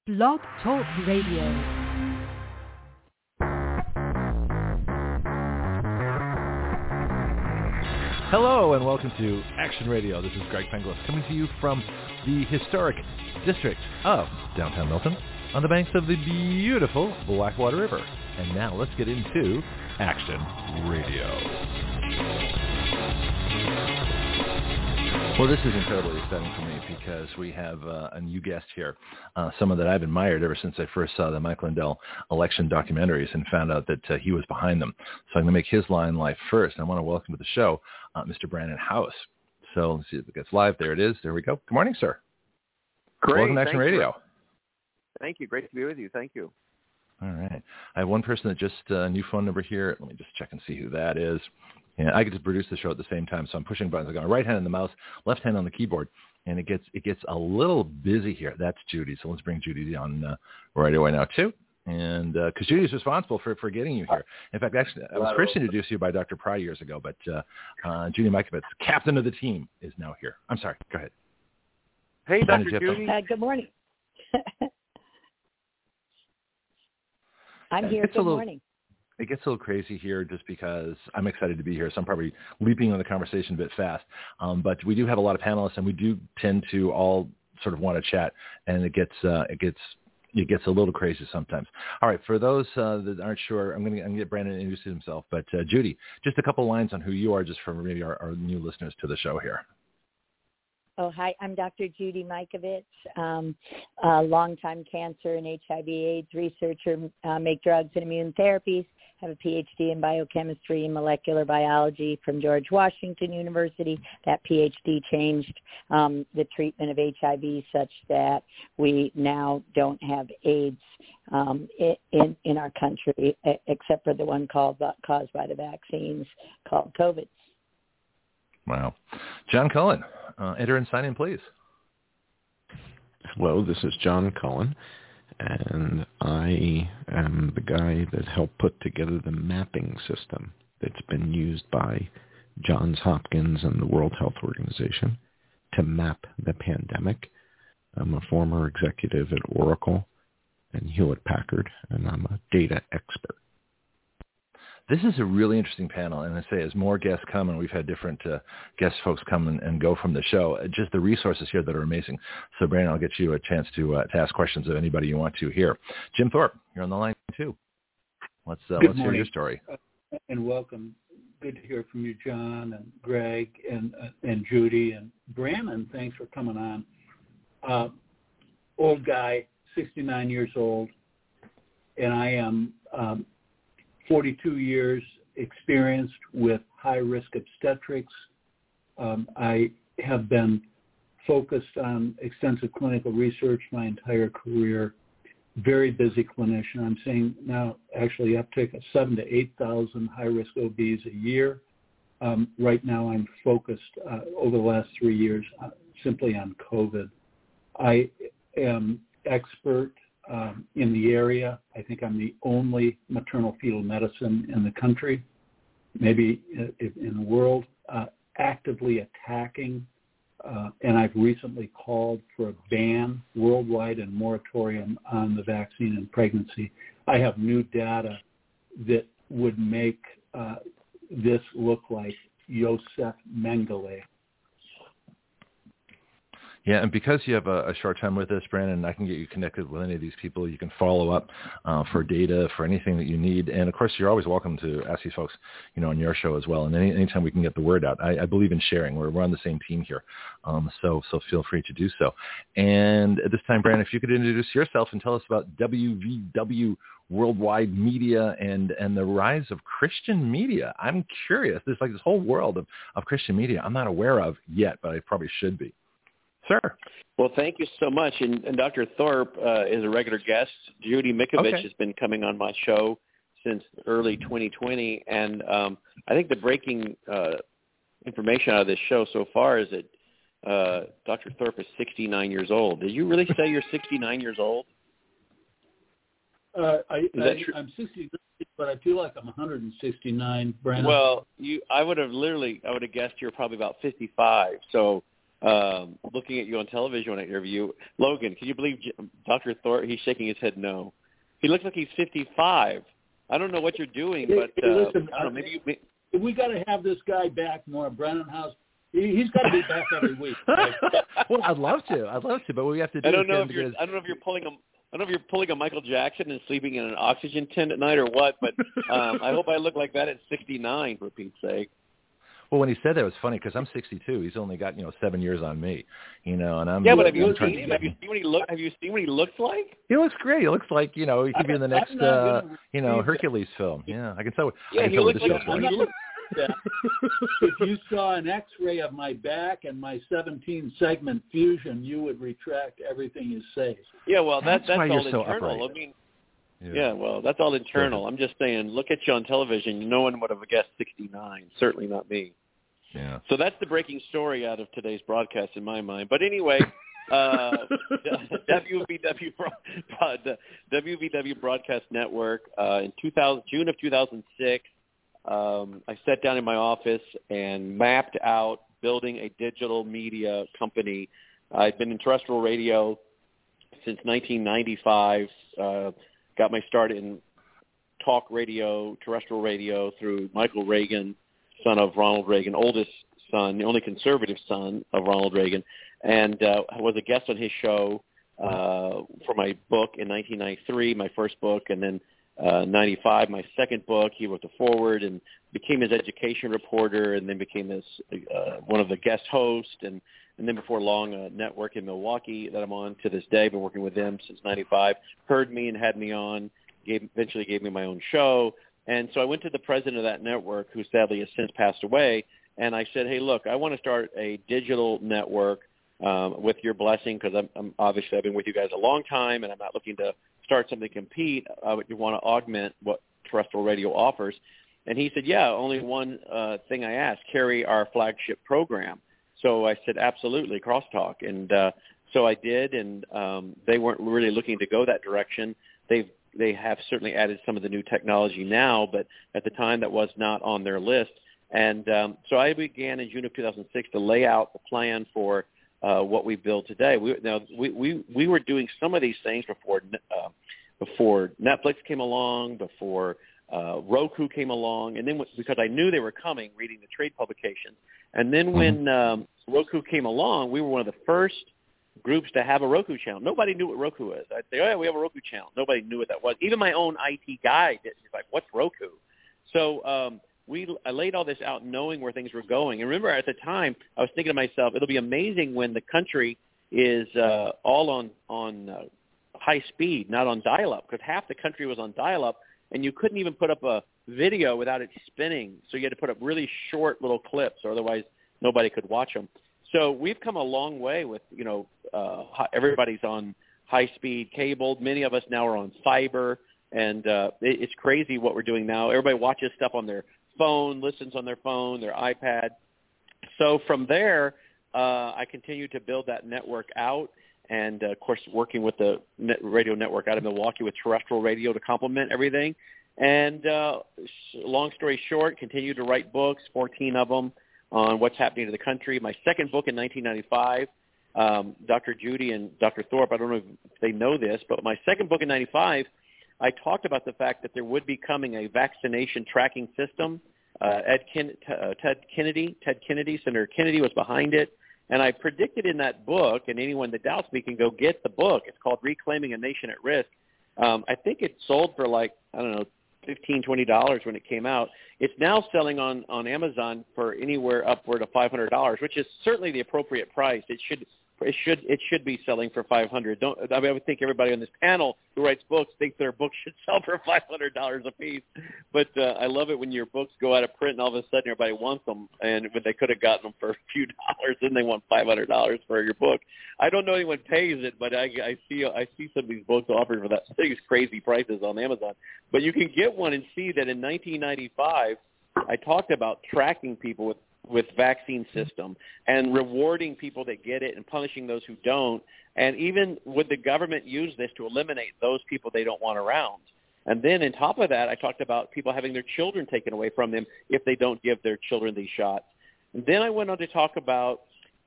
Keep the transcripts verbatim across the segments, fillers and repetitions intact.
Blog Talk Radio. Hello and welcome to Action Radio. This is Greg Penglis coming to you from the historic district of downtown Milton on the banks of the beautiful Blackwater River. And now let's get into Action Radio. Well, this is incredibly exciting for me because we have uh, a new guest here, uh, someone that I've admired ever since I first saw the Mike Lindell election documentaries and found out that uh, he was behind them. So I'm going to make his line live first. I want to welcome to the show uh, Mister Brandon House. So let's see if it gets live. There it is. There we go. Good morning, sir. Great. Welcome to Action Thank Radio. You. Thank you. Great to be with you. Thank you. All right. I have one person that just a uh, new phone number here. Let me just check and see who that is. And I get to produce the show at the same time, so I'm pushing buttons. I got my right hand on the mouse, left hand on the keyboard, and it gets it gets a little busy here. That's Judy. So let's bring Judy on uh, right away now too, and because uh, Judy is responsible for for getting you here. In fact, actually, I was first introduced to you by Doctor Pry years ago, but uh, uh, Judy Mikovits, captain of the team, is now here. I'm sorry. Go ahead. Hey, Doctor Judy. Uh, good morning. I'm here. Good little, morning. It gets a little crazy here just because I'm excited to be here, so I'm probably leaping on the conversation a bit fast. Um, but we do have a lot of panelists, and we do tend to all sort of want to chat, and it gets uh, it gets it gets a little crazy sometimes. All right, for those uh, that aren't sure, I'm going to get Brandon to introduce himself. But uh, Judy, just a couple lines on who you are, just for maybe our, our new listeners to the show here. Oh, hi. I'm Doctor Judy Mikovits, um, a longtime cancer and H I V AIDS researcher, uh, make drugs and immune therapies, have a P H D in biochemistry and molecular biology from George Washington University. That P H D changed um, the treatment of H I V such that we now don't have AIDS um, in, in our country, except for the one called, caused by the vaccines called COVID. Wow. John Cullen, uh, enter and sign in, please. Hello, this is John Cullen, and I am the guy that helped put together the mapping system that's been used by Johns Hopkins and the World Health Organization to map the pandemic. I'm a former executive at Oracle and Hewlett-Packard, and I'm a data expert. This is a really interesting panel, and I say as more guests come, and we've had different uh, guest folks come and, and go from the show, just the resources here that are amazing. So, Brandon, I'll get you a chance to uh, to ask questions of anybody you want to here. Jim Thorpe, you're on the line too. Let's uh, let's hear your story. Uh, and welcome. Good to hear from you, John and Greg and uh, and Judy and Brandon. Thanks for coming on. Uh, old guy, sixty-nine years old, and I am. Um, forty-two years experienced with high-risk obstetrics. Um, I have been focused on extensive clinical research my entire career. Very busy clinician. I'm seeing now actually uptick of seven to eight thousand high-risk O Bs a year. Um, right now, I'm focused uh, over the last three years uh, simply on COVID. I am expert Um, in the area. I think I'm the only maternal fetal medicine in the country, maybe in the world, uh, actively attacking, uh, and I've recently called for a ban worldwide and moratorium on the vaccine and pregnancy. I have new data that would make uh, this look like Josef Mengele. Yeah, and because you have a, a short time with us, Brandon, I can get you connected with any of these people. You can follow up uh, for data, for anything that you need. And, of course, you're always welcome to ask these folks, you know, on your show as well. And any anytime we can get the word out. I, I believe in sharing. We're, we're on the same team here. Um, so so feel free to do so. And at this time, Brandon, if you could introduce yourself and tell us about W V W Worldwide Media and, and the rise of Christian media. I'm curious. There's like this whole world of, of Christian media I'm not aware of yet, but I probably should be. Sure. Well, thank you so much. And, and Doctor Thorpe uh, is a regular guest. Judy Mikovits okay. has been coming on my show since early twenty twenty. And um, I think the breaking uh, information out of this show so far is that uh, Doctor Thorpe is sixty-nine years old. Did you really say you're sixty-nine years old? Uh, I, is that I, true? I'm sixty-nine, but I feel like I'm one hundred sixty-nine, Brandon. Well, you, I would have literally, I would have guessed you're probably about fifty-five. So um, looking at you on television when I interview you. Logan, can you believe Doctor Thorpe? He's shaking his head no. He looks like he's fifty-five. I don't know what you're doing, but hey, uh, listen, I don't know, maybe you. Maybe, we got to have this guy back more. Brennan House. He, he's got to be back every week. Right? Well, I'd love to. I'd love to, but what we have to do. I don't know is if you're. his... I don't know if you're pulling a. I don't know if you're pulling a Michael Jackson and sleeping in an oxygen tent at night or what, but um, I hope I look like that at sixty-nine, for Pete's sake. Well, when he said that, it was funny because I'm sixty-two. He's only got you know seven years on me, you know, and I'm yeah. But have I'm you trying seen him? to Have you seen what he look? Have you seen what he looks like? He looks great. He looks like you know he could be in the next uh, you know Hercules film. Yeah, I can tell. Yeah, I can he tell looks what like. this He looks, if you saw an X-ray of my back and my seventeen segment fusion, you would retract everything you say. Yeah, well, that, that's, that's why all you're so internal. upright. I mean, yeah. yeah, well, that's all internal. I'm just saying, look at you on television. No one would have guessed sixty-nine. Certainly not me. Yeah. So that's the breaking story out of today's broadcast in my mind. But anyway, uh, W V W W V W Broadcast Network uh, in two thousand, June of two thousand six. Um, I sat down in my office and mapped out building a digital media company. I've been in terrestrial radio since nineteen ninety-five. Uh, got my start in talk radio, terrestrial radio through Michael Reagan, son of Ronald Reagan, oldest son, the only conservative son of Ronald Reagan, and uh, I was a guest on his show uh, for my book in nineteen ninety-three, my first book, and then uh, ninety-five, my second book. He wrote the foreword and became his education reporter, and then became this uh, one of the guest hosts, and, and then before long, a network in Milwaukee that I'm on to this day. Been working with them since ninety-five. Heard me and had me on. Gave, eventually gave me my own show. And so I went to the president of that network, who sadly has since passed away, and I said, hey, look, I want to start a digital network um, with your blessing, because I'm, I'm obviously I've been with you guys a long time, and I'm not looking to start something to compete. I would want to augment what terrestrial radio offers. And he said, yeah, only one uh, thing I asked, carry our flagship program. So I said, absolutely, Crosstalk. And uh, so I did, and um, they weren't really looking to go that direction. They've They have certainly added some of the new technology now, but at the time that was not on their list. And um, so I began in June of two thousand six to lay out the plan for uh, what we build today. We, now, we, we, we were doing some of these things before uh, before Netflix came along, before uh, Roku came along, and then because I knew they were coming, reading the trade publications. And then when um, Roku came along, we were one of the first groups to have a Roku channel. Nobody knew what Roku is. I'd say, oh, yeah, we have a Roku channel. Nobody knew what that was. Even my own I T guy did. He's like, what's Roku? So um, we I laid all this out knowing where things were going. And remember, at the time, I was thinking to myself, it'll be amazing when the country is uh, all on, on uh, high speed, not on dial-up, because half the country was on dial-up, and you couldn't even put up a video without it spinning. So you had to put up really short little clips, or otherwise nobody could watch them. So we've come a long way with, you know, uh, everybody's on high-speed cable. Many of us now are on fiber, and uh, it, it's crazy what we're doing now. Everybody watches stuff on their phone, listens on their phone, their iPad. So from there, uh, I continue to build that network out, and, uh, of course, working with the net radio network out of Milwaukee with terrestrial radio to complement everything. And uh, long story short, continue to write books, fourteen of them, on what's happening to the country. My second book in nineteen ninety-five, um, Doctor Judy and Doctor Thorpe, I don't know if they know this, but my second book in ninety-five, I talked about the fact that there would be coming a vaccination tracking system. Uh, Ed Ken- uh, Ted Kennedy, Ted Kennedy, Senator Kennedy was behind it. And I predicted in that book, and anyone that doubts me can go get the book. It's called Reclaiming a Nation at Risk. Um, I think it sold for like, I don't know, fifteen, twenty dollars when it came out. It's now selling on, on Amazon for anywhere upward of five hundred dollars, which is certainly the appropriate price. It should it should it should be selling for five hundred dollars. Don't I, mean, I would think everybody on this panel who writes books thinks their books should sell for five hundred dollars a piece. But uh, I love it when your books go out of print and all of a sudden everybody wants them, and when they could have gotten them for a few dollars, then they want five hundred dollars for your book. I don't know anyone pays it, but I, I see I see some of these books offered for that these crazy prices on Amazon. But you can get one and see that in nineteen ninety-five, I talked about tracking people with, with vaccine system and rewarding people that get it and punishing those who don't. And even would the government use this to eliminate those people they don't want around? And then on top of that, I talked about people having their children taken away from them if they don't give their children these shots. And then I went on to talk about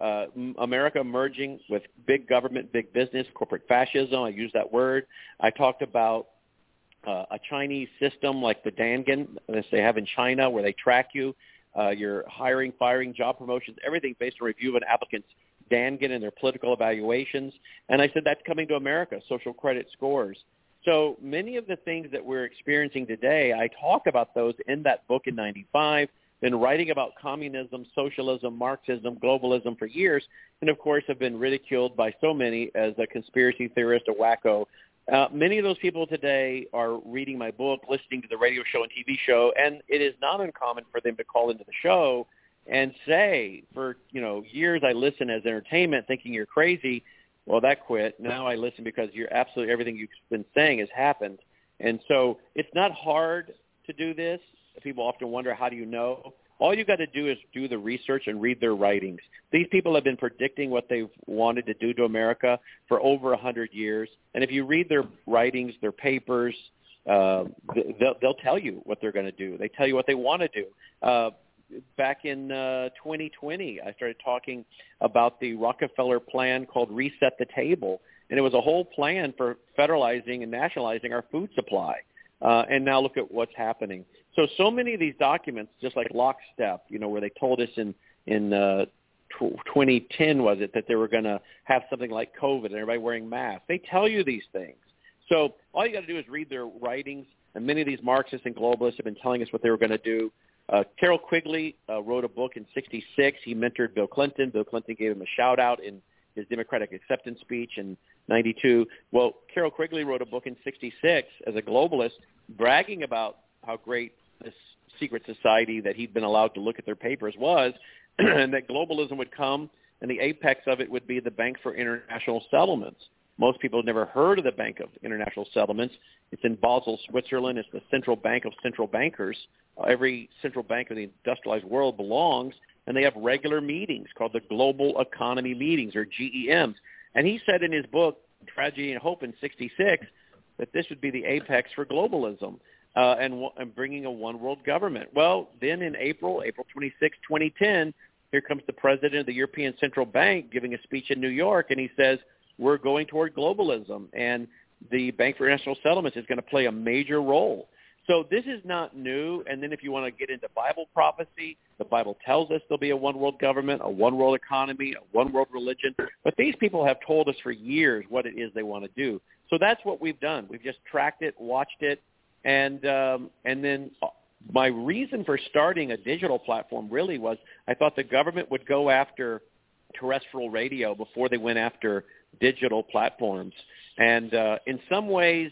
uh, America merging with big government, big business, corporate fascism. I use that word. I talked about uh, a Chinese system like the Dangan that they have in China where they track you, uh, your hiring, firing, job promotions, everything based on review of an applicant's Dangan and their political evaluations. And I said that's coming to America, social credit scores. So many of the things that we're experiencing today, I talk about those in that book in ninety-five, been writing about communism, socialism, Marxism, globalism for years, and of course have been ridiculed by so many as a conspiracy theorist, a wacko. Uh, many of those people today are reading my book, listening to the radio show and T V show, and it is not uncommon for them to call into the show and say, for, you know, years I listen as entertainment thinking you're crazy. Well, that quit. Now I listen because you're absolutely everything you've been saying has happened. And so it's not hard to do this. People often wonder, how do you know? All you got to do is do the research and read their writings. These people have been predicting what they've wanted to do to America for over a hundred years. And if you read their writings, their papers, uh, they'll, they'll tell you what they're going to do. They tell you what they want to do. Uh, back in uh, twenty twenty, I started talking about the Rockefeller plan called Reset the Table. And it was a whole plan for federalizing and nationalizing our food supply. Uh, and now look at what's happening. So, so many of these documents, just like Lockstep, you know, where they told us in, in uh, twenty ten, was it, that they were going to have something like COVID and everybody wearing masks. They tell you these things. So all you got to do is read their writings, and many of these Marxists and globalists have been telling us what they were going to do. Uh, Carroll Quigley uh, wrote a book in sixty-six. He mentored Bill Clinton. Bill Clinton gave him a shout-out in his Democratic acceptance speech in ninety-two. Well, Carroll Quigley wrote a book in sixty-six as a globalist bragging about how great this secret society that he'd been allowed to look at their papers was, and that globalism would come, and the apex of it would be the Bank for International Settlements. Most people have never heard of the Bank of International Settlements. It's in Basel, Switzerland. It's the central bank of central bankers. Uh, every central bank of the industrialized world belongs, and they have regular meetings called the Global Economy Meetings, or G E Ms. And he said in his book, Tragedy and Hope, in sixty-six, that this would be the apex for globalism uh, and, and bringing a one-world government. Well, then in April, April twenty-sixth, twenty ten, here comes the president of the European Central Bank giving a speech in New York, and he says, we're going toward globalism, and the Bank for International Settlements is going to play a major role. So this is not new. And then if you want to get into Bible prophecy, the Bible tells us there'll be a one-world government, a one-world economy, a one-world religion. But these people have told us for years what it is they want to do. So that's what we've done. We've just tracked it, watched it, and um, and then my reason for starting a digital platform really was I thought the government would go after terrestrial radio before they went after digital platforms. And uh, in some ways,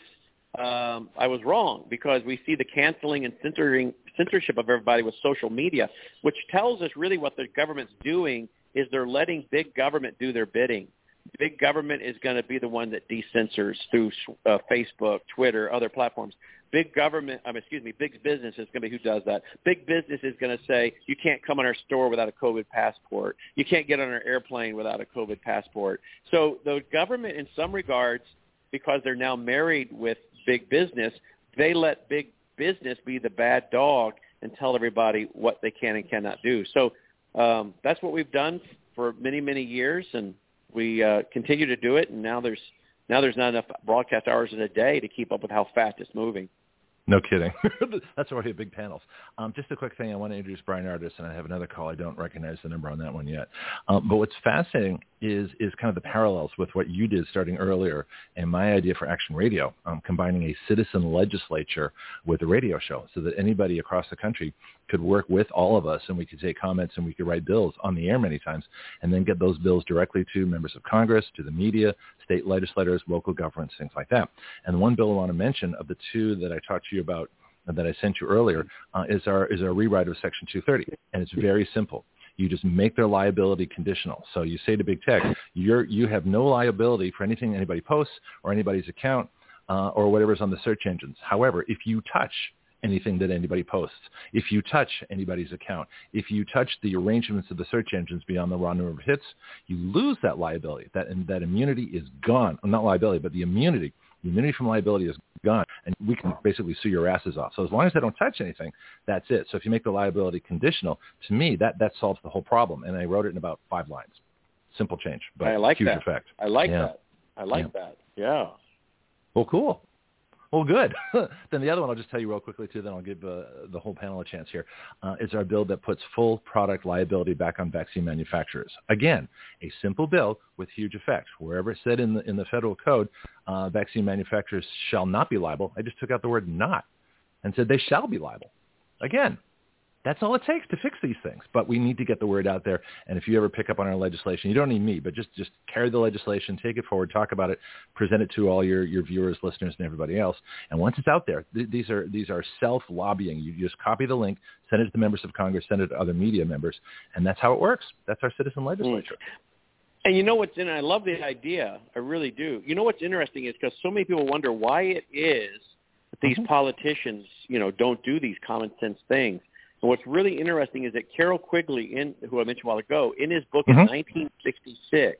um, I was wrong, because we see the canceling and censoring, censorship of everybody with social media, which tells us really what the government's doing is they're letting big government do their bidding. Big government is going to be the one that decensors through uh, Facebook, Twitter, other platforms. Big government, um, excuse me, big business is going to be who does that. Big business is going to say, you can't come in our store without a COVID passport. You can't get on our airplane without a COVID passport. So the government, in some regards, because they're now married with big business, they let big business be the bad dog and tell everybody what they can and cannot do. So um, that's what we've done for many, many years, and we uh, continue to do it. And now there's now there's not enough broadcast hours in a day to keep up with how fast it's moving. No kidding. That's already big panels. Um, just a quick thing. I want to introduce Brian Ardis, and I have another call. I don't recognize the number on that one yet. Um, but what's fascinating is is kind of the parallels with what you did starting earlier and my idea for Action Radio, um, combining a citizen legislature with a radio show so that anybody across the country could work with all of us, and we could take comments and we could write bills on the air many times and then get those bills directly to members of Congress, to the media, state legislators, local governments, things like that. And one bill I want to mention of the two that I talked to you about that I sent you earlier uh, is our is our rewrite of Section two thirty, and it's very simple. You just make their liability conditional. So you say to big tech, you're you have no liability for anything anybody posts or anybody's account uh, or whatever's on the search engines. However, if you touch anything that anybody posts, if you touch anybody's account, if you touch the arrangements of the search engines beyond the raw number of hits, you lose that liability. That and that immunity is gone. Well, not liability, but the immunity. The immunity from liability is gone, and we can basically sue your asses off. So as long as they don't touch anything, that's it. So if you make the liability conditional, to me, that, that solves the whole problem. And I wrote it in about five lines. Simple change, but I like huge that. effect. I like yeah. that. I like yeah. that. Yeah. Well, cool. Well, good. Then the other one I'll just tell you real quickly, too, then I'll give uh, the whole panel a chance here, uh, is our bill that puts full product liability back on vaccine manufacturers. Again, a simple bill with huge effect. Wherever it said in the, in the federal code, uh, vaccine manufacturers shall not be liable, I just took out the word not and said they shall be liable. Again, that's all it takes to fix these things. But we need to get the word out there. And if you ever pick up on our legislation, you don't need me, but just, just carry the legislation, take it forward, talk about it, present it to all your, your viewers, listeners, and everybody else. And once it's out there, th- these are these are self-lobbying. You just copy the link, send it to the members of Congress, send it to other media members, and that's how it works. That's our citizen legislature. Mm. And you know what's in I love the idea. I really do. You know what's interesting is because so many people wonder why it is that these mm-hmm. politicians, you know, don't do these common sense things. And what's really interesting is that Carroll Quigley, in, who I mentioned a while ago, in his book mm-hmm. in nineteen sixty-six,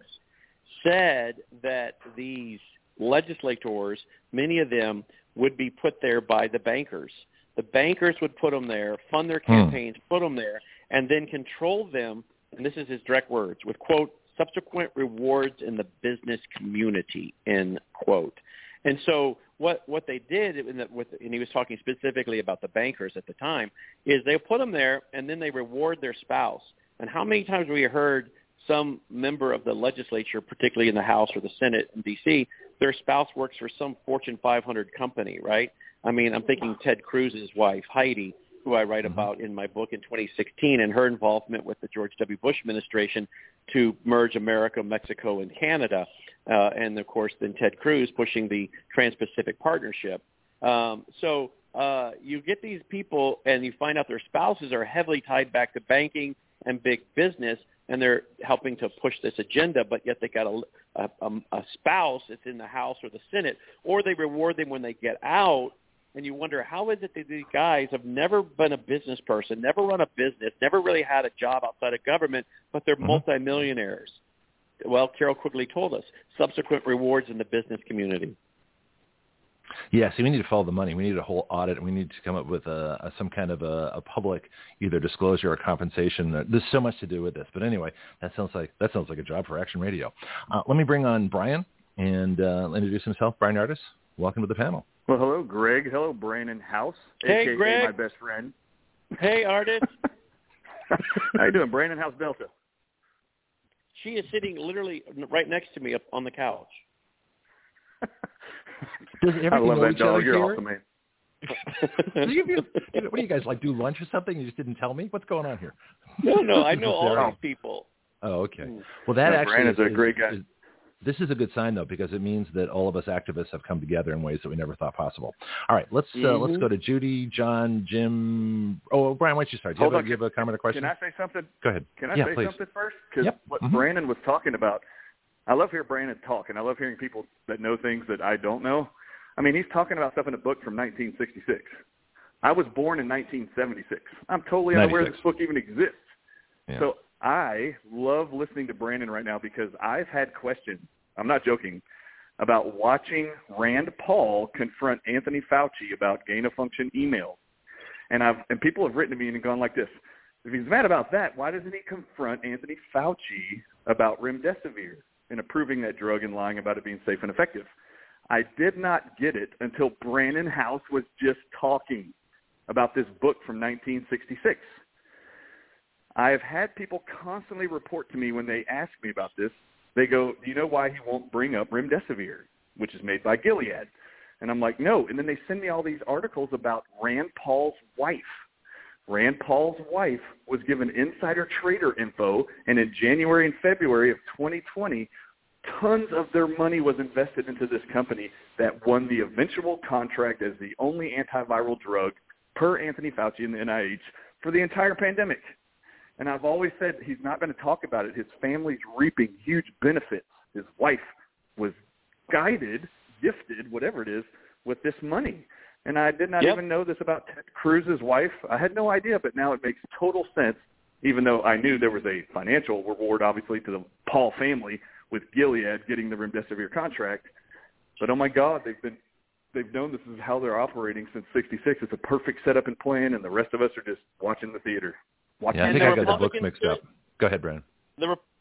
said that these legislators, many of them, would be put there by the bankers. The bankers would put them there, fund their campaigns, mm. put them there, and then control them, and this is his direct words, with, quote, subsequent rewards in the business community, end quote. And so what what they did, in the, with, and he was talking specifically about the bankers at the time, is they put them there and then they reward their spouse. And how many times have we heard some member of the legislature, particularly in the House or the Senate in D C, their spouse works for some Fortune five hundred company, right? I mean, I'm thinking Ted Cruz's wife, Heidi, who I write about in my book in twenty sixteen, and her involvement with the George W. Bush administration to merge America, Mexico, and Canada. Uh, and, of course, then Ted Cruz pushing the Trans-Pacific Partnership. Um, so uh, you get these people and you find out their spouses are heavily tied back to banking and big business, and they're helping to push this agenda, but yet they got a, a, a spouse that's in the House or the Senate, or they reward them when they get out. And you wonder, how is it that these guys have never been a business person, never run a business, never really had a job outside of government, but they're mm-hmm. multimillionaires? Well, Carroll Quigley told us, subsequent rewards in the business community. Yeah, see, we need to follow the money. We need a whole audit, and we need to come up with a, a some kind of a, a public either disclosure or compensation. There's so much to do with this. But anyway, that sounds like that sounds like a job for Action Radio. Uh, let me bring on Brian and uh, introduce himself. Brian Ardis, welcome to the panel. Well, hello, Greg. Hello, Brandon House, hey, a k a. Greg. My best friend. Hey, Ardis. How you doing, Brandon House Delta? She is sitting literally right next to me up on the couch. Does everything I love know that each dog. other You're here? awesome, man. do you, what do you guys like? Do lunch or something? You just didn't tell me. What's going on here? No, no, I know all these people. Oh, okay. Well, that no, actually Brandon's is, a great guy. Is, this is a good sign, though, because it means that all of us activists have come together in ways that we never thought possible. All right, let's mm-hmm. uh, let's go to Judy, John, Jim. Oh, Brian, why don't you start? Do you, have a, do you have a comment or question? Can I say something? Go ahead. Can I yeah, say please. something first? Because yep. what mm-hmm. Brandon was talking about, I love hearing Brandon talk, and I love hearing people that know things that I don't know. I mean, he's talking about stuff in a book from nineteen sixty-six. I was born in nineteen seventy-six. I'm totally unaware this book even exists. Yeah. So I love listening to Brandon right now because I've had questions, I'm not joking, about watching Rand Paul confront Anthony Fauci about gain-of-function emails. And I've and people have written to me and gone like this, if he's mad about that, why doesn't he confront Anthony Fauci about remdesivir and approving that drug and lying about it being safe and effective? I did not get it until Brandon House was just talking about this book from nineteen sixty-six. I have had people constantly report to me when they ask me about this. They go, do you know why he won't bring up remdesivir, which is made by Gilead? And I'm like, no. And then they send me all these articles about Rand Paul's wife. Rand Paul's wife was given insider trader info, and in January and February of twenty twenty, tons of their money was invested into this company that won the eventual contract as the only antiviral drug per Anthony Fauci and the N I H for the entire pandemic. And I've always said he's not going to talk about it. His family's reaping huge benefits. His wife was guided, gifted, whatever it is, with this money. And I did not yep. even know this about Ted Cruz's wife. I had no idea, but now it makes total sense, even though I knew there was a financial reward, obviously, to the Paul family with Gilead getting the remdesivir contract. But, oh, my God, they've been they've known this is how they're operating since sixty-six. It's a perfect setup and plan, and the rest of us are just watching the theater. Watching yeah, I the think I theater. got the books mixed up. Go ahead, Brandon. The,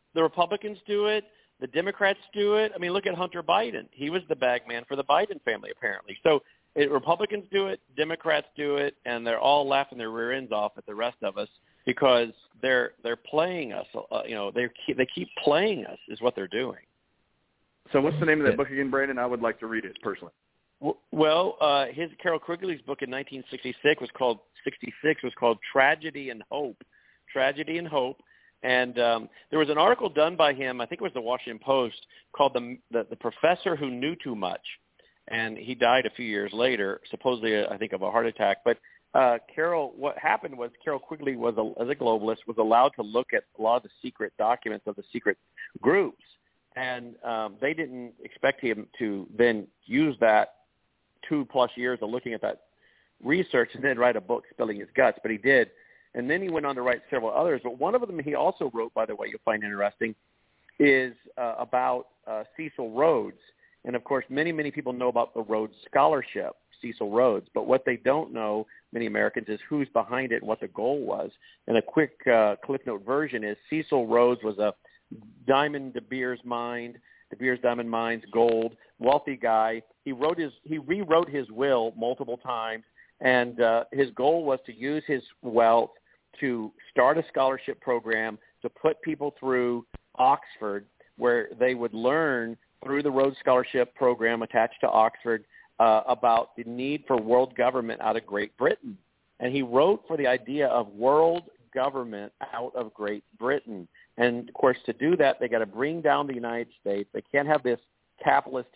the Republicans do it. The Democrats do it. I mean, look at Hunter Biden. He was the bag man for the Biden family, apparently. So it, Republicans do it, Democrats do it, and they're all laughing their rear ends off at the rest of us because they're they're playing us. Uh, you know, they they keep playing us is what they're doing. So what's the name of that book again, Brandon? I would like to read it personally. Well, uh, his Carroll Quigley's book in nineteen sixty-six was called sixty-six was called Tragedy and Hope. Tragedy and Hope. And um, there was an article done by him, I think it was the Washington Post, called the, the the Professor Who Knew Too Much. And he died a few years later, supposedly, I think, of a heart attack. But uh, Carroll, what happened was Carroll Quigley, was a, as a globalist, was allowed to look at a lot of the secret documents of the secret groups. And um, they didn't expect him to then use that two-plus years of looking at that research and then write a book spilling his guts, but he did. And then he went on to write several others. But one of them he also wrote, by the way, you'll find interesting, is uh, about uh, Cecil Rhodes. And, of course, many, many people know about the Rhodes Scholarship, Cecil Rhodes. But what they don't know, many Americans, is who's behind it and what the goal was. And a quick uh, Cliff Note version is Cecil Rhodes was a diamond De Beers mind, De Beers Diamond Mines, gold, wealthy guy. He wrote his, he rewrote his will multiple times, and uh, his goal was to use his wealth to start a scholarship program to put people through Oxford, where they would learn through the Rhodes Scholarship program attached to Oxford uh, about the need for world government out of Great Britain. And he wrote for the idea of world government out of Great Britain. And, of course, to do that, they got to bring down the United States. They can't have this capitalist,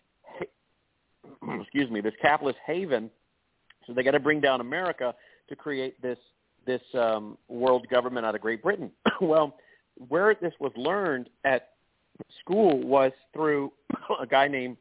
excuse me, this capitalist haven. So they got to bring down America to create this this um, world government out of Great Britain. Well, where this was learned at school was through a guy named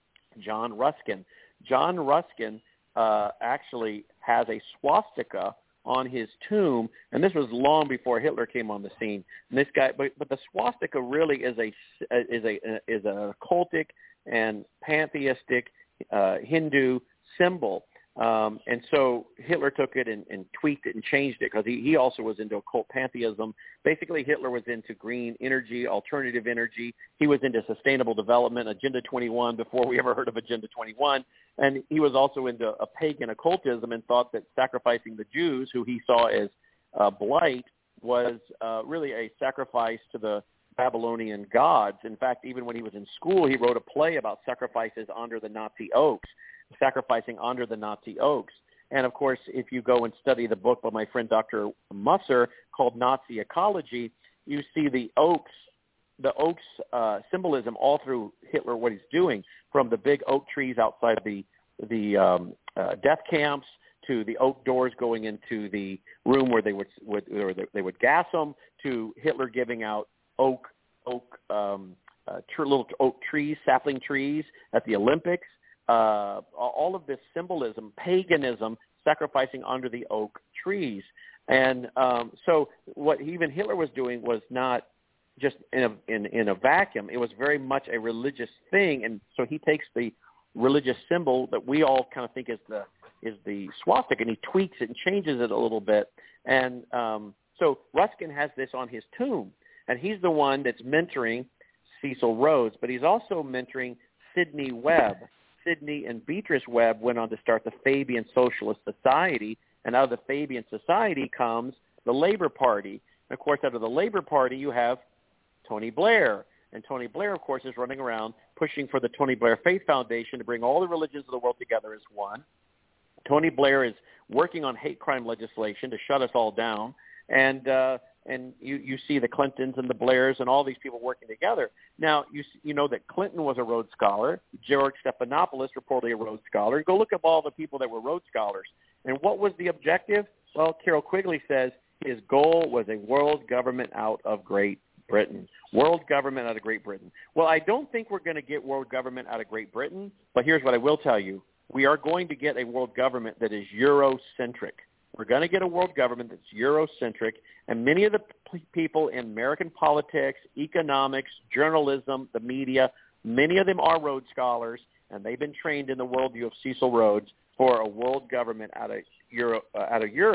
John Ruskin. John Ruskin uh, actually has a swastika on his tomb, and this was long before Hitler came on the scene. And this guy, but, but the swastika really is a is a is a cultic and pantheistic uh, Hindu symbol. Um, and so Hitler took it and, and tweaked it and changed it because he, he also was into occult pantheism. Basically, Hitler was into green energy, alternative energy. He was into sustainable development, Agenda twenty-one, before we ever heard of Agenda twenty-one. And he was also into a pagan occultism and thought that sacrificing the Jews, who he saw as uh, blight, was uh, really a sacrifice to the Babylonian gods. In fact, even when he was in school, he wrote a play about sacrifices under the Nazi oaks. sacrificing under the Nazi oaks. And, of course, if you go and study the book by my friend Doctor Musser called Nazi Ecology, you see the oaks, the oaks uh, symbolism all through Hitler, what he's doing, from the big oak trees outside the, the um, uh, death camps to the oak doors going into the room where they would, would or they would gas them, to Hitler giving out oak, oak um, uh, tr- little oak trees, sapling trees at the Olympics. Uh, all of this symbolism, paganism, sacrificing under the oak trees. And um, so what even Hitler was doing was not just in a, in, in a vacuum. It was very much a religious thing. And so he takes the religious symbol that we all kind of think is the is the swastika, and he tweaks it and changes it a little bit. And um, so Ruskin has this on his tomb, and he's the one that's mentoring Cecil Rhodes, but he's also mentoring Sidney Webb. Sidney and Beatrice Webb went on to start the Fabian Socialist Society, and out of the Fabian Society comes the Labor Party. And, of course, out of the Labor Party, you have Tony Blair. And Tony Blair, of course, is running around pushing for the Tony Blair Faith Foundation to bring all the religions of the world together as one. Tony Blair is working on hate crime legislation to shut us all down. And uh, and you, you see the Clintons and the Blairs and all these people working together. Now, you you know that Clinton was a Rhodes Scholar. George Stephanopoulos, reportedly a Rhodes Scholar. Go look up all the people that were Rhodes Scholars. And what was the objective? Well, Carroll Quigley says his goal was a world government out of Great Britain. World government out of Great Britain. Well, I don't think we're going to get world government out of Great Britain, but here's what I will tell you. We are going to get a world government that is Eurocentric. We're going to get a world government that's Eurocentric, and many of the p- people in American politics, economics, journalism, the media, many of them are Rhodes Scholars, and they've been trained in the worldview of Cecil Rhodes for a world government out of Europe, uh, out of Europe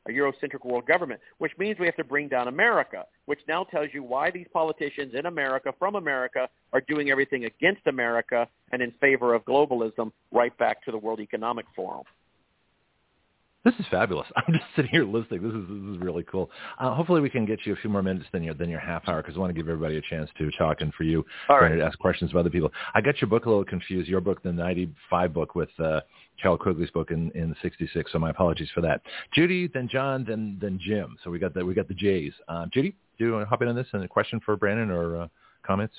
a Eurocentric world government, which means we have to bring down America, which now tells you why these politicians in America, from America, are doing everything against America and in favor of globalism, right back to the World Economic Forum. This is fabulous. I'm just sitting here listening. This is this is really cool. Uh, hopefully we can get you a few more minutes than your than your half hour, because I want to give everybody a chance to talk, and for you All right. to ask questions of other people. I got your book a little confused. Your book, the ninety-five book, with uh, Carol Quigley's book in, in sixty-six. So my apologies for that. Judy, then John, then then Jim. So we got the we got the J's. Uh, Judy, do you want to hop in on this and a question for Brandon or uh, comments?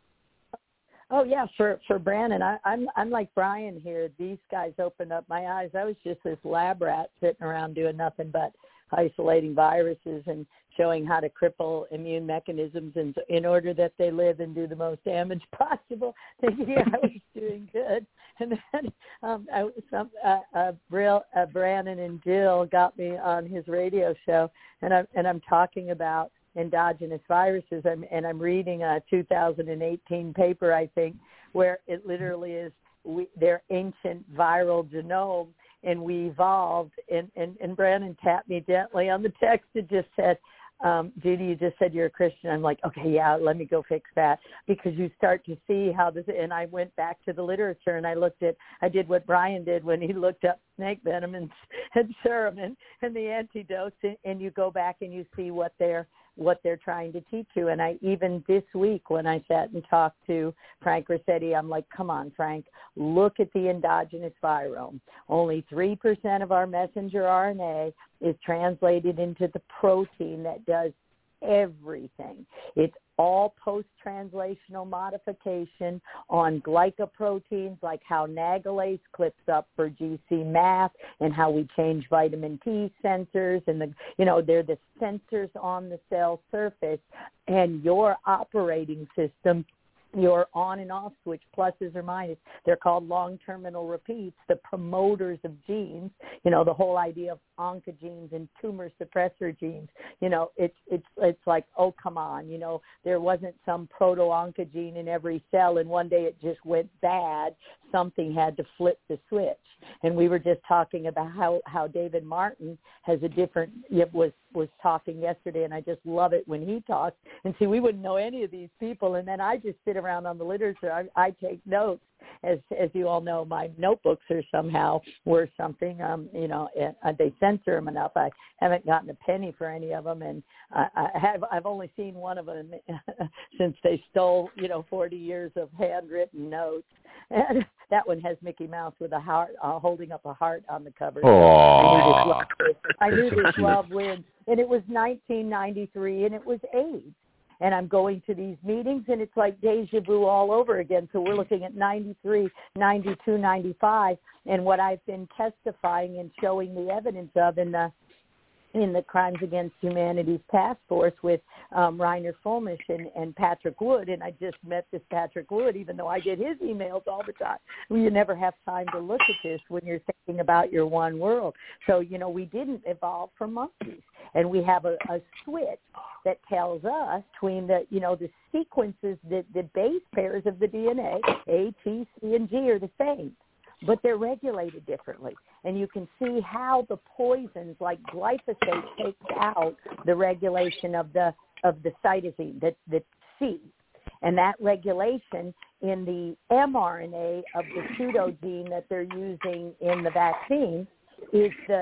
Oh yeah, for for Brandon, I, I'm I'm like Brian here. These guys opened up my eyes. I was just this lab rat sitting around doing nothing but isolating viruses and showing how to cripple immune mechanisms in, in order that they live and do the most damage possible. Thinking yeah, I was doing good, and then um, I, some uh, uh, Brill, uh, Brandon and Jill got me on his radio show, and I'm and I'm talking about endogenous viruses, I'm, and I'm reading a two thousand eighteen paper, I think, where it literally is we, their ancient viral genome, and we evolved. And, and, and Brandon tapped me gently on the text and just said, um, Judy, you just said you're a Christian. I'm like, okay, yeah, let me go fix that, because you start to see how this, and I went back to the literature and I looked at, I did what Brian did when he looked up snake venom and, and serum and, and the antidotes, and, and you go back and you see what they're, what they're trying to teach you. And I, even this week when I sat and talked to Frank Rossetti, I'm like, come on, Frank, look at the endogenous virome. Only three percent of our messenger R N A is translated into the protein that does everything. It's all post-translational modification on glycoproteins, like how nagalase clips up for G C M A F, and how we change vitamin T sensors, and the, you know, they're the sensors on the cell surface, and your operating system, your on and off switch, pluses or minus, they're called long terminal repeats, the promoters of genes, you know, the whole idea of oncogenes and tumor suppressor genes. You know, it's it's it's like, oh, come on, you know, there wasn't some proto-oncogene in every cell and one day it just went bad. Something had to flip the switch. And we were just talking about how, how David Martin has a different, was was talking yesterday, and I just love it when he talks. And see, we wouldn't know any of these people, and then I just sit around on the literature. I, I take notes. As as you all know, my notebooks are somehow worth something. Um, you know, uh, they censor them enough. I haven't gotten a penny for any of them, and I, I have. I've only seen one of them since they stole, you know, forty years of handwritten notes. And that one has Mickey Mouse with a heart, uh, holding up a heart on the cover. So Aww. I knew this love, I knew this love wins, and it was nineteen ninety-three, and it was AIDS. And I'm going to these meetings, and it's like deja vu all over again. So we're looking at ninety-three, ninety-two, ninety-five, and what I've been testifying and showing the evidence of in the in the Crimes Against Humanity's Task Force with um, Reiner Fulmish and, and Patrick Wood. And I just met this Patrick Wood, even though I get his emails all the time. Well, you never have time to look at this when you're thinking about your one world. So, you know, we didn't evolve from monkeys. And we have a, a switch that tells us between the, you know, the sequences, the, the base pairs of the D N A, A, T, C, and G are the same, but they're regulated differently. And you can see how the poisons like glyphosate takes out the regulation of the of the cytosine, the, the C. And that regulation in the mRNA of the pseudogene that they're using in the vaccine is the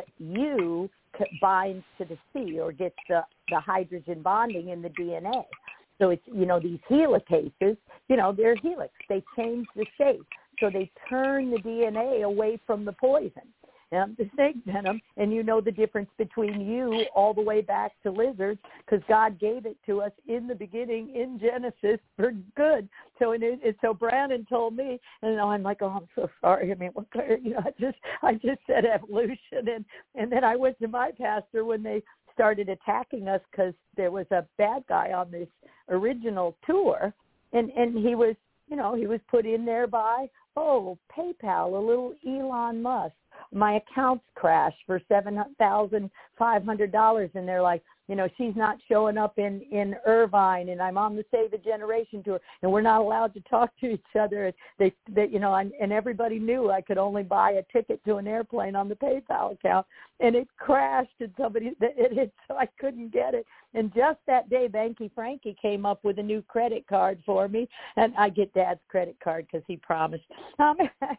U binds to the C, or gets the, the hydrogen bonding in the D N A. So it's, you know, these helicases, you know, they're helix. They change the shape. So they turn the D N A away from the poison, um, the snake venom, and you know the difference between you all the way back to lizards, because God gave it to us in the beginning in Genesis for good. So and it, it, so Brandon told me, and I'm like, oh, I'm so sorry. I mean, what, you know, I just I just said evolution, and and then I went to my pastor when they started attacking us because there was a bad guy on this original tour, and and he was, you know, he was put in there by, oh, PayPal, a little Elon Musk. My accounts crashed for seven thousand five hundred dollars, and they're like, you know, she's not showing up in, in Irvine, and I'm on the Save a Generation tour, and we're not allowed to talk to each other. They, they you know, and, and everybody knew I could only buy a ticket to an airplane on the PayPal account, and it crashed, and somebody, it hit, so I couldn't get it. And just that day, Banky Frankie came up with a new credit card for me, and I get Dad's credit card because he promised. Um,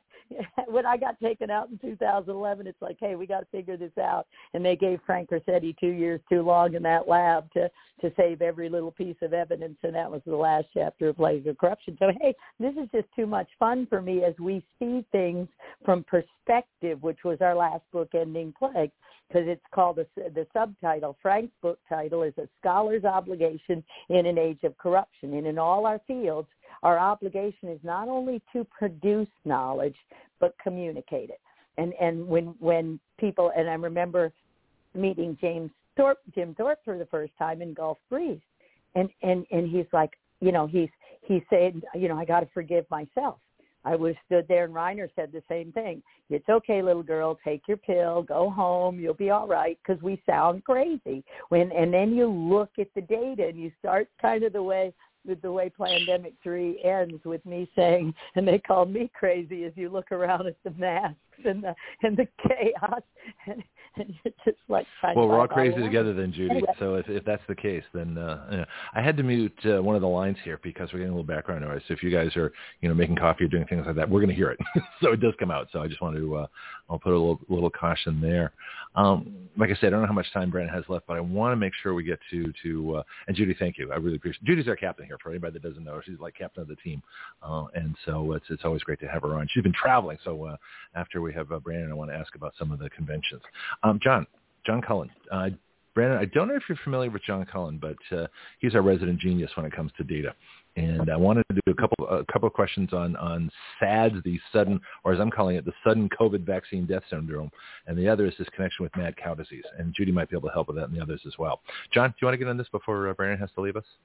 when I got taken out in two thousand eleven, it's like, hey, we got to figure this out. And they gave Frank Rossetti two years too long in that lab to, to save every little piece of evidence, and that was the last chapter of Plagues of Corruption. So, hey, this is just too much fun for me as we see things from perspective, which was our last book, Ending Plague, because it's called, the, the subtitle, Frank's book title is A Scholar's Obligation in an Age of Corruption. And in all our fields, our obligation is not only to produce knowledge, but communicate it. And and when when people, and I remember meeting James Thorpe, Jim Thorpe for the first time in Gulf Breeze, and, and, and he's like, you know, he's he said, you know, I got to forgive myself. I would have stood there, and Reiner said the same thing. It's okay, little girl, take your pill, go home, you'll be all right, because we sound crazy. When and then you look at the data, and you start kind of the way with the way Plandemic three ends with me saying, and they called me crazy, as you look around at the masks and the and the chaos, and, and you're just like trying well, to we're all find crazy all together then, Judy. Anyway. So if, if that's the case, then uh, you know, I had to mute uh, one of the lines here because we're getting a little background noise. So if you guys are, you know, making coffee or doing things like that, we're going to hear it. So it does come out. So I just wanted to, uh, I'll put a little, little caution there. Um, like I said, I don't know how much time Brandon has left, but I want to make sure we get to, to uh, and Judy, thank you. I really appreciate it. Judy's our captain here. For anybody that doesn't know, she's like captain of the team. Uh, and so it's, it's always great to have her on. She's been traveling. So uh, after we have uh, Brandon, I want to ask about some of the conventions. Um, John, John Cullen. Uh, Brandon, I don't know if you're familiar with John Cullen, but uh, he's our resident genius when it comes to data. And I wanted to do a couple a couple of questions on, on SADS, the sudden, or as I'm calling it, the sudden COVID vaccine death syndrome. And the other is this connection with mad cow disease. And Judy might be able to help with that and the others as well. John, do you want to get on this before uh, Brandon has to leave us?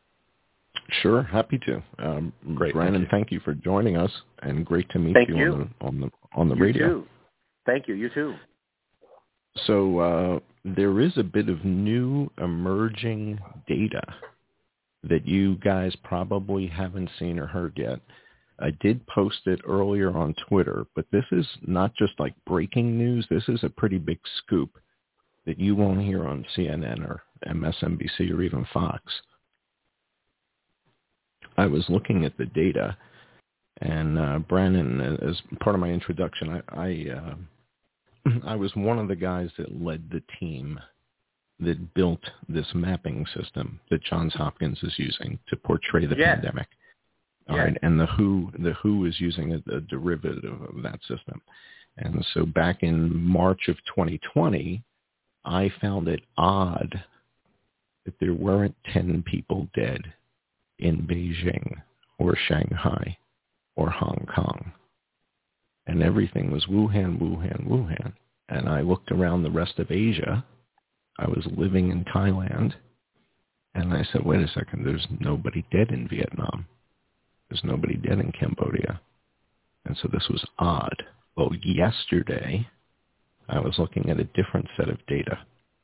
Sure, happy to. Um, great, Brandon, thank you. thank you for joining us, and great to meet Thank you, you. on the on the on the You radio. too. Thank you. You too. So uh, there is a bit of new emerging data that you guys probably haven't seen or heard yet. I did post it earlier on Twitter, but this is not just like breaking news. This is a pretty big scoop that you won't hear on C N N or M S N B C or even Fox. I was looking at the data, and uh, Brandon, as part of my introduction, I I, uh, I was one of the guys that led the team that built this mapping system that Johns Hopkins is using to portray the yes. pandemic. All yes. right, and the W H O, the W H O is using a, a derivative of that system. And so back in March of twenty twenty, I found it odd that there weren't ten people dead in Beijing or Shanghai or Hong Kong. And everything was Wuhan, Wuhan, Wuhan. And I looked around the rest of Asia. I was living in Thailand, and I said, wait a second, there's nobody dead in Vietnam. There's nobody dead in Cambodia. And so this was odd. Well, yesterday, I was looking at a different set of data.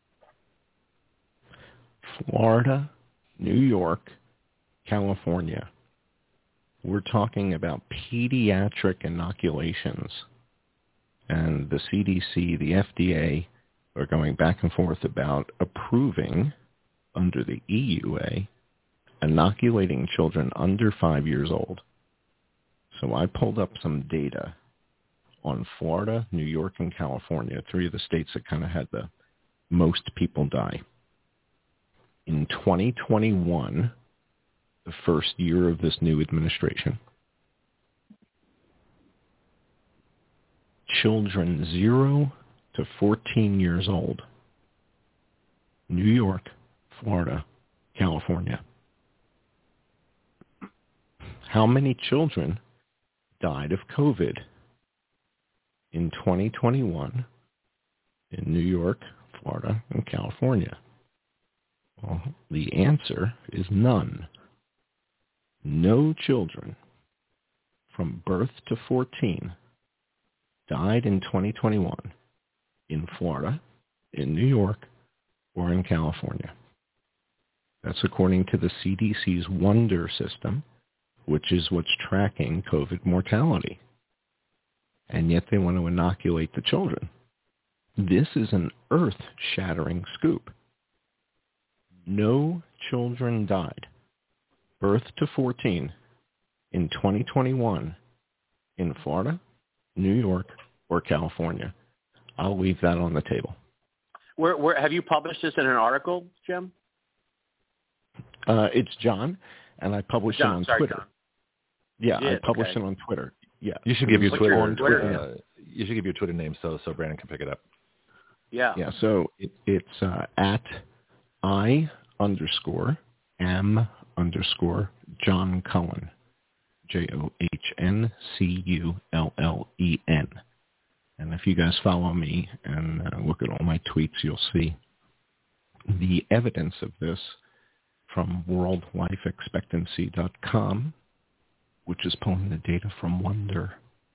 Florida, New York, California. We're talking about pediatric inoculations. And the C D C, the F D A, are going back and forth about approving, under the E U A, inoculating children under five years old. So I pulled up some data on Florida, New York, and California, three of the states that kind of had the most people die. In twenty twenty-one, the first year of this new administration, children zero to fourteen years old, New York, Florida, California. How many children died of COVID in twenty twenty-one in New York, Florida, and California? Well, the answer is none. No children from birth to fourteen died in twenty twenty-one in Florida, in New York, or in California. That's according to the C D C's Wonder system, which is what's tracking COVID mortality. And yet they want to inoculate the children. This is an earth-shattering scoop. No children died, birth to fourteen, in twenty twenty-one in Florida, New York, or California. I'll leave that on the table. Where, where have you published this in an article, Jim? Uh, it's John, and I published John, it on sorry, Twitter. John. Yeah, You I did, published okay. it on Twitter. Yeah, You should give your What's Twitter. your Twitter? Uh, you should give your Twitter name so so Brandon can pick it up. Yeah. Yeah, so it, it's uh, at I underscore M underscore John Cullen, J O H N C U L L E N. And if you guys follow me and uh, look at all my tweets, you'll see the evidence of this from world life expectancy dot com, which is pulling the data from Wonder.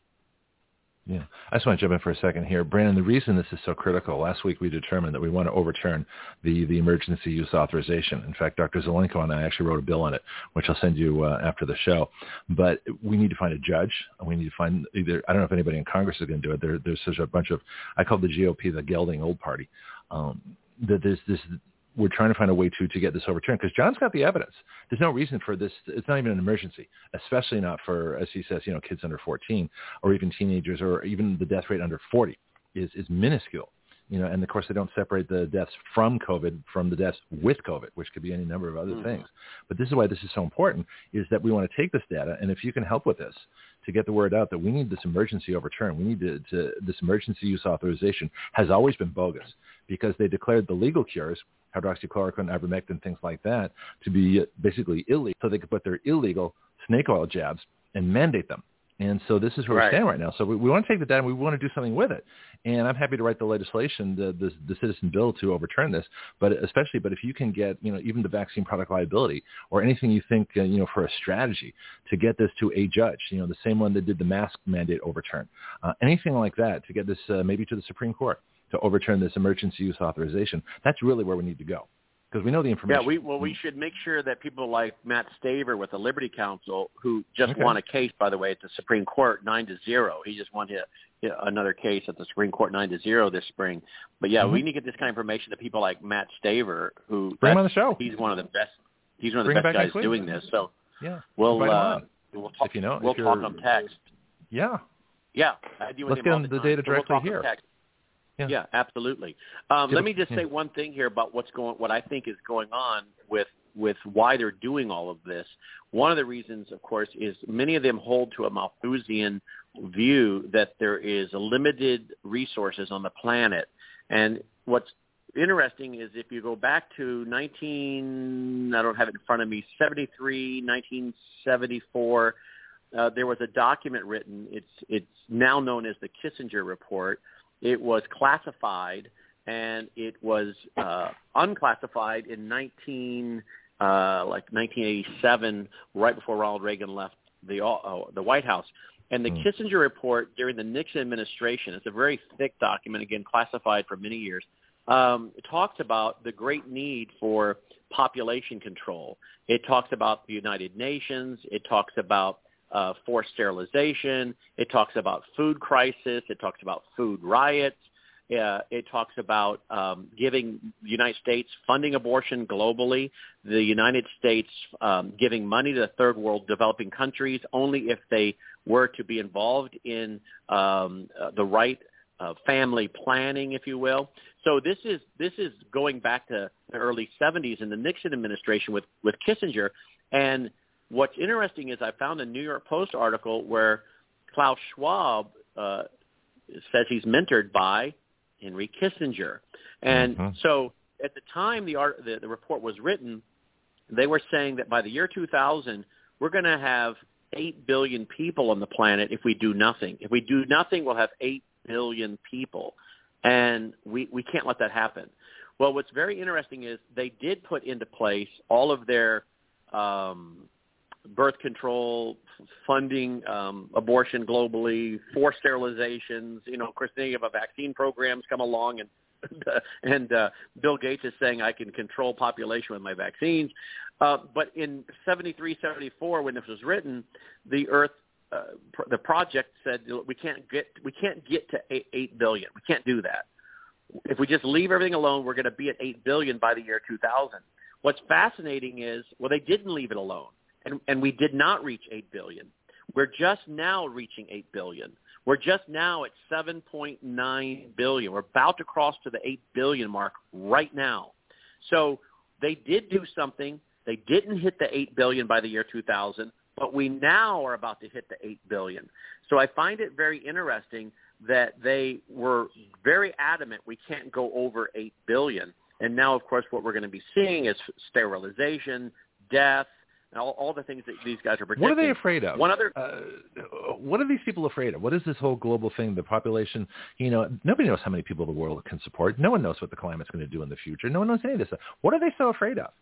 Yeah. I just want to jump in for a second here. Brandon, the reason this is so critical, last week we determined that we want to overturn the, the emergency use authorization. In fact, Doctor Zelenko and I actually wrote a bill on it, which I'll send you uh, after the show. But we need to find a judge. We need to find either, I don't know if anybody in Congress is going to do it. There, there's such a bunch of, I call the G O P the gelding old party. Um, that there's this, we're trying to find a way to, to get this overturned because John's got the evidence. There's no reason for this. It's not even an emergency, especially not for, as he says, you know, kids under fourteen or even teenagers or even the death rate under forty is, is minuscule. You know, and of course they don't separate the deaths from COVID from the deaths with COVID, which could be any number of other mm-hmm. things. But this is why this is so important, is that we want to take this data, and if you can help with this, to get the word out that we need this emergency overturned. We need to, to this emergency use authorization has always been bogus because they declared the legal cures, hydroxychloroquine, ivermectin, things like that, to be basically illegal, so they could put their illegal snake oil jabs and mandate them. And so this is where right. we stand right now. So we, we want to take the data and we want to do something with it. And I'm happy to write the legislation, the, the, the citizen bill to overturn this. But especially, but if you can get, you know, even the vaccine product liability or anything you think, uh, you know, for a strategy to get this to a judge, you know, the same one that did the mask mandate overturn, uh, anything like that to get this uh, maybe to the Supreme Court to overturn this emergency use authorization. That's really where we need to go. Because we know the information. Yeah, we well, we should make sure that people like Matt Staver with the Liberty Counsel, who just okay. won a case, by the way, at the Supreme Court, nine to zero. He just won a, another case at the Supreme Court, nine to zero this spring. But yeah, mm-hmm. we need to get this kind of information to people like Matt Staver, who bring him on the show. He's one of the best. He's one of the bring best guys doing this. So yeah, we'll uh, we'll talk. If you know, we'll talk on text. Yeah, yeah. I deal with Let's him get all the, the, the data time. directly so we'll here. Yeah. yeah, absolutely. Um, let me just yeah. say one thing here about what's going, what I think is going on with with why they're doing all of this. One of the reasons, of course, is many of them hold to a Malthusian view that there is limited resources on the planet. And what's interesting is if you go back to nineteen, I don't have it in front of me, seventy-three, nineteen seventy-four, uh, there was a document written. It's it's now known as the Kissinger Report. It was classified, and it was uh, unclassified in nineteen uh, like nineteen eighty-seven, right before Ronald Reagan left the uh, the White House. And the mm. Kissinger Report during the Nixon administration, it's a very thick document, again classified for many years. Um, it talks about the great need for population control. It talks about the United Nations. It talks about Uh, forced sterilization. It talks about food crisis. It talks about food riots. Uh, it talks about um, giving the United States funding abortion globally, the United States um, giving money to the third world developing countries only if they were to be involved in um, uh, the right uh, family planning, if you will. So this is this is going back to the early seventies in the Nixon administration with, with Kissinger. And what's interesting is I found a New York Post article where Klaus Schwab uh, says he's mentored by Henry Kissinger. And mm-hmm. so at the time the, art, the, the report was written, they were saying that by the year two thousand, we're going to have eight billion people on the planet if we do nothing. If we do nothing, we'll have eight billion people. And we, we can't let that happen. Well, what's very interesting is they did put into place all of their um, – birth control, funding um, abortion globally, forced sterilizations. You know, of course, they have a vaccine programs come along, and and uh, Bill Gates is saying I can control population with my vaccines. Uh, but in seventy-three, seventy-four, when this was written, the Earth, uh, pr- the project said we can't get we can't get to eight, eight billion. We can't do that. If we just leave everything alone, we're going to be at eight billion by the year two thousand. What's fascinating is, well, they didn't leave it alone, and, and we did not reach eight billion. We're just now reaching eight billion. We're just now at seven point nine billion. We're about to cross to the eight billion mark right now. So they did do something. They didn't hit the eight billion by the year two thousand, but we now are about to hit the eight billion. So I find it very interesting that they were very adamant we can't go over eight billion. And now, of course, what we're going to be seeing is sterilization, death, and all, all the things that these guys are predicting. What are they afraid of? One other, uh, what are these people afraid of? What is this whole global thing, the population? You know, nobody knows how many people the world can support. No one knows what the climate's going to do in the future. No one knows any of this stuff. What are they so afraid of?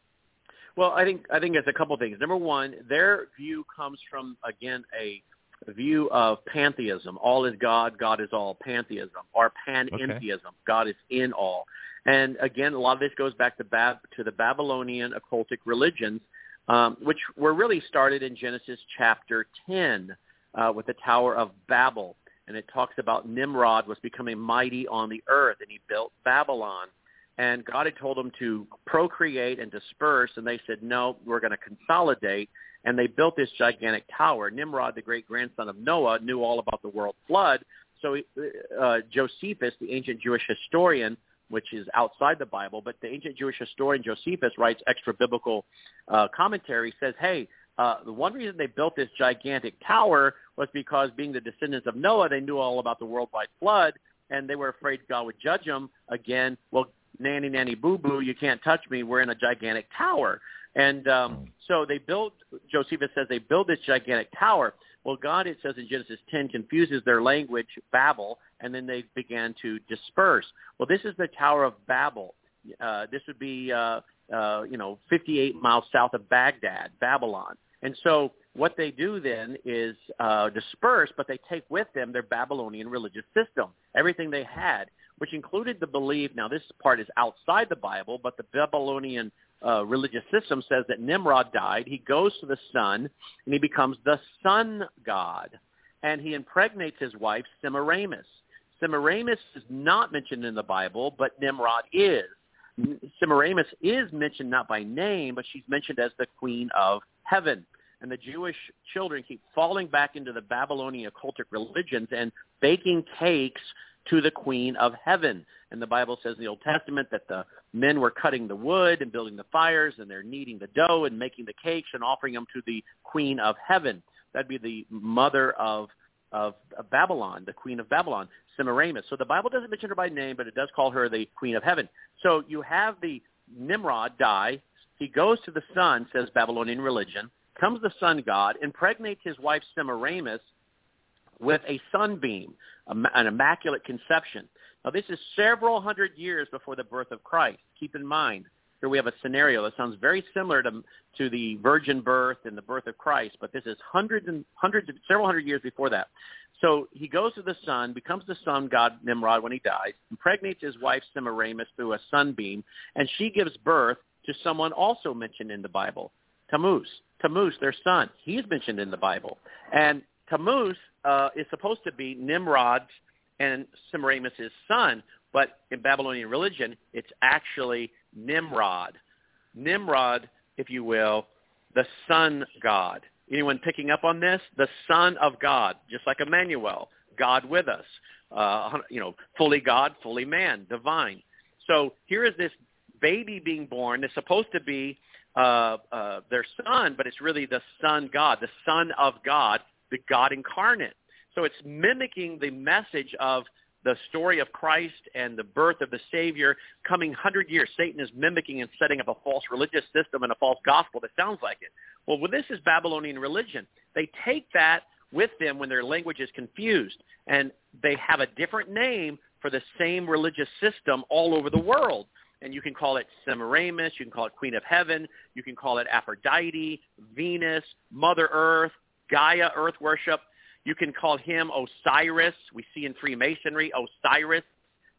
Well, I think I think it's a couple of things. Number one, their view comes from, again, a view of pantheism. All is God, God is all. Pantheism, or panentheism. Okay. God is in all. And again, a lot of this goes back to, Bab- to the Babylonian occultic religions, um, which were really started in Genesis chapter ten uh, with the Tower of Babel. And it talks about Nimrod was becoming mighty on the earth, and he built Babylon. And God had told them to procreate and disperse, and they said, no, we're going to consolidate. And they built this gigantic tower. Nimrod, the great-grandson of Noah, knew all about the world flood. So uh, Josephus, the ancient Jewish historian, which is outside the Bible, but the ancient Jewish historian Josephus writes extra-biblical uh, commentary, says, hey, uh, the one reason they built this gigantic tower was because being the descendants of Noah, they knew all about the worldwide flood, and they were afraid God would judge them. Again, well, nanny, nanny, boo-boo, you can't touch me. We're in a gigantic tower. And um, so they built, Josephus says they built this gigantic tower. Well, God, it says in Genesis ten, confuses their language, Babel, and then they began to disperse. Well, this is the Tower of Babel. Uh, this would be, uh, uh, you know, fifty-eight miles south of Baghdad, Babylon. And so what they do then is uh, disperse, but they take with them their Babylonian religious system, everything they had, which included the belief, now this part is outside the Bible, but the Babylonian uh, religious system says that Nimrod died. He goes to the sun, and he becomes the sun god. And he impregnates his wife, Semiramis. Semiramis is not mentioned in the Bible, but Nimrod is. Semiramis is mentioned not by name, but she's mentioned as the queen of heaven. And the Jewish children keep falling back into the Babylonian occultic religions and baking cakes to the queen of heaven. And the Bible says in the Old Testament that the men were cutting the wood and building the fires, and they're kneading the dough and making the cakes and offering them to the queen of heaven. That'd be the mother of, of, of Babylon, the queen of Babylon, Semiramis. So the Bible doesn't mention her by name, but it does call her the queen of heaven. So you have the Nimrod die. He goes to the sun, says Babylonian religion, comes the sun god, impregnates his wife Semiramis with a sunbeam, an immaculate conception. Now, this is several hundred years before the birth of Christ. Keep in mind, here we have a scenario that sounds very similar to, to the virgin birth and the birth of Christ, but this is hundreds and hundreds, of, several hundred years before that. So he goes to the sun, becomes the sun god Nimrod when he dies, impregnates his wife Semiramis through a sunbeam, and she gives birth to someone also mentioned in the Bible, Tammuz. Tammuz, their son. He's mentioned in the Bible. And Tammuz uh, is supposed to be Nimrod's and Semiramis' son, but in Babylonian religion, it's actually Nimrod. Nimrod, if you will, the sun god. Anyone picking up on this? The son of God, just like Emmanuel, God with us. Uh, you know, fully God, fully man, divine. So here is this baby being born. It's supposed to be uh, uh, their son, but it's really the son God, the son of God, the God incarnate. So it's mimicking the message of the story of Christ and the birth of the Savior coming one hundred years. Satan is mimicking and setting up a false religious system and a false gospel that sounds like it. Well, well, this is Babylonian religion. They take that with them when their language is confused, and they have a different name for the same religious system all over the world. And you can call it Semiramis, you can call it Queen of Heaven, you can call it Aphrodite, Venus, Mother Earth, Gaia, Earth worship. You can call him Osiris. We see in Freemasonry, Osiris,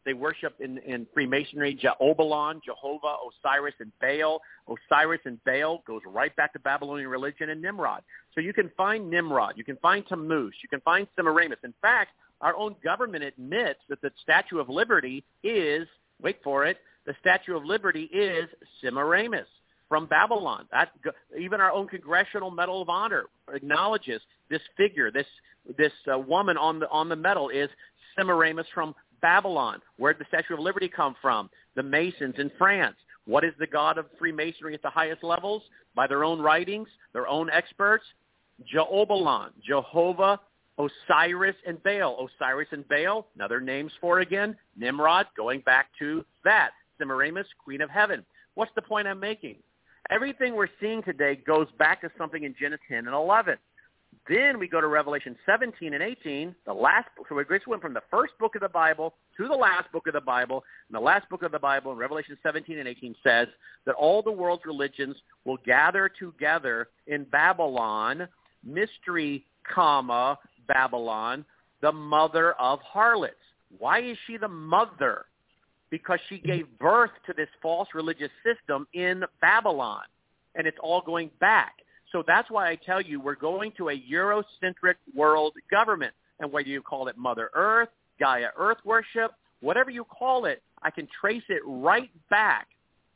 They worship in, in Freemasonry, Jeobalon, Jehovah, Osiris, and Baal. Osiris and Baal goes right back to Babylonian religion and Nimrod. So you can find Nimrod. You can find Tammuz. You can find Semiramis. In fact, our own government admits that the Statue of Liberty is, wait for it, the Statue of Liberty is Semiramis from Babylon. That, even our own Congressional Medal of Honor acknowledges this figure, this this uh, woman on the on the medal is Semiramis from Babylon. Where did the Statue of Liberty come from? The Masons in France. What is the god of Freemasonry at the highest levels? By their own writings, their own experts, Jeobalon, Jehovah, Osiris, and Baal. Osiris and Baal, another names for again, Nimrod, going back to that. Semiramis, Queen of Heaven. What's the point I'm making? Everything we're seeing today goes back to something in Genesis ten and eleven. Then we go to Revelation seventeen and eighteen, the last book. So we just went from the first book of the Bible to the last book of the Bible. And the last book of the Bible in Revelation seventeen and eighteen says that all the world's religions will gather together in Babylon, mystery, comma, Babylon, the mother of harlots. Why is she the mother? Because she gave birth to this false religious system in Babylon, and it's all going back. So that's why I tell you we're going to a Eurocentric world government, and whether you call it Mother Earth, Gaia Earth worship, whatever you call it, I can trace it right back,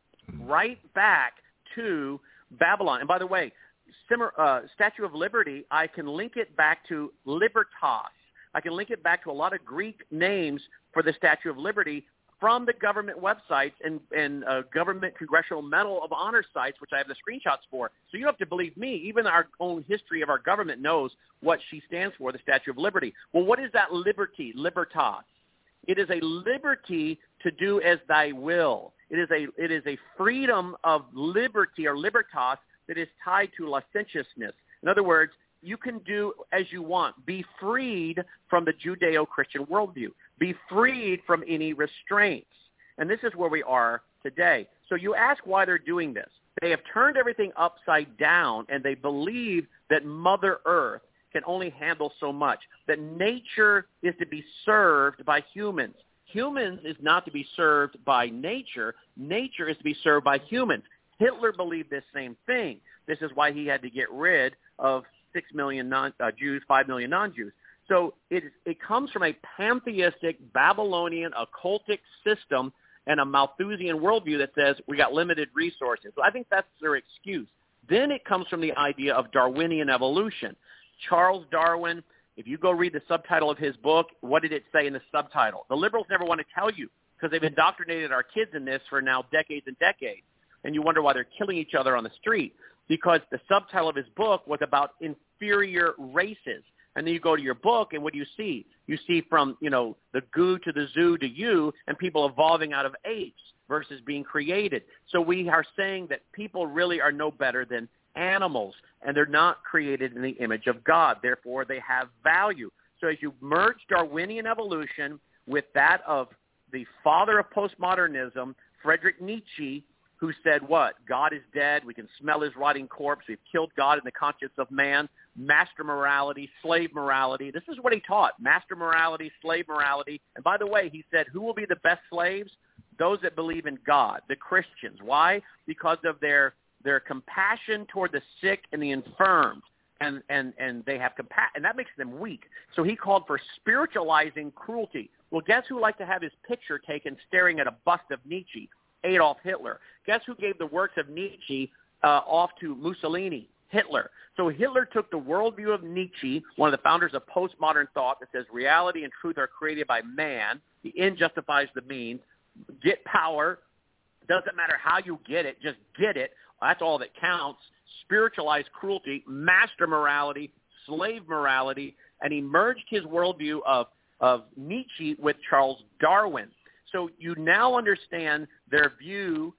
right back to Babylon. And by the way, Simmer, uh, Statue of Liberty, I can link it back to Libertas. I can link it back to a lot of Greek names for the Statue of Liberty from the government websites and, and uh, government Congressional Medal of Honor sites, which I have the screenshots for. So you don't have to believe me. Even our own history of our government knows what she stands for, the Statue of Liberty. Well, what is that liberty, libertas? It is a liberty to do as thy will. It is a, it is a freedom of liberty or libertas that is tied to licentiousness. In other words, you can do as you want. Be freed from the Judeo-Christian worldview. Be freed from any restraints. And this is where we are today. So you ask why they're doing this. They have turned everything upside down, and they believe that Mother Earth can only handle so much, that nature is to be served by humans. Humans is not to be served by nature. Nature is to be served by humans. Hitler believed this same thing. This is why he had to get rid of six million non, uh, Jews, five million non-Jews. So it, it comes from a pantheistic, Babylonian, occultic system and a Malthusian worldview that says we got limited resources. So I think that's their excuse. Then it comes from the idea of Darwinian evolution. Charles Darwin, if you go read the subtitle of his book, what did it say in the subtitle? The liberals never want to tell you because they've indoctrinated our kids in this for now decades and decades. And you wonder why they're killing each other on the street, because the subtitle of his book was about inferior races. And then you go to your book, and what do you see? You see from, you know, the goo to the zoo to you, and people evolving out of apes versus being created. So we are saying that people really are no better than animals, and they're not created in the image of God. Therefore, they have value. So as you merge Darwinian evolution with that of the father of postmodernism, Friedrich Nietzsche, who said what? God is dead. We can smell his rotting corpse. We've killed God in the conscience of man. Master morality, slave morality. This is what he taught. Master morality, slave morality. And by the way, he said, who will be the best slaves? Those that believe in God, the Christians. Why? Because of their their compassion toward the sick and the infirmed. And, and, and they have compassion, and that makes them weak. So he called for spiritualizing cruelty. Well, guess who liked to have his picture taken staring at a bust of Nietzsche? Adolf Hitler. Guess who gave the works of Nietzsche uh, off to Mussolini? Hitler. So Hitler took the worldview of Nietzsche, one of the founders of postmodern thought, that says reality and truth are created by man. The end justifies the means. Get power. Doesn't matter how you get it. Just get it. That's all that counts. Spiritualize cruelty, master morality, slave morality, and he merged his worldview of, of Nietzsche with Charles Darwin. So you now understand their view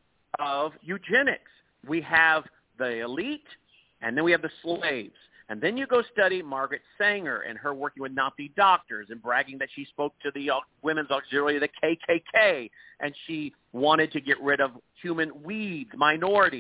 of eugenics. We have the elite, and then we have the slaves. And then you go study Margaret Sanger and her working with Nazi doctors and bragging that she spoke to the uh, women's auxiliary of the K K K, and she wanted to get rid of human weeds, minorities.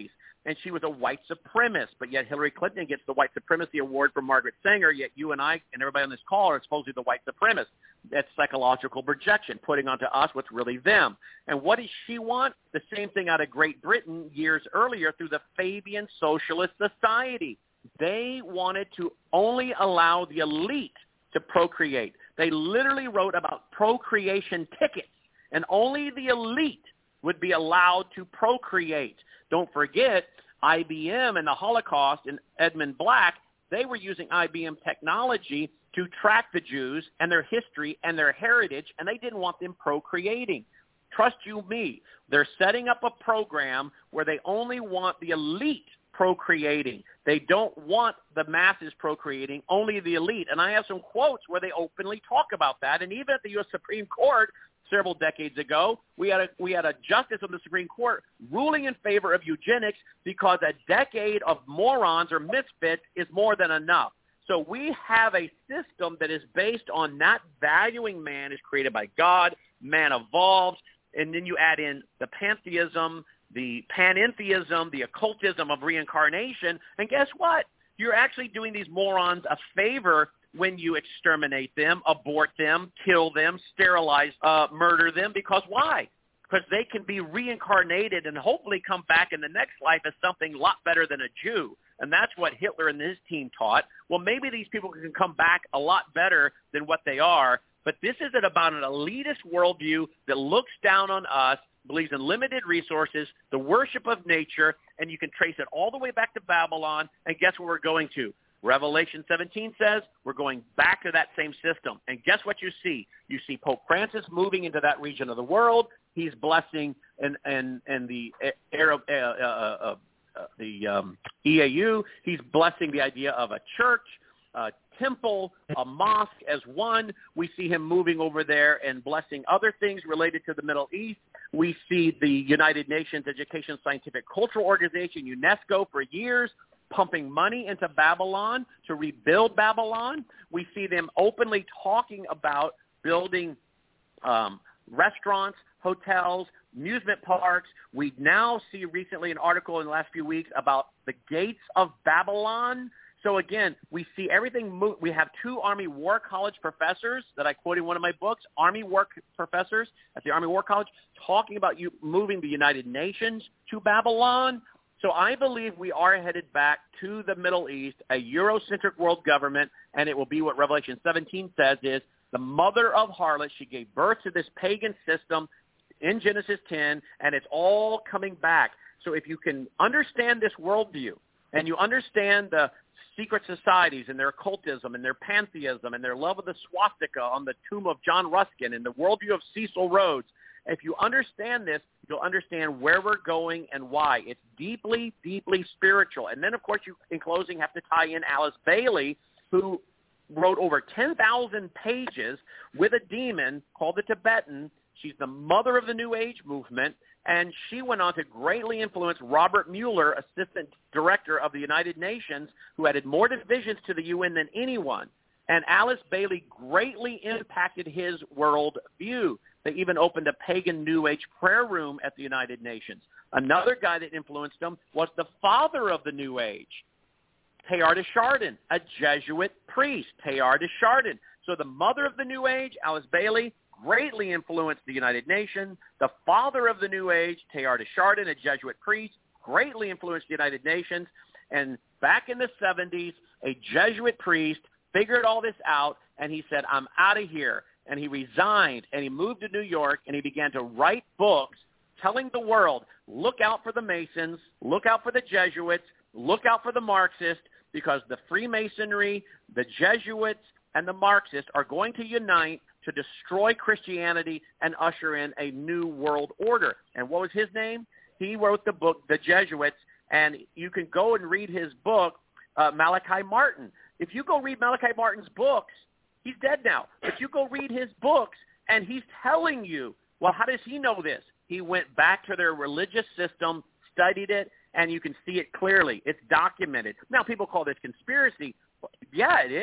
and she was a white supremacist, but yet Hillary Clinton gets the white supremacy award for Margaret Sanger, yet you and I and everybody on this call are supposedly the white supremacists. That's psychological projection, putting onto us what's really them. And what does she want? The same thing out of Great Britain years earlier through the Fabian Socialist Society. They wanted to only allow the elite to procreate. They literally wrote about procreation tickets, and only the elite would be allowed to procreate. Don't forget, I B M and the Holocaust and Edmund Black, they were using I B M technology to track the Jews and their history and their heritage, and they didn't want them procreating. Trust you me, they're setting up a program where they only want the elite procreating. They don't want the masses procreating, only the elite. And I have some quotes where they openly talk about that. And even at the U S Supreme Court several decades ago, we had a we had a justice of the Supreme Court ruling in favor of eugenics because a decade of morons or misfits is more than enough. So we have a system that is based on not valuing man as created by God, man evolves, and then you add in the pantheism, the panentheism, the occultism of reincarnation, and guess what? You're actually doing these morons a favor when you exterminate them, abort them, kill them, sterilize, uh, murder them, because why? Because they can be reincarnated and hopefully come back in the next life as something a lot better than a Jew. And that's what Hitler and his team taught. Well, maybe these people can come back a lot better than what they are, but this isn't about an elitist worldview that looks down on us, believes in limited resources, the worship of nature, and you can trace it all the way back to Babylon, and guess where we're going to? Revelation seventeen says we're going back to that same system. And guess what you see? You see Pope Francis moving into that region of the world. He's blessing and and and the Arab uh, uh, uh, uh, the um, E A U. He's blessing the idea of a church, a temple, a mosque as one. We see him moving over there and blessing other things related to the Middle East. We see the United Nations Education, Scientific, Cultural Organization, UNESCO, for years pumping money into Babylon to rebuild Babylon. We see them openly talking about building um, restaurants, hotels, amusement parks. We now see recently an article in the last few weeks about the gates of Babylon. So again, we see everything move. We have two Army War College professors that I quoted in one of my books, Army War professors at the Army War College, talking about you moving the United Nations to Babylon. So I believe we are headed back to the Middle East, a Eurocentric world government, and it will be what Revelation seventeen says is the mother of harlots. She gave birth to this pagan system in Genesis ten, and it's all coming back. So if you can understand this worldview, and you understand the secret societies and their occultism and their pantheism and their love of the swastika on the tomb of John Ruskin and the worldview of Cecil Rhodes, if you understand this, you'll understand where we're going and why. It's deeply, deeply spiritual. And then, of course, you, in closing, have to tie in Alice Bailey, who wrote over ten thousand pages with a demon called the Tibetan. She's the mother of the New Age movement, and she went on to greatly influence Robert Mueller, Assistant Director of the United Nations, who added more divisions to the U N than anyone. And Alice Bailey greatly impacted his world view. They even opened a pagan New Age prayer room at the United Nations. Another guy that influenced him was the father of the New Age, Teilhard de Chardin, a Jesuit priest, Teilhard de Chardin. So the mother of the New Age, Alice Bailey, greatly influenced the United Nations. The father of the New Age, Teilhard de Chardin, a Jesuit priest, greatly influenced the United Nations. And back in the seventies, a Jesuit priest figured all this out, and he said, I'm out of here. And he resigned, and he moved to New York, and he began to write books telling the world, look out for the Masons, look out for the Jesuits, look out for the Marxists, because the Freemasonry, the Jesuits, and the Marxists are going to unite to destroy Christianity and usher in a new world order. And what was his name? He wrote the book, The Jesuits, and you can go and read his book, uh, Malachi Martin. If you go read Malachi Martin's books, he's dead now, but you go read his books, and he's telling you, well, how does he know this? He went back to their religious system, studied it, and you can see it clearly. It's documented. Now, people call this conspiracy. Yeah, it is.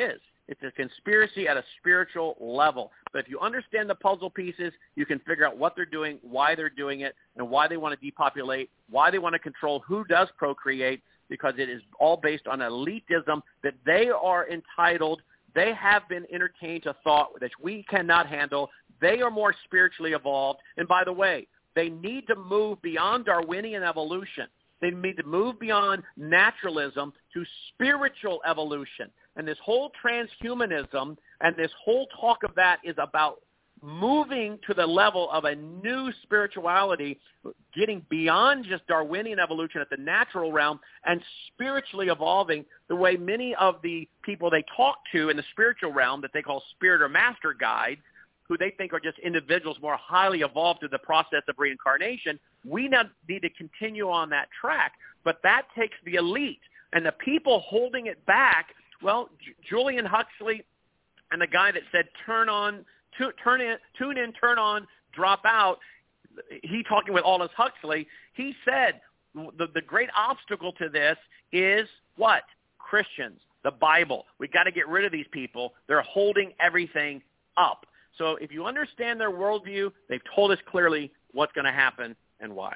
It's a conspiracy at a spiritual level. But if you understand the puzzle pieces, you can figure out what they're doing, why they're doing it, and why they want to depopulate, why they want to control who does procreate, because it is all based on elitism that they are entitled. They have been entertained to thought that we cannot handle. They are more spiritually evolved. And by the way, they need to move beyond Darwinian evolution. They need to move beyond naturalism to spiritual evolution. And this whole transhumanism and this whole talk of that is about moving to the level of a new spirituality, getting beyond just Darwinian evolution at the natural realm and spiritually evolving the way many of the people they talk to in the spiritual realm that they call spirit or master guides, who they think are just individuals more highly evolved through the process of reincarnation. We now need to continue on that track, but that takes the elite. And the people holding it back, well, J- Julian Huxley and the guy that said turn on, tu- turn in, tune in, turn on, drop out, he talking with Aldous Huxley, he said the, the great obstacle to this is what? Christians, the Bible. We got to get rid of these people. They're holding everything up. So if you understand their worldview, they've told us clearly what's going to happen and why.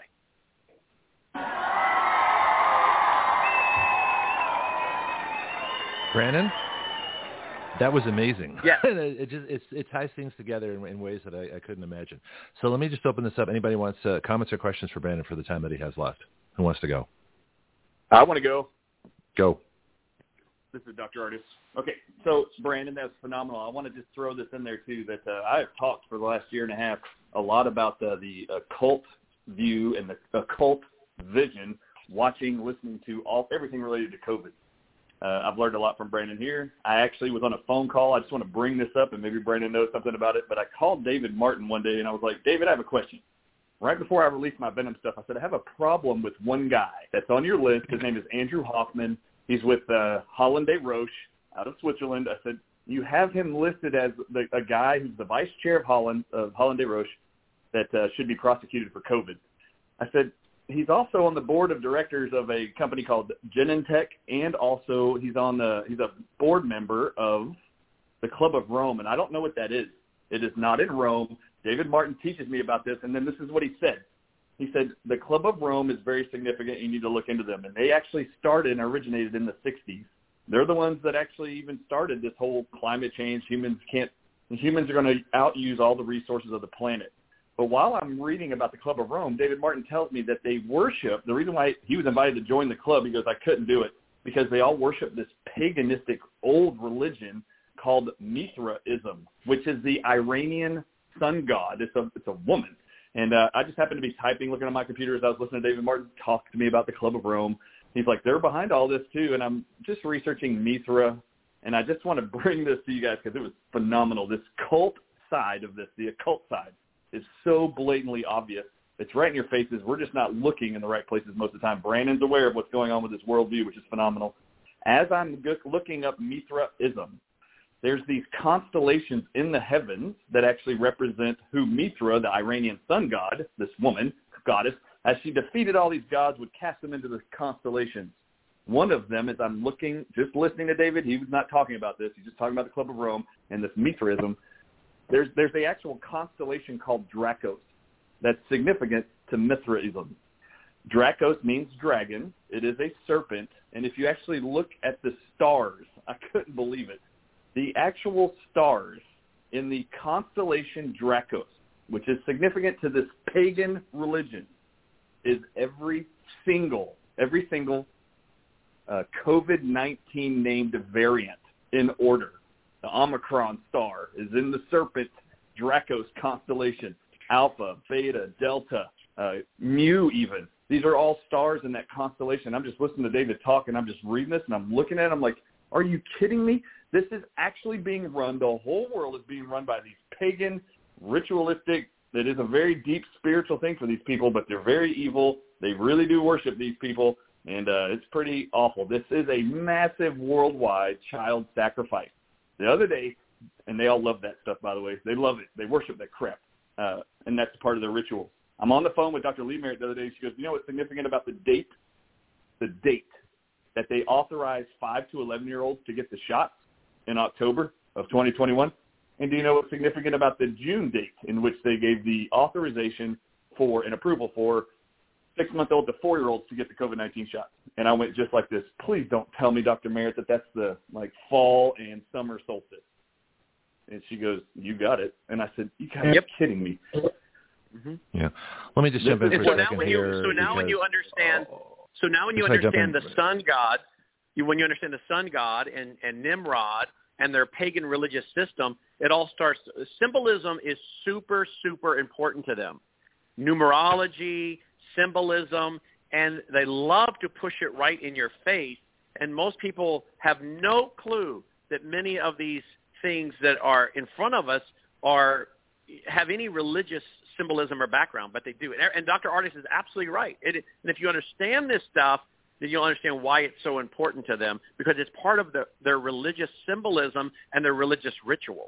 Brandon, that was amazing. Yeah, it just it's, it ties things together in, in ways that I, I couldn't imagine. So let me just open this up. Anybody wants uh, comments or questions for Brandon for the time that he has left? Who wants to go? I want to go. Go. This is Doctor Artis. Okay, so Brandon, that's phenomenal. I want to just throw this in there too. That uh, I have talked for the last year and a half a lot about the, the occult view and the occult vision, watching, listening to all everything related to COVID. Uh, I've learned a lot from Brandon here. I actually was on a phone call. I just want to bring this up, and maybe Brandon knows something about it. But I called David Martin one day, and I was like, David, I have a question. Right before I released my Venom stuff, I said, I have a problem with one guy that's on your list. His name is Andrew Hoffman. He's with uh, Holland de Roche out of Switzerland. I said, you have him listed as the, a guy who's the vice chair of Holland, of Holland de Roche that uh, should be prosecuted for COVID. I said, he's also on the board of directors of a company called Genentech, and also he's on the he's a board member of the Club of Rome, and I don't know what that is. It is not in Rome. David Martin teaches me about this, and then this is what he said. He said, the Club of Rome is very significant. You need to look into them. And they actually started and originated in the sixties. They're the ones that actually even started this whole climate change. Humans can't, humans are going to outuse all the resources of the planet. But while I'm reading about the Club of Rome, David Martin tells me that they worship, the reason why he was invited to join the club, he goes, I couldn't do it, because they all worship this paganistic old religion called Mithraism, which is the Iranian sun god. It's a, it's a woman. And uh, I just happened to be typing, looking at my computer as I was listening to David Martin talk to me about the Club of Rome. He's like, they're behind all this too. And I'm just researching Mithra, and I just want to bring this to you guys because it was phenomenal. This cult side of this, the occult side, is so blatantly obvious. It's right in your faces. We're just not looking in the right places most of the time. Brandon's aware of what's going on with this worldview, which is phenomenal. As I'm looking up Mithraism, there's these constellations in the heavens that actually represent who Mithra, the Iranian sun god, this woman, goddess, as she defeated all these gods, would cast them into the constellations. One of them, as I'm looking, just listening to David, he was not talking about this. He's just talking about the Club of Rome and this Mithraism. There's there's the actual constellation called Dracos that's significant to Mithraism. Dracos means dragon. It is a serpent. And if you actually look at the stars, I couldn't believe it. The actual stars in the constellation Dracos, which is significant to this pagan religion, is every single, every single uh, COVID nineteen named variant in order. The Omicron star is in the serpent Dracos constellation. Alpha, Beta, Delta, uh, Mu even. These are all stars in that constellation. I'm just listening to David talk, and I'm just reading this, and I'm looking at it. I'm like, are you kidding me? This is actually being run. The whole world is being run by these pagan, ritualistic, that is a very deep spiritual thing for these people, but they're very evil. They really do worship these people, and uh, it's pretty awful. This is a massive worldwide child sacrifice. The other day, and they all love that stuff, by the way. They love it. They worship that crap, uh, and that's part of their ritual. I'm on the phone with Doctor Lee Merritt the other day. She goes, you know what's significant about the date? The date that they authorized five to eleven-year-olds to get the shots in October of twenty twenty-one. And do you know what's significant about the June date in which they gave the authorization for and approval for six-month-old to four-year-olds to get the COVID nineteen shot? And I went just like this, please don't tell me, Doctor Merritt, that that's the, like, fall and summer solstice. And she goes, you got it. And I said, you guys yep. are kidding me. Mm-hmm. Yeah. Let me just jump in for so a now second when here. You, so now because, when you understand, oh, so now when you understand the sun god, you, when you understand the sun god and, and Nimrod and their pagan religious system, it all starts, symbolism is super, super important to them. Numerology, symbolism, and they love to push it right in your face. And most people have no clue that many of these things that are in front of us are have any religious symbolism or background, but they do. And, and Doctor Ardis is absolutely right. It, and if you understand this stuff, then you'll understand why it's so important to them, because it's part of the, their religious symbolism and their religious rituals.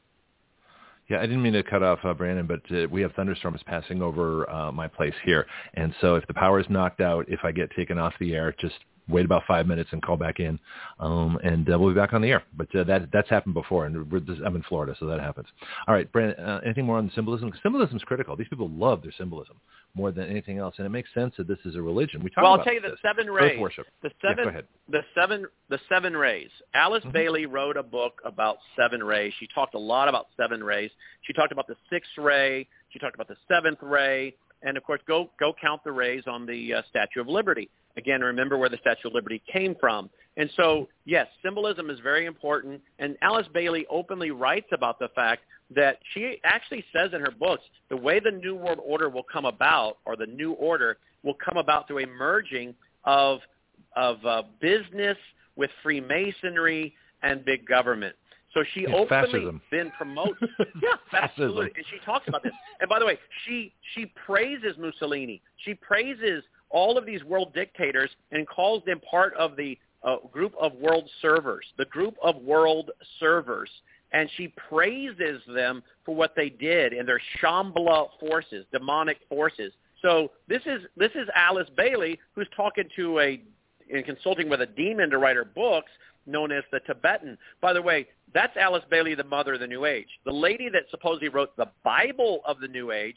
Yeah, I didn't mean to cut off uh, Brandon, but uh, we have thunderstorms passing over uh, my place here. And so if the power is knocked out, if I get taken off the air, just wait about five minutes and call back in, um, and uh, we'll be back on the air. But uh, that that's happened before, and we're just, I'm in Florida, so that happens. All right, Brandon, uh, anything more on the symbolism? Because symbolism is critical. These people love their symbolism more than anything else, and it makes sense that this is a religion. We talk well, about I'll tell you the this. seven rays. Worship. The seven. Yeah, go ahead. The seven. The seven rays. Alice mm-hmm. Bailey wrote a book about seven rays. She talked a lot about seven rays. She talked about the sixth ray. She talked about the seventh ray. And, of course, go go count the rays on the uh, Statue of Liberty. Again, remember where the Statue of Liberty came from. And so, yes, symbolism is very important. And Alice Bailey openly writes about the fact that she actually says in her books the way the New World Order will come about, or the New Order, will come about through a merging of, of uh, business with Freemasonry and big government. So she yeah, openly fascism. then promotes, yeah, absolutely, and she talks about this. And by the way, she she praises Mussolini. She praises all of these world dictators and calls them part of the uh, group of world servers, the group of world servers. And she praises them for what they did and their Shambhala forces, demonic forces. So this is this is Alice Bailey, who's talking to a and consulting with a demon to write her books, known as the Tibetan. By the way, that's Alice Bailey, the mother of the New Age. The lady that supposedly wrote the Bible of the New Age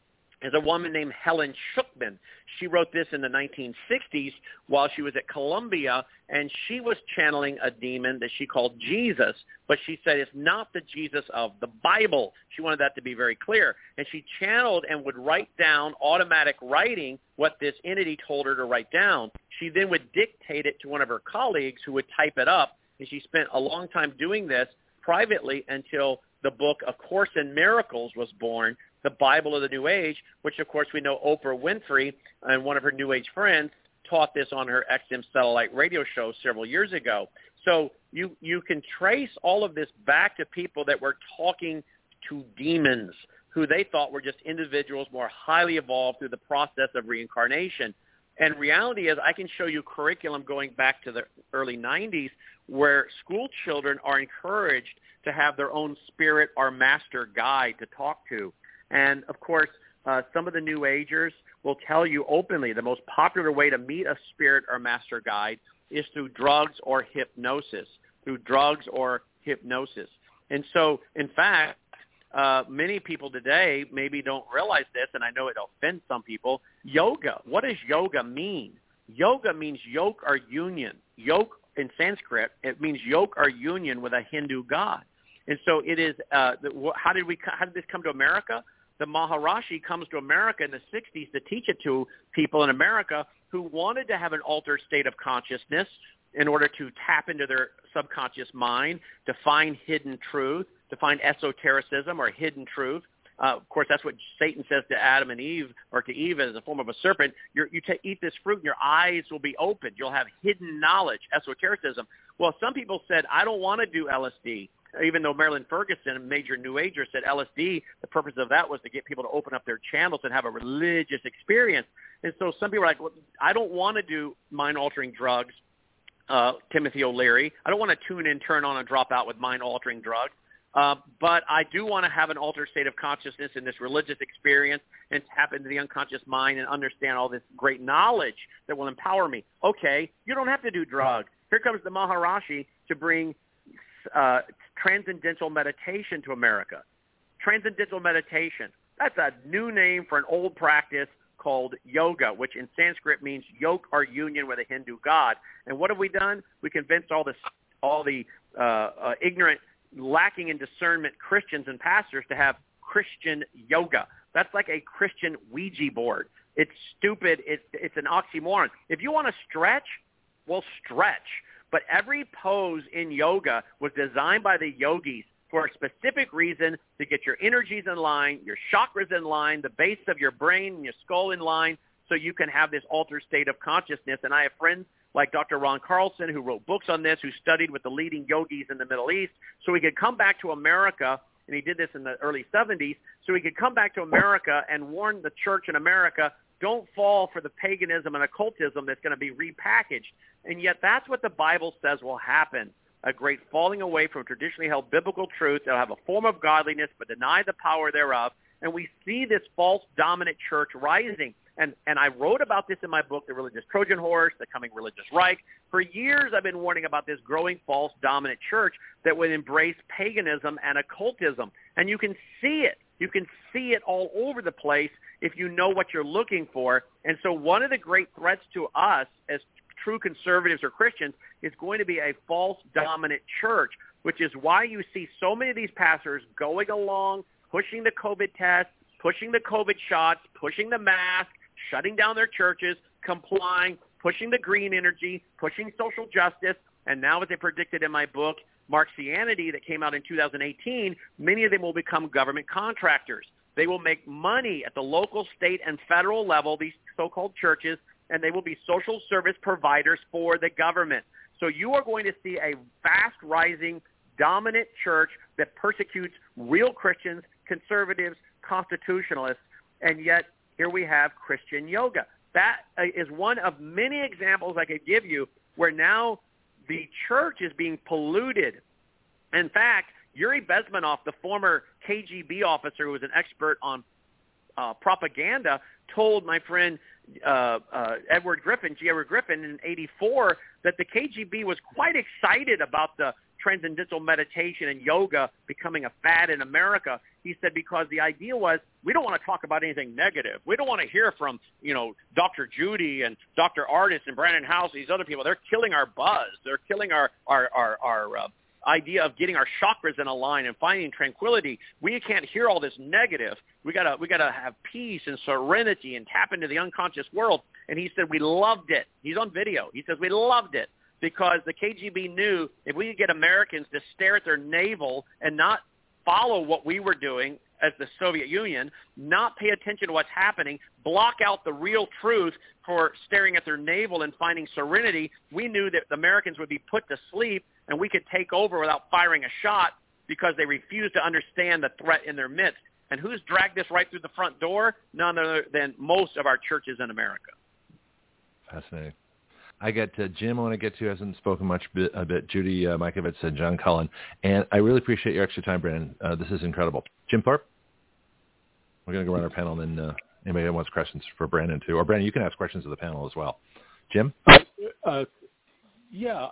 is a woman named Helen Schucman. She wrote this in the nineteen sixties while she was at Columbia, and she was channeling a demon that she called Jesus, but she said it's not the Jesus of the Bible. She wanted that to be very clear. And she channeled and would write down, automatic writing, what this entity told her to write down. She then would dictate it to one of her colleagues who would type it up, and she spent a long time doing this privately until the book A Course in Miracles was born, the Bible of the New Age, which, of course, we know Oprah Winfrey and one of her New Age friends taught this on her X M satellite radio show several years ago. So you, you can trace all of this back to people that were talking to demons who they thought were just individuals more highly evolved through the process of reincarnation. And reality is I can show you curriculum going back to the early nineties where school children are encouraged to have their own spirit or master guide to talk to. And, of course, uh, some of the New Agers will tell you openly the most popular way to meet a spirit or master guide is through drugs or hypnosis, through drugs or hypnosis. And so, in fact, uh, many people today maybe don't realize this, and I know it offends some people. Yoga, what does yoga mean? Yoga means yoke or union. Yoke in Sanskrit, it means yoke or union with a Hindu god. And so it is, uh, how did we? How did this come to America? The Maharishi comes to America in the sixties to teach it to people in America who wanted to have an altered state of consciousness in order to tap into their subconscious mind, to find hidden truth, to find esotericism or hidden truth. Uh, of course, that's what Satan says to Adam and Eve, or to Eve as a form of a serpent. You're, you ta- eat this fruit and your eyes will be opened. You'll have hidden knowledge, esotericism. Well, some people said, I don't want to do L S D. Even though Marilyn Ferguson, a major New Ager, said L S D, the purpose of that was to get people to open up their channels and have a religious experience. And so some people are like, well, I don't want to do mind-altering drugs, uh, Timothy O'Leary. I don't want to tune in, turn on, and drop out with mind-altering drugs. Uh, but I do want to have an altered state of consciousness in this religious experience and tap into the unconscious mind and understand all this great knowledge that will empower me. Okay, you don't have to do drugs. Here comes the Maharishi to bring uh, transcendental meditation to America. Transcendental meditation, that's a new name for an old practice called yoga, which in Sanskrit means yoke or union with a Hindu god. And what have we done? We convinced all, this, all the uh, uh, ignorant, lacking in discernment Christians and pastors to have Christian yoga. That's like a Christian Ouija board. It's stupid. It's, it's an oxymoron. If you want to stretch, well, stretch. But every pose in yoga was designed by the yogis for a specific reason, to get your energies in line, your chakras in line, the base of your brain and your skull in line, so you can have this altered state of consciousness. And I have friends like Doctor Ron Carlson, who wrote books on this, who studied with the leading yogis in the Middle East, so he could come back to America, and he did this in the early seventies, so he could come back to America and warn the church in America, don't fall for the paganism and occultism that's going to be repackaged. And yet that's what the Bible says will happen. A great falling away from traditionally held biblical truths that will have a form of godliness but deny the power thereof. And we see this false dominant church rising. And, and I wrote about this in my book, The Religious Trojan Horse, The Coming Religious Reich. For years I've been warning about this growing false dominant church that would embrace paganism and occultism. And you can see it. You can see it all over the place if you know what you're looking for. And so one of the great threats to us as true conservatives or Christians is going to be a false dominant church, which is why you see so many of these pastors going along, pushing the COVID test, pushing the COVID shots, pushing the mask, shutting down their churches, complying, pushing the green energy, pushing social justice, and now, as I predicted in my book, Marxianity, that came out in two thousand eighteen, many of them will become government contractors. They will make money at the local, state, and federal level, these so-called churches, and they will be social service providers for the government. So you are going to see a fast-rising, dominant church that persecutes real Christians, conservatives, constitutionalists, and yet here we have Christian yoga. That is one of many examples I could give you where now the church is being polluted. In fact, Yuri Bezmenov, the former K G B officer who was an expert on uh, propaganda, told my friend uh, uh, Edward Griffin, G. Edward Griffin, in eighty-four that the K G B was quite excited about the transcendental meditation and yoga becoming a fad in America. He said because the idea was we don't want to talk about anything negative. We don't want to hear from, you know, Doctor Judy and Doctor Artis and Brandon House, these other people. They're killing our buzz. They're killing our our our, our uh, idea of getting our chakras in a line and finding tranquility. We can't hear all this negative. We gotta we gotta have peace and serenity and tap into the unconscious world. And he said we loved it. He's on video. He says we loved it because the K G B knew if we could get Americans to stare at their navel and not follow what we were doing as the Soviet Union, not pay attention to what's happening, block out the real truth for staring at their navel and finding serenity, we knew that the Americans would be put to sleep and we could take over without firing a shot because they refused to understand the threat in their midst. And who's dragged this right through the front door? None other than most of our churches in America. Fascinating. I got uh, Jim I want to get to, hasn't spoken much bit, a bit, Judy uh, Mikovits, and John Cullen. And I really appreciate your extra time, Brandon. Uh, this is incredible. Jim Thorpe? We're going to go around our panel, and then uh, anybody who wants questions for Brandon, too. Or, Brandon, you can ask questions of the panel as well. Jim? Uh, uh, yeah.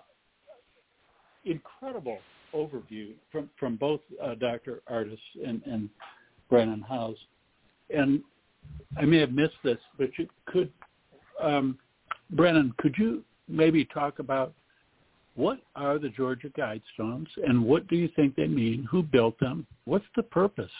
Incredible overview from, from both uh, Doctor Artis and, and Brandon House. And I may have missed this, but you could um, – Brennan, could you maybe talk about what are the Georgia Guidestones and what do you think they mean? Who built them? What's the purpose?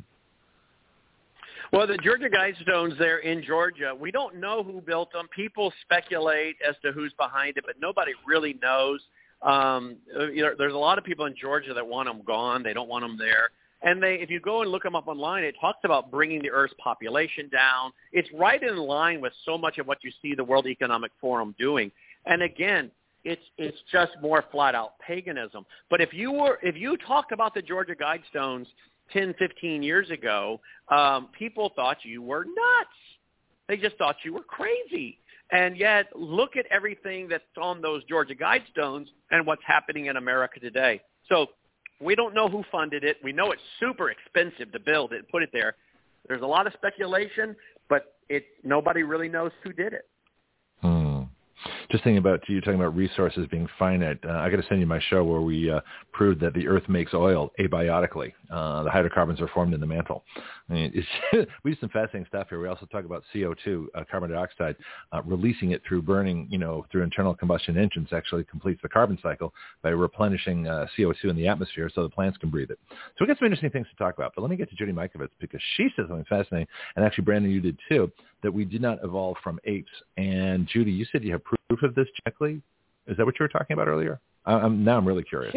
Well, the Georgia Guidestones there in Georgia, we don't know who built them. People speculate as to who's behind it, but nobody really knows. Um, you know, there's a lot of people in Georgia that want them gone. They don't want them there. And they, if you go and look them up online, it talks about bringing the Earth's population down. It's right in line with so much of what you see the World Economic Forum doing. And again, it's it's just more flat out paganism. But if you were if you talked about the Georgia Guidestones ten, fifteen years ago, um, people thought you were nuts. They just thought you were crazy. And yet, look at everything that's on those Georgia Guidestones and what's happening in America today. So we don't know who funded it. We know it's super expensive to build it and put it there. There's a lot of speculation, but it nobody really knows who did it. Hmm. Just thinking about you talking about resources being finite. Uh, I got to send you my show where we uh, proved that the Earth makes oil abiotically. Uh, the hydrocarbons are formed in the mantle. I mean, it's, we do some fascinating stuff here. We also talk about C O two, uh, carbon dioxide, uh, releasing it through burning, you know, through internal combustion engines actually completes the carbon cycle by replenishing uh, C O two in the atmosphere so the plants can breathe it. So we got some interesting things to talk about. But let me get to Judy Mikovits because she said something fascinating, and actually, Brandon, you did too, that we did not evolve from apes. And Judy, you said you have proof of this directly. Is that what you were talking about earlier? I'm, now I'm really curious.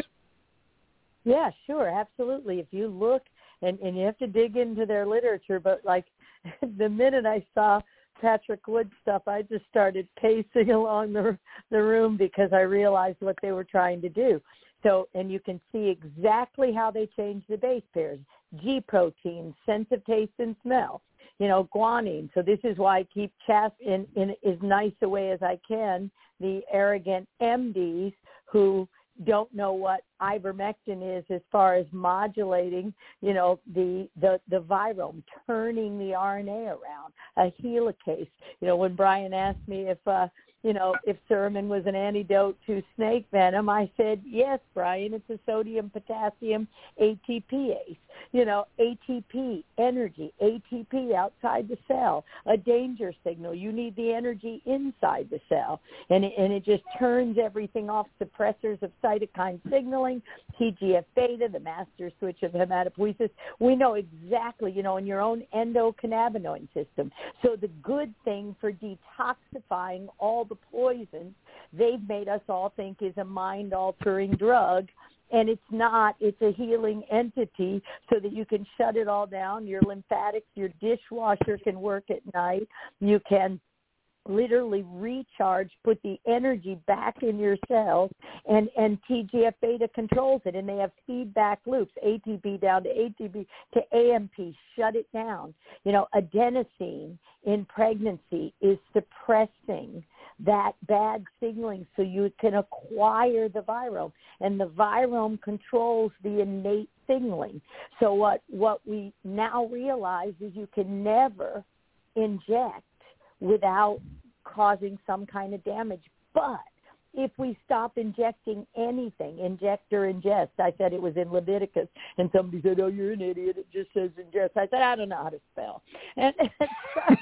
Yeah, sure, absolutely. If you look, and, and you have to dig into their literature, but like the minute I saw Patrick Wood stuff, I just started pacing along the the room because I realized what they were trying to do. So, and you can see exactly how they changed the base pairs. G protein, sense of taste and smell. You know, guanine. So this is why I keep chas in, in as nice a way as I can the arrogant M Ds who don't know what ivermectin is as far as modulating, you know, the, the, the virome, turning the R N A around, a helicase. You know, when Brian asked me if, uh, you know, if Sermon was an antidote to snake venom, I said, yes, Brian, it's a sodium potassium A T P ase. You know, A T P, energy, A T P outside the cell, a danger signal. You need the energy inside the cell. And it, and it just turns everything off, suppressors of cytokine signaling, T G F beta, the master switch of hematopoiesis. We know exactly, you know, in your own endocannabinoid system. So the good thing for detoxifying all the poisons they've made us all think is a mind-altering drug, and it's not. It's a healing entity so that you can shut it all down. Your lymphatics, your dishwasher can work at night. You can literally recharge, put the energy back in your cells, and, and T G F beta controls it, and they have feedback loops, A T P down to A T P to A M P, shut it down. You know, adenosine in pregnancy is suppressing that bad signaling so you can acquire the virome, and the virome controls the innate signaling. So what, what we now realize is you can never inject without causing some kind of damage. But if we stop injecting anything, inject or ingest, I said it was in Leviticus, and somebody said, oh, you're an idiot, it just says ingest. I said, I don't know how to spell. And, and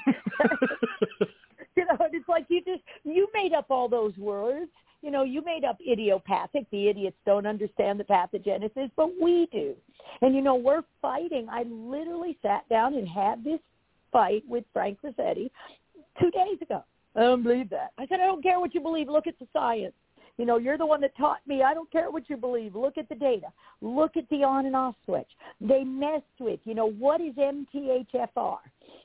you know, it's like you just, you made up all those words. You know, you made up idiopathic. The idiots don't understand the pathogenesis, but we do. And, you know, we're fighting. I literally sat down and had this fight with Frank Rossetti two days ago. I don't believe that. I said, I don't care what you believe. Look at the science. You know, you're the one that taught me. I don't care what you believe. Look at the data. Look at the on and off switch. They messed with, you know, what is M T H F R?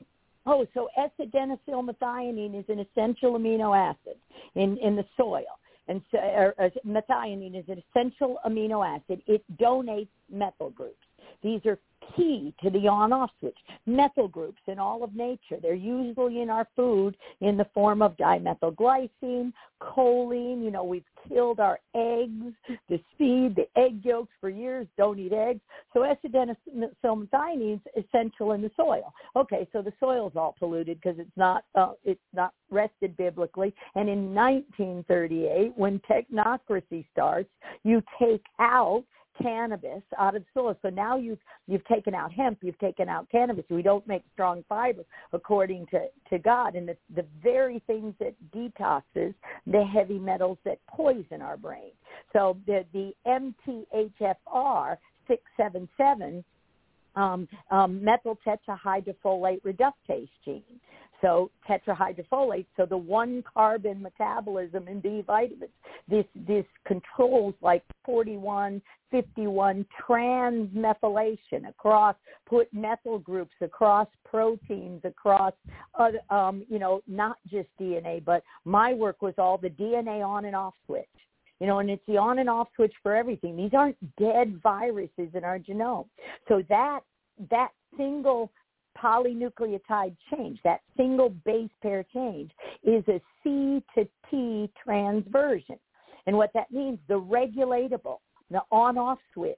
Oh, so S-adenosylmethionine is an essential amino acid in, in the soil. And so, or, or methionine is an essential amino acid. It donates methyl groups. These are key to the on-off switch. Methyl groups in all of nature. They're usually in our food in the form of dimethylglycine, choline. You know, we've killed our eggs, the seed, the egg yolks for years. Don't eat eggs. So S-adenosylmethionine is essential in the soil. Okay, so the soil's all polluted because it's not uh, it's not rested biblically. And in nineteen thirty-eight, when technocracy starts, you take out cannabis out of the soil. So now you've you've taken out hemp, you've taken out cannabis. We don't make strong fiber according to, to God. And the, the very things that detoxes the heavy metals that poison our brain. So the, the M T H F R six seven seven um, um, methyl tetrahydrofolate reductase gene. So tetrahydrofolate, so the one carbon metabolism in B vitamins, this this controls like forty-one, fifty-one transmethylation across, put methyl groups across proteins, across, other, um, you know, not just D N A, but my work was all the D N A on and off switch. You know, and it's the on and off switch for everything. These aren't dead viruses in our genome. So that that single polynucleotide change, that single base pair change, is a C to T transversion. And what that means, the regulatable, the on-off switch,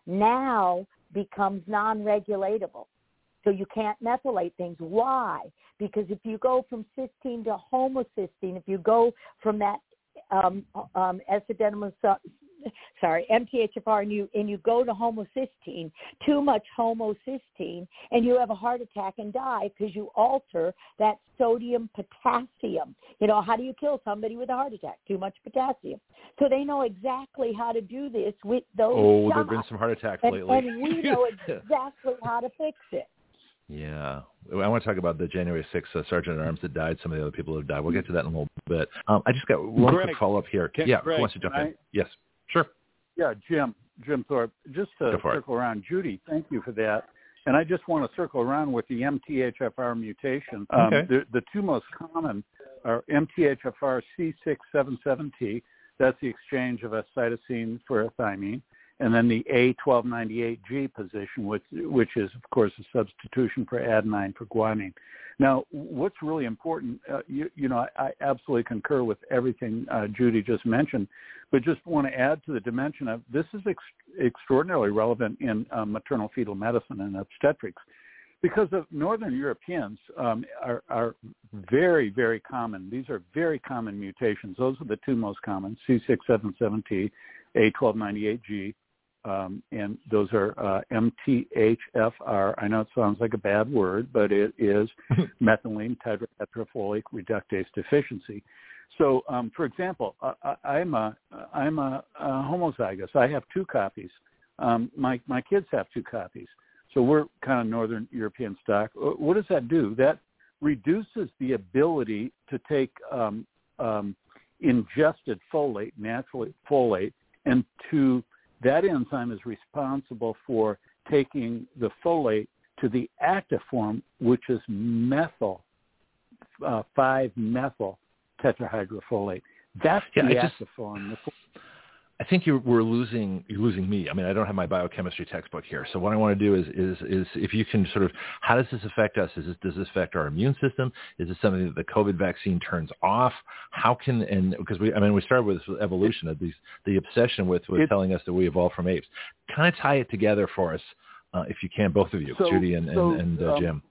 now becomes non-regulatable. So you can't methylate things. Why? Because if you go from cysteine to homocysteine, if you go from that um, um, epidermal, sorry, M T H F R, and you and you go to homocysteine, too much homocysteine, and you have a heart attack and die because you alter that sodium potassium. You know, how do you kill somebody with a heart attack? Too much potassium. So they know exactly how to do this with those Oh, shots. there have been some heart attacks and, lately. and we know exactly how to fix it. Yeah. I want to talk about the January sixth uh, Sergeant at Arms that died, some of the other people who have died. We'll get to that in a little bit. Um, I just got one Greg, quick follow-up here. can, yeah, Greg, who wants to jump I, in? Yes, sure. Yeah, Jim, Jim Thorpe, just to circle around. Judy, thank you for that. And I just want to circle around with the M T H F R mutation. Um, okay. the, the two most common are M T H F R C six seventy-seven T, that's the exchange of a cytosine for a thymine, and then the A twelve ninety-eight G position, which, which is, of course, a substitution for adenine for guanine. Now, what's really important, uh, you, you know, I, I absolutely concur with everything uh, Judy just mentioned, but just want to add to the dimension of this is ex- extraordinarily relevant in uh, maternal fetal medicine and obstetrics, because of Northern Europeans um, are, are very, very common. These are very common mutations. Those are the two most common, C six seventy-seven T, A twelve ninety-eight G. Um, and those are uh, M T H F R. I know it sounds like a bad word, but it is methylene tetratetrafolate reductase deficiency. So, um, for example, I, I'm a I'm a, a homozygous. I have two copies. Um, my my kids have two copies. So we're kind of Northern European stock. What does that do? That reduces the ability to take um, um, ingested folate, naturally folate, and to that enzyme is responsible for taking the folate to the active form, which is methyl, uh, five methyl tetrahydrofolate. That's yeah, the I active just, form. I think you're we're losing you're losing me. I mean, I don't have my biochemistry textbook here. So what I want to do is is is if you can sort of, how does this affect us? Is this, does this affect our immune system? Is this something that the COVID vaccine turns off? How can, and because we I mean we started with evolution, of these the obsession with with telling us that we evolved from apes. Kind of tie it together for us, uh, if you can, both of you, so, Judy and so, and, and uh, um, Jim.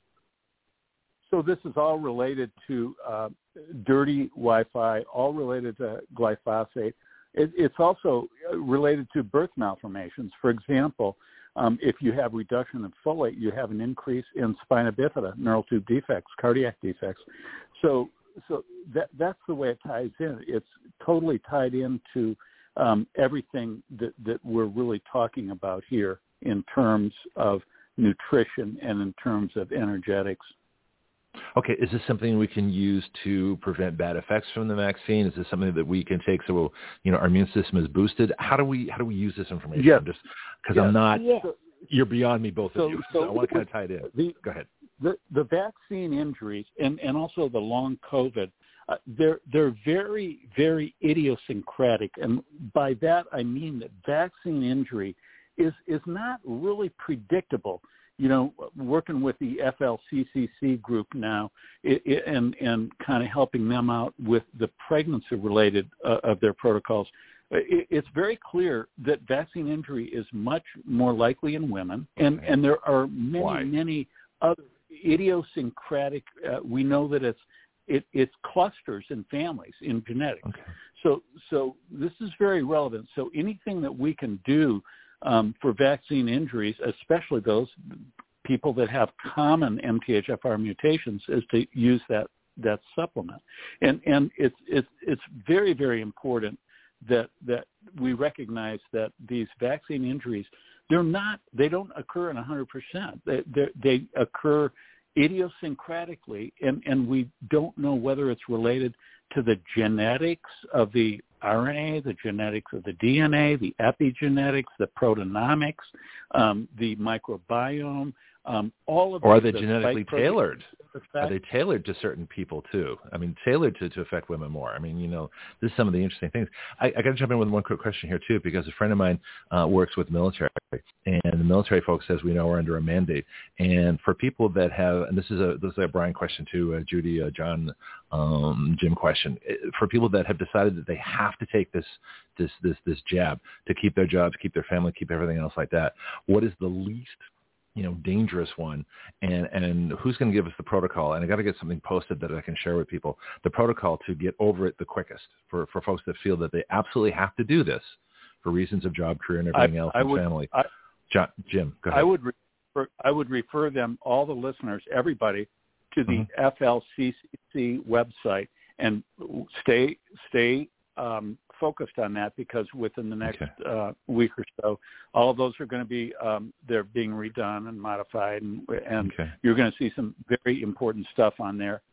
So this is all related to uh, dirty Wi-Fi, all related to glyphosate. It, it's also related to birth malformations. For example, um, if you have reduction in folate, you have an increase in spina bifida, neural tube defects, cardiac defects. So, so that that's the way it ties in. It's totally tied into um, everything that, that we're really talking about here in terms of nutrition and in terms of energetics. Okay, is this something we can use to prevent bad effects from the vaccine? Is this something that we can take so we'll, you know, our immune system is boosted? How do we how do we use this information? Yes. Just because yes. I'm not, yes. you're beyond me, both so, of you. So, so I want to kind of tie it in. The, Go ahead. The the vaccine injuries and, and also the long COVID, uh, they're they're very very idiosyncratic, and by that I mean that vaccine injury is is not really predictable. You know, working with the F L C C C group now, it, it, and and kind of helping them out with the pregnancy-related uh, of their protocols, it, it's very clear that vaccine injury is much more likely in women, and, okay. and there are many Why? many other idiosyncratic. Uh, we know that it's it, it's clusters in families in genetics. Okay. So so this is very relevant. So anything that we can do Um, for vaccine injuries, especially those people that have common M T H F R mutations, is to use that that supplement. And and it's it's it's very very important that that we recognize that these vaccine injuries, they're not they don't occur in one hundred percent. They they occur idiosyncratically, and and we don't know whether it's related to the genetics of the R N A, the genetics of the D N A, the epigenetics, the proteomics, um, the microbiome, um, all of Or are the, they the genetically proteins, tailored? the Are they tailored to certain people too? I mean, tailored to, to affect women more. I mean, you know, this is some of the interesting things. I, I got to jump in with one quick question here too, because a friend of mine uh, works with military, and the military folks, as we know, are under a mandate. And for people that have, and this is a this is a Brian question too, uh, Judy, uh, John, um, Jim question. For people that have decided that they have to take this this this this jab to keep their jobs, keep their family, keep everything else like that, what is the least you know, dangerous one, and, and who's going to give us the protocol? And I got to get something posted that I can share with people, the protocol to get over it the quickest for, for folks that feel that they absolutely have to do this for reasons of job, career, and everything I, else, I and would, family. I, John, Jim, go ahead. I would, refer, I would refer them, all the listeners, everybody, to the mm-hmm. F L C C C website, and stay, stay, um, focused on that, because within the next okay. uh, week or so, all of those are going to be um, they're being redone and modified, and, and okay. you're going to see some very important stuff on there.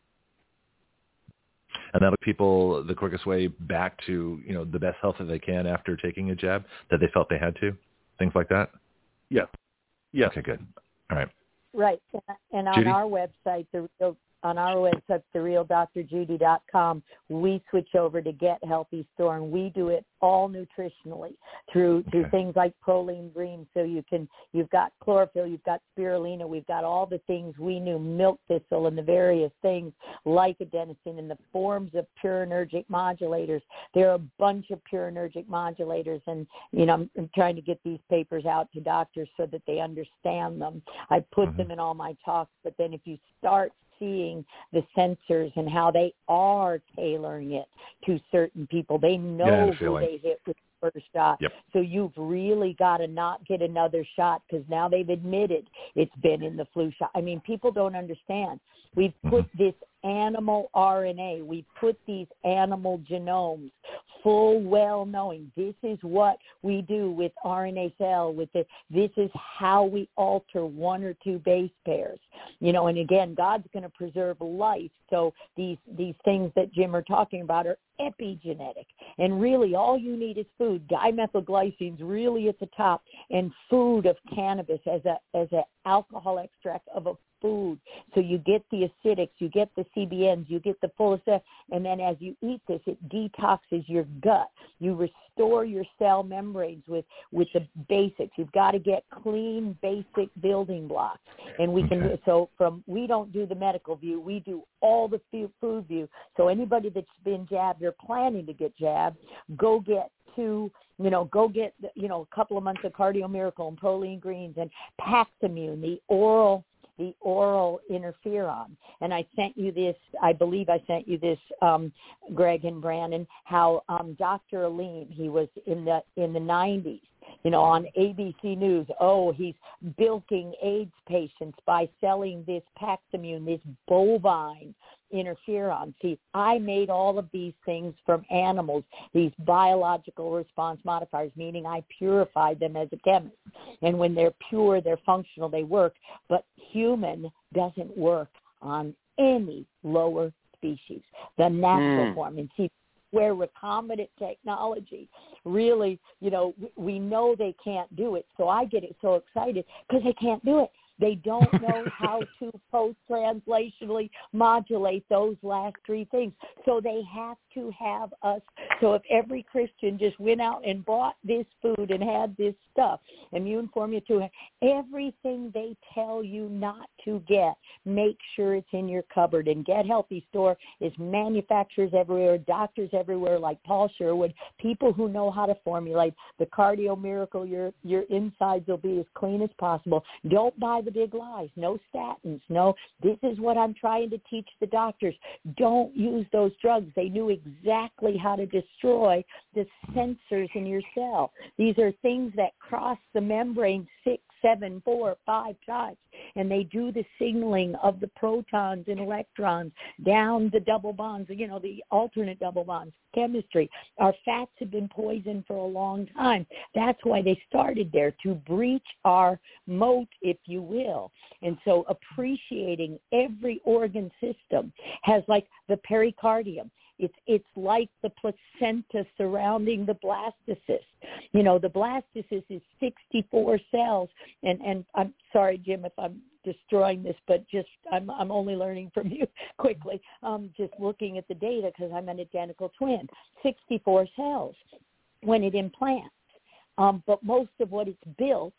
And that'll people the quickest way back to, you know, the best health that they can after taking a jab that they felt they had to, things like that. Yeah. Yeah. Okay. Good. All right. Right, and on Judy? our website, the real on our website, the real dr judy dot com, we switch over to Get Healthy Store, and we do it all nutritionally through okay. through things like Proline Green. So you can, you've got chlorophyll, you've got spirulina, we've got all the things we knew, milk thistle, and the various things like adenosine, and the forms of purinergic modulators. There are a bunch of purinergic modulators, and you know, I'm, I'm trying to get these papers out to doctors so that they understand them. I put mm-hmm. them in all my talks, but then if you start seeing the sensors and how they are tailoring it to certain people, they know who they hit with the first shot. Yep. So you've really got to not get another shot, because now they've admitted it's been in the flu shot. I mean, people don't understand. We've put mm-hmm. this animal R N A, we put these animal genomes, full well knowing this is what we do with R N A cell, with it. This is how we alter one or two base pairs. You know, and again, God's going to preserve life. So these these things that Jim are talking about are epigenetic. And really all you need is food. Dimethylglycine's really at the top, and food of cannabis as a as an alcohol extract of a food. So you get the acidics, you get the C B Ns, you get the full stuff, and then as you eat this, it detoxes your gut. You restore your cell membranes with, with the basics. You've got to get clean, basic building blocks. And we can, okay. so from, we don't do the medical view, we do all the food view. So anybody that's been jabbed or planning to get jabbed, go get two, you know, go get, you know, a couple of months of Cardio Miracle and Proline Greens and Paximune, the oral the oral interferon. And I sent you this, I believe I sent you this, um, Greg and Brandon, how um, Doctor Aleem, he was in the in the nineties, you know, on A B C News, oh, he's bilking AIDS patients by selling this Paximune, this bovine interferon. See, I made all of these things from animals, these biological response modifiers, meaning I purified them as a chemist. And when they're pure, they're functional, they work. But human doesn't work on any lower species, the natural mm. form. And see, where recombinant technology really, you know, we know they can't do it. So I get it so excited because they can't do it. They don't know how to post-translationally modulate those last three things. So they have to have us. So if every Christian just went out and bought this food and had this stuff, Immune Formula two, everything they tell you not to get, make sure it's in your cupboard. And Get Healthy Store is manufacturers everywhere, doctors everywhere like Paul Sherwood, people who know how to formulate. The Cardio Miracle, your, your insides will be as clean as possible. Don't buy the big lies. No statins. No, this is what I'm trying to teach the doctors. Don't use those drugs. They knew exactly how to destroy the sensors in your cell. These are things that cross the membrane six, seven, four, five times, and they do the signaling of the protons and electrons down the double bonds, you know, the alternate double bonds. Chemistry. Our fats have been poisoned for a long time. That's why they started there, to breach our moat, if you will. And so appreciating every organ system has, like the pericardium, It's it's like the placenta surrounding the blastocyst. You know, the blastocyst is sixty-four cells, and, and I'm sorry, Jim, if I'm destroying this, but just I'm I'm only learning from you quickly. Um, just looking at the data because I'm an identical twin. sixty-four cells when it implants, um, but most of what it's built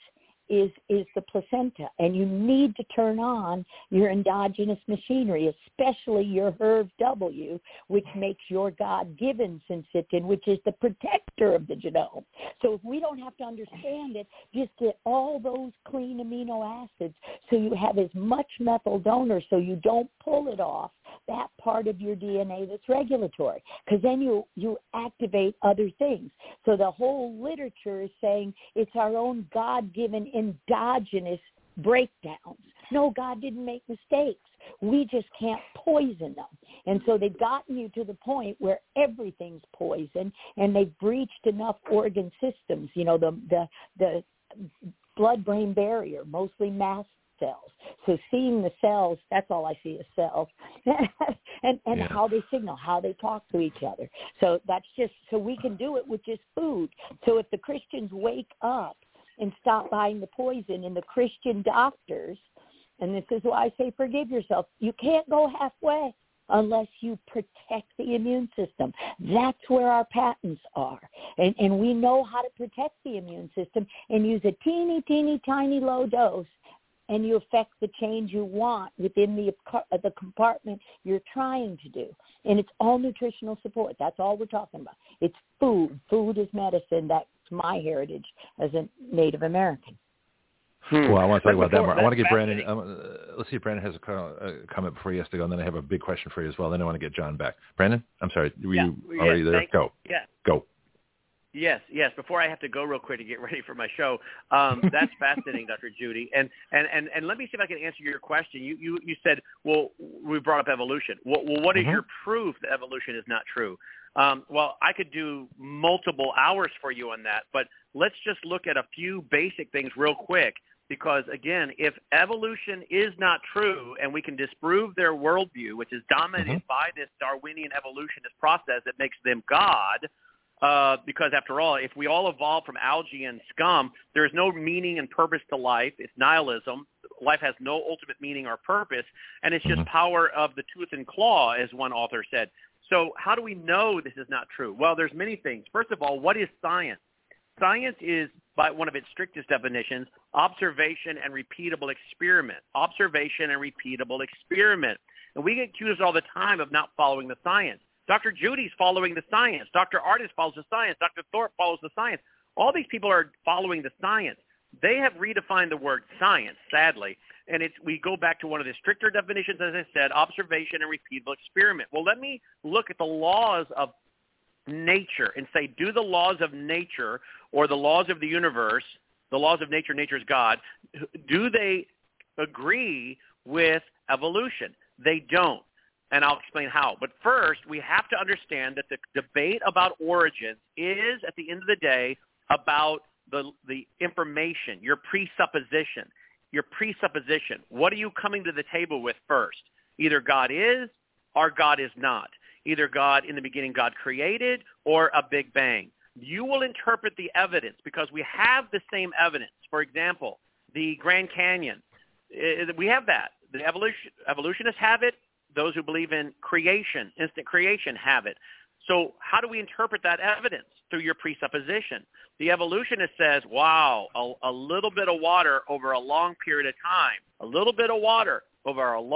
is is the placenta, and you need to turn on your endogenous machinery, especially your H E R V W, which makes your God-given syncytin, which is the protector of the genome. So if we don't have to understand it, just get all those clean amino acids so you have as much methyl donor so you don't pull it off, that part of your D N A that's regulatory, because then you, you activate other things. So the whole literature is saying it's our own God-given endogenous breakdowns. No, God didn't make mistakes. We just can't poison them. And so they've gotten you to the point where everything's poison, and they've breached enough organ systems, you know, the the, the blood-brain barrier, mostly mast cells. So seeing the cells, that's all I see is cells, and, and yeah. how they signal, how they talk to each other. So that's just, so we can do it with just food. So if the Christians wake up and stop buying the poison, and the Christian doctors, and this is why I say forgive yourself, you can't go halfway unless you protect the immune system. That's where our patents are. And, and we know how to protect the immune system and use a teeny, teeny, tiny low dose, and you affect the change you want within the the compartment you're trying to do. And it's all nutritional support. That's all we're talking about. It's food. Food is medicine. That's my heritage as a Native American. Hmm. Well, I want to talk about that more. I want to get Brandon. Um, uh, let's see if Brandon has a, co- a comment before he has to go, and then I have a big question for you as well. Then I want to get John back. Brandon, I'm sorry. Were yeah. you yeah, already there? Thank, go. Yeah. Go. Yes, yes. Before I have to go real quick to get ready for my show, um, that's fascinating, Doctor Judy. And, and, and, and let me see if I can answer your question. You you, you said, well, we brought up evolution. Well, well what is mm-hmm. your proof that evolution is not true? Um, well, I could do multiple hours for you on that, but let's just look at a few basic things real quick. Because, again, if evolution is not true and we can disprove their worldview, which is dominated mm-hmm. by this Darwinian evolutionist process that makes them God, uh, because, after all, if we all evolved from algae and scum, there is no meaning and purpose to life. It's nihilism. Life has no ultimate meaning or purpose, and it's just mm-hmm. power of the tooth and claw, as one author said. So how do we know this is not true? Well, there's many things. First of all, what is science? Science is, by one of its strictest definitions, observation and repeatable experiment. Observation and repeatable experiment. And we get accused all the time of not following the science. Doctor Judy's following the science. Doctor Ardis follows the science. Doctor Thorpe follows the science. All these people are following the science. They have redefined the word science, sadly. And it's, we go back to one of the stricter definitions, as I said, observation and repeatable experiment. Well, let me look at the laws of nature and say, do the laws of nature or the laws of the universe, the laws of nature, nature is God, do they agree with evolution? They don't, and I'll explain how. But first, we have to understand that the debate about origins is, at the end of the day, about the the information, your presupposition, your presupposition. What are you coming to the table with first? Either God is or God is not. Either God, in the beginning, God created, or a Big Bang. You will interpret the evidence because we have the same evidence. For example, the Grand Canyon, we have that. The evolution, evolutionists have it. Those who believe in creation, instant creation, have it. So how do we interpret that evidence? Through your presupposition. The evolutionist says, wow, a, a little bit of water over a long period of time, a little bit of water over a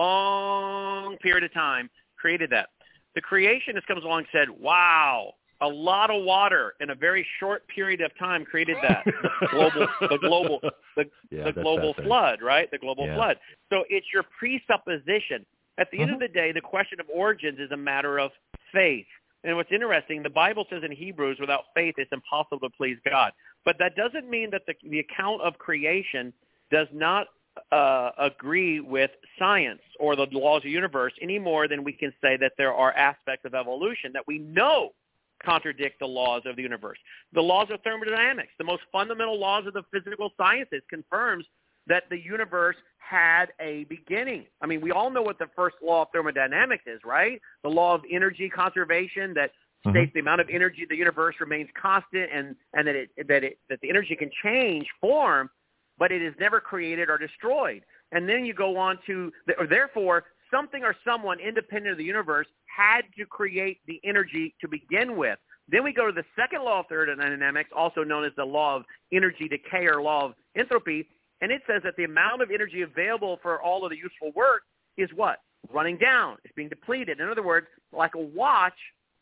long period of time created that. The creationist comes along and said, wow, a lot of water in a very short period of time created that. The global, the global, the, yeah, the global flood, right? The global yeah. flood. So it's your presupposition. At the mm-hmm. end of the day, the question of origins is a matter of faith. And what's interesting, the Bible says in Hebrews, without faith, it's impossible to please God. But that doesn't mean that the, the account of creation does not uh, agree with science or the laws of the universe any more than we can say that there are aspects of evolution that we know contradict the laws of the universe. The laws of thermodynamics, the most fundamental laws of the physical sciences, confirms that the universe had a beginning. I mean, we all know what the first law of thermodynamics is, right? The law of energy conservation that mm-hmm. states the amount of energy in the universe remains constant, and, and that it that it that the energy can change form, but it is never created or destroyed. And then you go on to, the, or therefore, something or someone independent of the universe had to create the energy to begin with. Then we go to the second law of thermodynamics, also known as the law of energy decay or law of entropy, And it says that the amount of energy available for all of the useful work is what? Running down. It's being depleted. In other words, like a watch,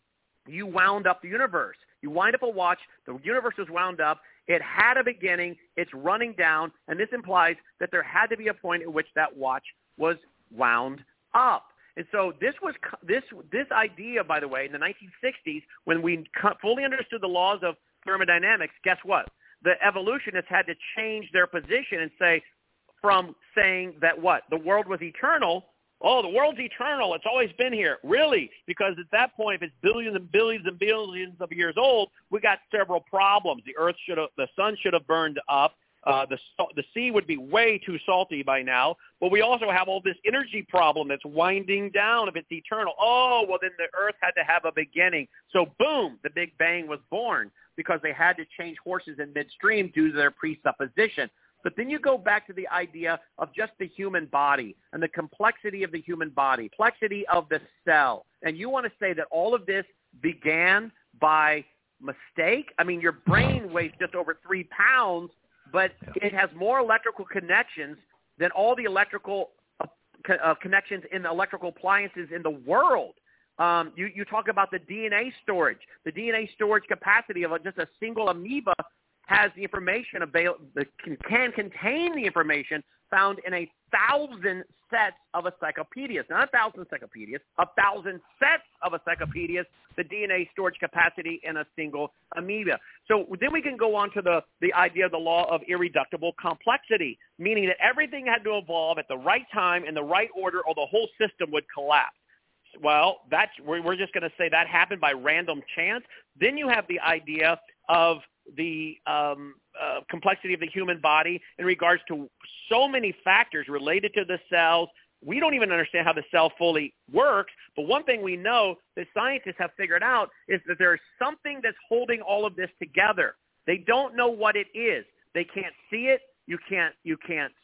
you wound up the universe. You wind up a watch, the universe is wound up, it had a beginning, it's running down, and this implies that there had to be a point at which that watch was wound up. And so this was this this idea, by the way, in the nineteen sixties, when we fully understood the laws of thermodynamics, guess what? The evolutionists had to change their position and say, from saying that what? The world was eternal. Oh, the world's eternal. It's always been here. Really? Because at that point, if it's billions and billions and billions of years old, we got several problems. The earth should have, the sun should have burned up. Uh, the the sea would be way too salty by now. But we also have all this energy problem that's winding down if it's eternal. Oh, well, then the earth had to have a beginning. So, boom, the Big Bang was born because they had to change horses in midstream due to their presupposition. But then you go back to the idea of just the human body and the complexity of the human body, complexity of the cell. And you want to say that all of this began by mistake? I mean, your brain weighs just over three pounds, but it has more electrical connections than all the electrical uh, co- uh, connections in the electrical appliances in the world. Um, you, you talk about the D N A storage. The D N A storage capacity of a, just a single amoeba has the information avail- can, can contain the information found in a thousand sets of encyclopedias. Not a thousand encyclopedias, a thousand sets of encyclopedias, the D N A storage capacity in a single amoeba. So then we can go on to the, the idea of the law of irreducible complexity, meaning that everything had to evolve at the right time in the right order or the whole system would collapse. Well, that's we're, we're just going to say that happened by random chance. Then you have the idea of the um, uh, complexity of the human body in regards to so many factors related to the cells. We don't even understand how the cell fully works, but one thing we know that scientists have figured out is that there is something that's holding all of this together. They don't know what it is. They can't see it. You can't, you can't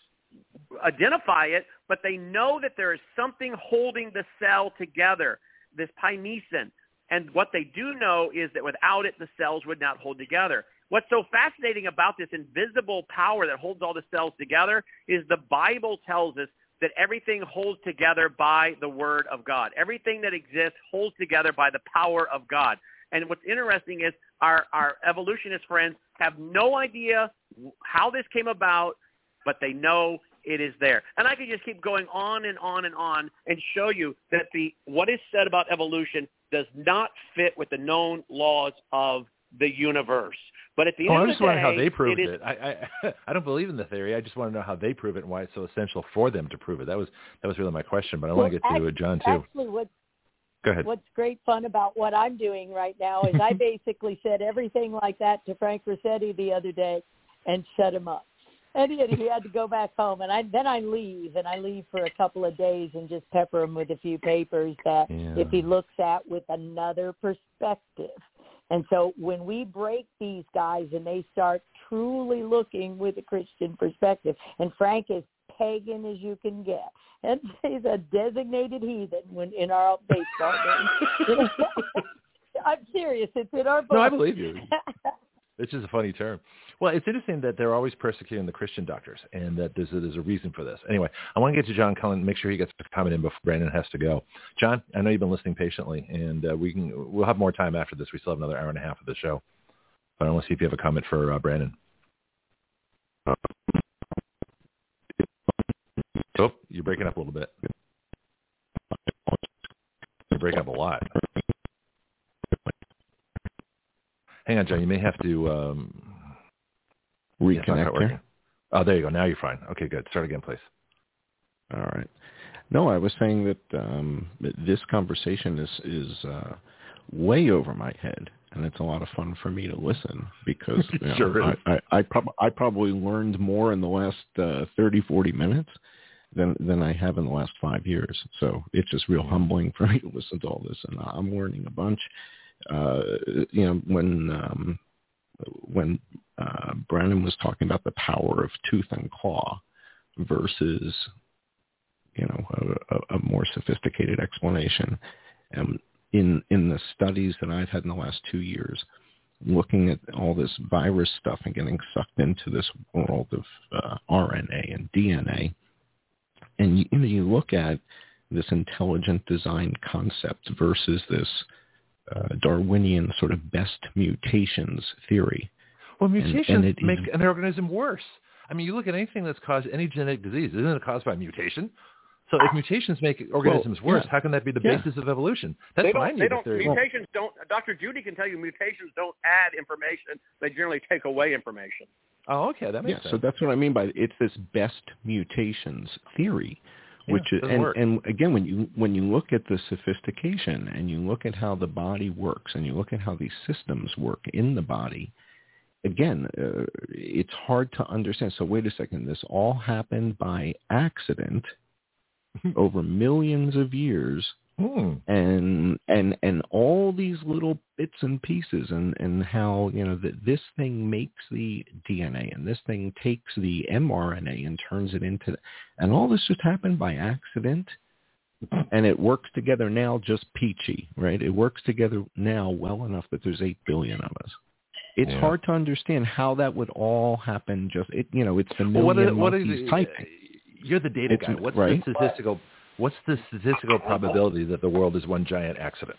identify it, but they know that there is something holding the cell together, this pymesin. And what they do know is that without it, the cells would not hold together. What's so fascinating about this invisible power that holds all the cells together is the Bible tells us that everything holds together by the Word of God. Everything that exists holds together by the power of God. And what's interesting is our, our evolutionist friends have no idea how this came about, but they know it is there. And I could just keep going on and on and on and show you that the what is said about evolution does not fit with the known laws of the universe. But at the oh, end I of just the day, want to know how they proved it. it. I, I I don't believe in the theory. I just want to know how they prove it and why it's so essential for them to prove it. That was that was really my question. But I well, want to get to actually, John too. Actually, what Go ahead. What's great fun about what I'm doing right now is I basically said everything like that to Frank Rossetti the other day and shut him up. And he had, he had to go back home, and I then I leave, and I leave for a couple of days and just pepper him with a few papers that yeah. if he looks at with another perspective. And so when we break these guys and they start truly looking with a Christian perspective, and Frank is pagan as you can get, and he's a designated heathen when in our baseball game. I'm serious. It's in our book. No, I believe you. It's just a funny term. Well, it's interesting that they're always persecuting the Christian doctors, and that there's a, there's a reason for this. Anyway, I want to get to John Cullen, make sure he gets a comment in before Brandon has to go. John, I know you've been listening patiently, and uh, we can we'll have more time after this. We still have another hour and a half of the show, but I want to see if you have a comment for uh, Brandon. Oh, you're breaking up a little bit. You're breaking up a lot. Hang on, John. You may have to um, reconnect here. Oh, there you go. Now you're fine. Okay, good. Start again, please. All right. No, I was saying that um, this conversation is is uh, way over my head, and it's a lot of fun for me to listen because you know, sure I I, I, prob- I probably learned more in the last uh, thirty, forty minutes than than I have in the last five years. So it's just real humbling for me to listen to all this, and I'm learning a bunch. Uh, you know, when um, when uh, Brandon was talking about the power of tooth and claw versus, you know, a, a more sophisticated explanation, um, in in the studies that I've had in the last two years, looking at all this virus stuff and getting sucked into this world of uh, R N A and D N A. And you, you know, you look at this intelligent design concept versus this uh, Darwinian sort of best mutations theory. Well, mutations and, and make is, an organism worse. I mean, you look at anything that's caused any genetic disease, isn't it caused by mutation? So if mutations make organisms well, worse, yeah. how can that be the yeah. basis of evolution? That's they what don't, I need they don't, theory. Mutations don't, Doctor Judy can tell you mutations don't add information. They generally take away information. Oh, okay. That makes yeah, sense. so that's what I mean by it's this best mutations theory. Yeah, which is, and, work. and again, when you when you look at the sophistication and you look at how the body works and you look at how these systems work in the body, again, uh, it's hard to understand. So wait a second, this all happened by accident over millions of years, hmm. and and and all these little bits and pieces, and, and how, you know, that this thing makes the D N A, and this thing takes the mRNA and turns it into, and all this just happened by accident, and it works together now just peachy, right? It works together now well enough that there's eight billion of us. It's yeah. hard to understand how that would all happen. Just it, you know, it's the million well, what is, what monkeys is, typing. You're the data It's, guy. What's right? the statistical? What's the statistical probability that the world is one giant accident?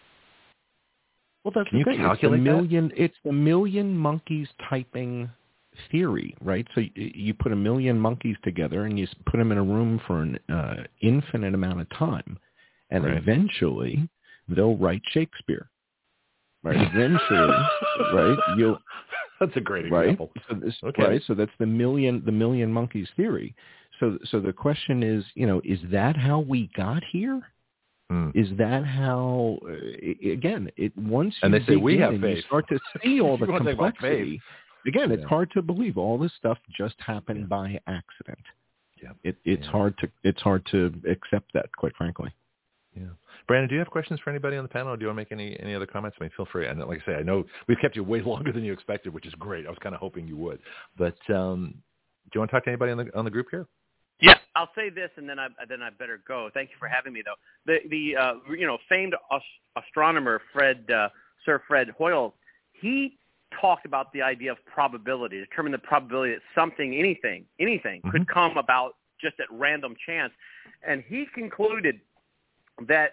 Well, that's Can you the thing. calculate it's the million? That? It's the million monkeys typing theory, right? So you, you put a million monkeys together and you put them in a room for an uh, infinite amount of time, and right. eventually they'll write Shakespeare. Right? Eventually, right? You'll. That's a great right? example. So this, okay. Right. So that's the million, the million monkeys theory. So, so the question is, you know, is that how we got here? Hmm. Is that how? Uh, again, it once you and they say dig we in have and faith. you start to see all the complexity. Again, yeah. it's hard to believe all this stuff just happened yeah. by accident. Yeah. It, it's yeah. hard to it's hard to accept that, quite frankly. Yeah. Brandon, do you have questions for anybody on the panel, or do you want to make any, any other comments? I mean, feel free. And like I say, I know we've kept you way longer than you expected, which is great. I was kind of hoping you would. But um, do you want to talk to anybody on the on the group here? Yeah, I'll say this, and then I then I better go. Thank you for having me, though. The the uh, you know famed astronomer Fred uh, Sir Fred Hoyle, he talked about the idea of probability, determine the probability that something, anything, anything mm-hmm. could come about just at random chance, and he concluded that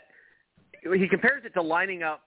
he compares it to lining up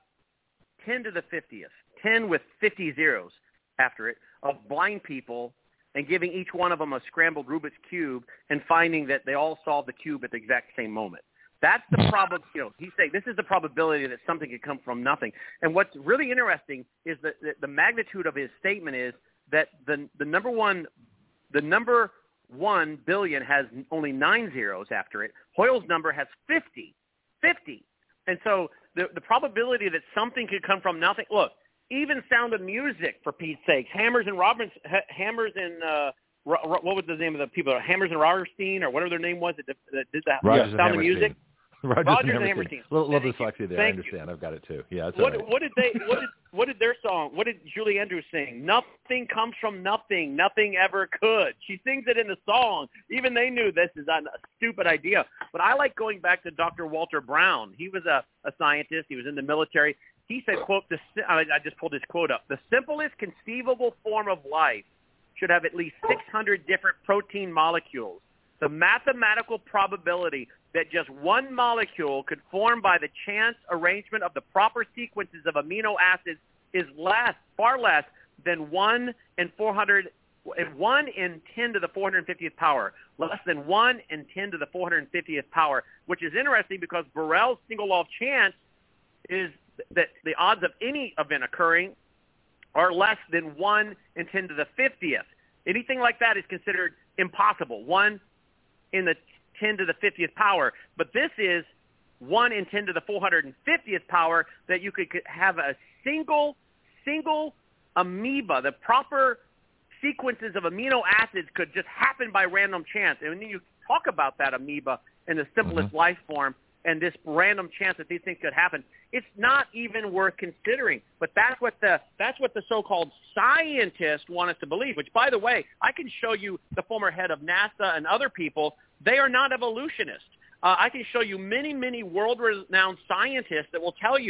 ten to the fiftieth, ten with fifty zeros after it, of blind people, and giving each one of them a scrambled Rubik's Cube and finding that they all solved the cube at the exact same moment. That's the probability. You know, he's saying this is the probability that something could come from nothing. And what's really interesting is that the, the magnitude of his statement is that the the number one, the number one billion has only nine zeros after it. Hoyle's number has fifty. fifty. And so the, the probability that something could come from nothing, look, even Sound of Music, for Pete's sakes, Hammers and Robbins, Hammers and, uh, what was the name of the people, Hammers and Rogerstein, or whatever their name was that, that did that, Rogers Sound of Music? Rogers, Rogers and Hammerstein. Hammerstein. A little, little dyslexia there. I Thank understand. you. I've got it too. Yeah. It's what, all right. what did they? What did? What did their song? What did Julie Andrews sing? Nothing comes from nothing. Nothing ever could. She sings it in the song. Even they knew this is a stupid idea. But I like going back to Doctor Walter Brown. He was a, a scientist. He was in the military. He said, "quote the I just pulled his quote up. The simplest conceivable form of life should have at least six hundred different protein molecules. The mathematical probability that just one molecule could form by the chance arrangement of the proper sequences of amino acids is less, far less than one in four hundred, one in ten to the four hundred fiftieth power, less than one in ten to the four hundred fiftieth power, which is interesting because Borel's single law of chance is that the odds of any event occurring are less than one in ten to the fiftieth. Anything like that is considered impossible. One in the ten to the fiftieth power, but this is one in ten to the four hundred fiftieth power that you could have a single, single amoeba, the proper sequences of amino acids could just happen by random chance. And when you talk about that amoeba in the simplest mm-hmm. life form and this random chance that these things could happen, it's not even worth considering. But that's what the that's what the so-called scientists want us to believe, which, by the way, I can show you the former head of NASA and other people. They are not evolutionists. Uh, I can show you many, many world-renowned scientists that will tell you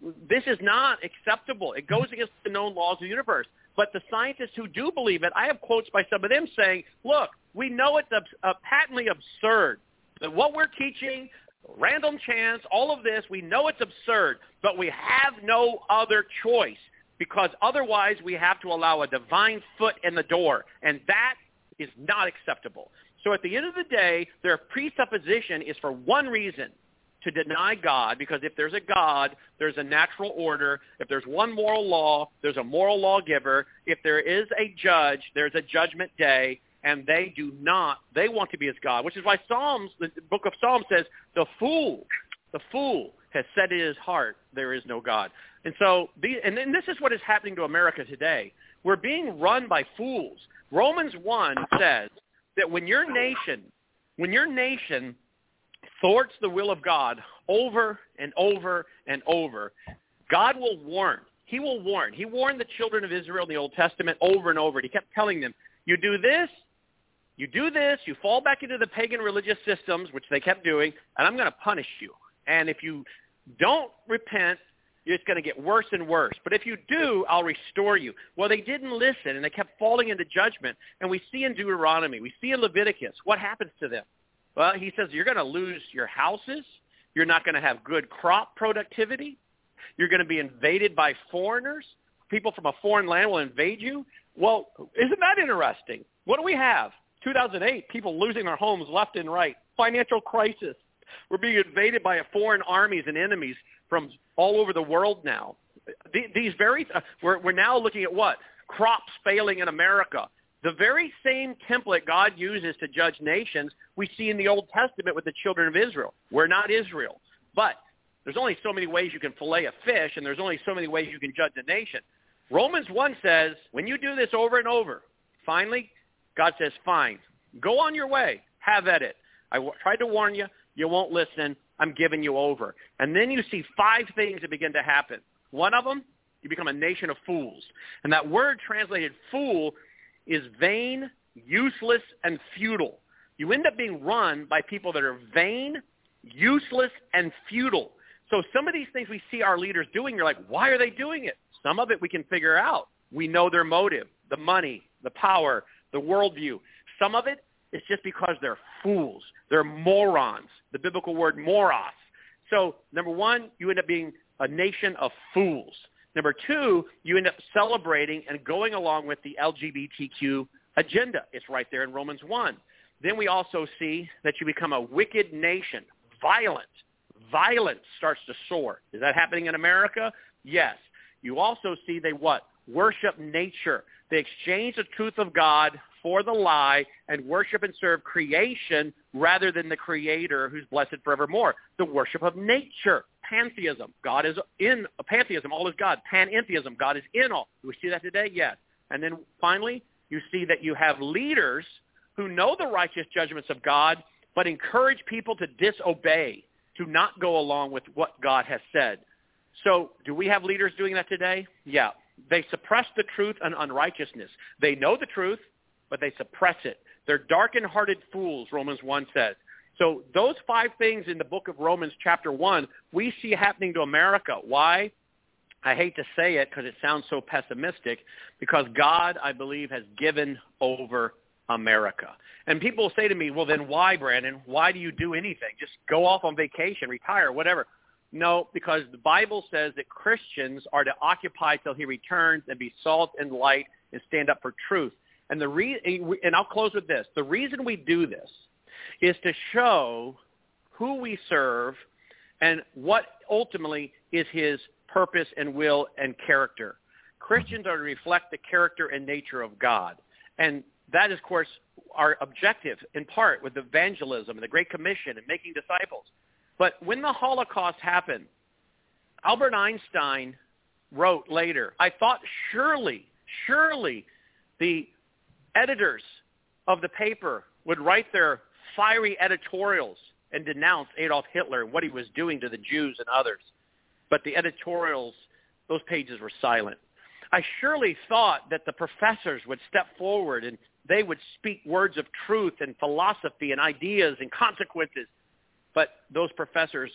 this is not acceptable. It goes against the known laws of the universe. But the scientists who do believe it, I have quotes by some of them saying, look, we know it's uh, patently absurd. That what we're teaching, random chance, all of this, we know it's absurd, but we have no other choice because otherwise we have to allow a divine foot in the door, and that is not acceptable. So at the end of the day, their presupposition is for one reason, to deny God, because if there's a God, there's a natural order. If there's one moral law, there's a moral lawgiver. If there is a judge, there's a judgment day, and they do not. They want to be as God, which is why Psalms, the book of Psalms says, the fool, the fool has said in his heart, there is no God. And so, the, and then this is what is happening to America today. We're being run by fools. Romans one says that when your nation, when your nation thwarts the will of God over and over and over, God will warn. He will warn. He warned the children of Israel in the Old Testament over and over. He kept telling them, you do this, you do this, you fall back into the pagan religious systems, which they kept doing, and I'm going to punish you. And if you don't repent, it's going to get worse and worse. But if you do, I'll restore you. Well, they didn't listen, and they kept falling into judgment. And we see in Deuteronomy, we see in Leviticus, what happens to them? Well, he says you're going to lose your houses. You're not going to have good crop productivity. You're going to be invaded by foreigners. People from a foreign land will invade you. Well, isn't that interesting? What do we have? two thousand eight, people losing their homes left and right. Financial crisis. We're being invaded by foreign armies and enemies from all over the world now. These very, uh, we're, we're now looking at what? Crops failing in America. The very same template God uses to judge nations we see in the Old Testament with the children of Israel. We're not Israel. But there's only so many ways you can fillet a fish, and there's only so many ways you can judge a nation. Romans one says, when you do this over and over, finally, God says, fine, go on your way, have at it. I w- tried to warn you. You won't listen. I'm giving you over. And then you see five things that begin to happen. One of them, you become a nation of fools. And that word translated fool is vain, useless, and futile. You end up being run by people that are vain, useless, and futile. So some of these things we see our leaders doing, you're like, why are they doing it? Some of it we can figure out. We know their motive, the money, the power, the worldview. Some of it is just because they're fools. They're morons, the biblical word moros. So number one, you end up being a nation of fools. Number two, you end up celebrating and going along with the L G B T Q agenda. It's right there in Romans one. Then we also see that you become a wicked nation, violent. Violence starts to soar. Is that happening in America? Yes. You also see they what? Worship nature. They exchange the truth of God for the lie and worship and serve creation rather than the Creator who's blessed forevermore. The worship of nature. Pantheism. God is in pantheism. All is God. Panentheism. God is in all. Do we see that today? Yes. And then finally, you see that you have leaders who know the righteous judgments of God, but encourage people to disobey, to not go along with what God has said. So do we have leaders doing that today? Yeah. They suppress the truth and unrighteousness. They know the truth, but they suppress it. They're dark-hearted fools, Romans one says. So those five things in the book of Romans chapter one, we see happening to America. Why? I hate to say it because it sounds so pessimistic, because God, I believe, has given over America. And people say to me, well, then why, Brandon? Why do you do anything? Just go off on vacation, retire, whatever. No, because the Bible says that Christians are to occupy till he returns and be salt and light and stand up for truth. And the re- and I'll close with this. The reason we do this is to show who we serve and what ultimately is his purpose and will and character. Christians are to reflect the character and nature of God. And that is, of course, our objective in part with evangelism and the Great Commission and making disciples. But when the Holocaust happened, Albert Einstein wrote later, I thought surely, surely the editors of the paper would write their fiery editorials and denounce Adolf Hitler and what he was doing to the Jews and others. But the editorials, those pages were silent. I surely thought that the professors would step forward and they would speak words of truth and philosophy and ideas and consequences. But those professors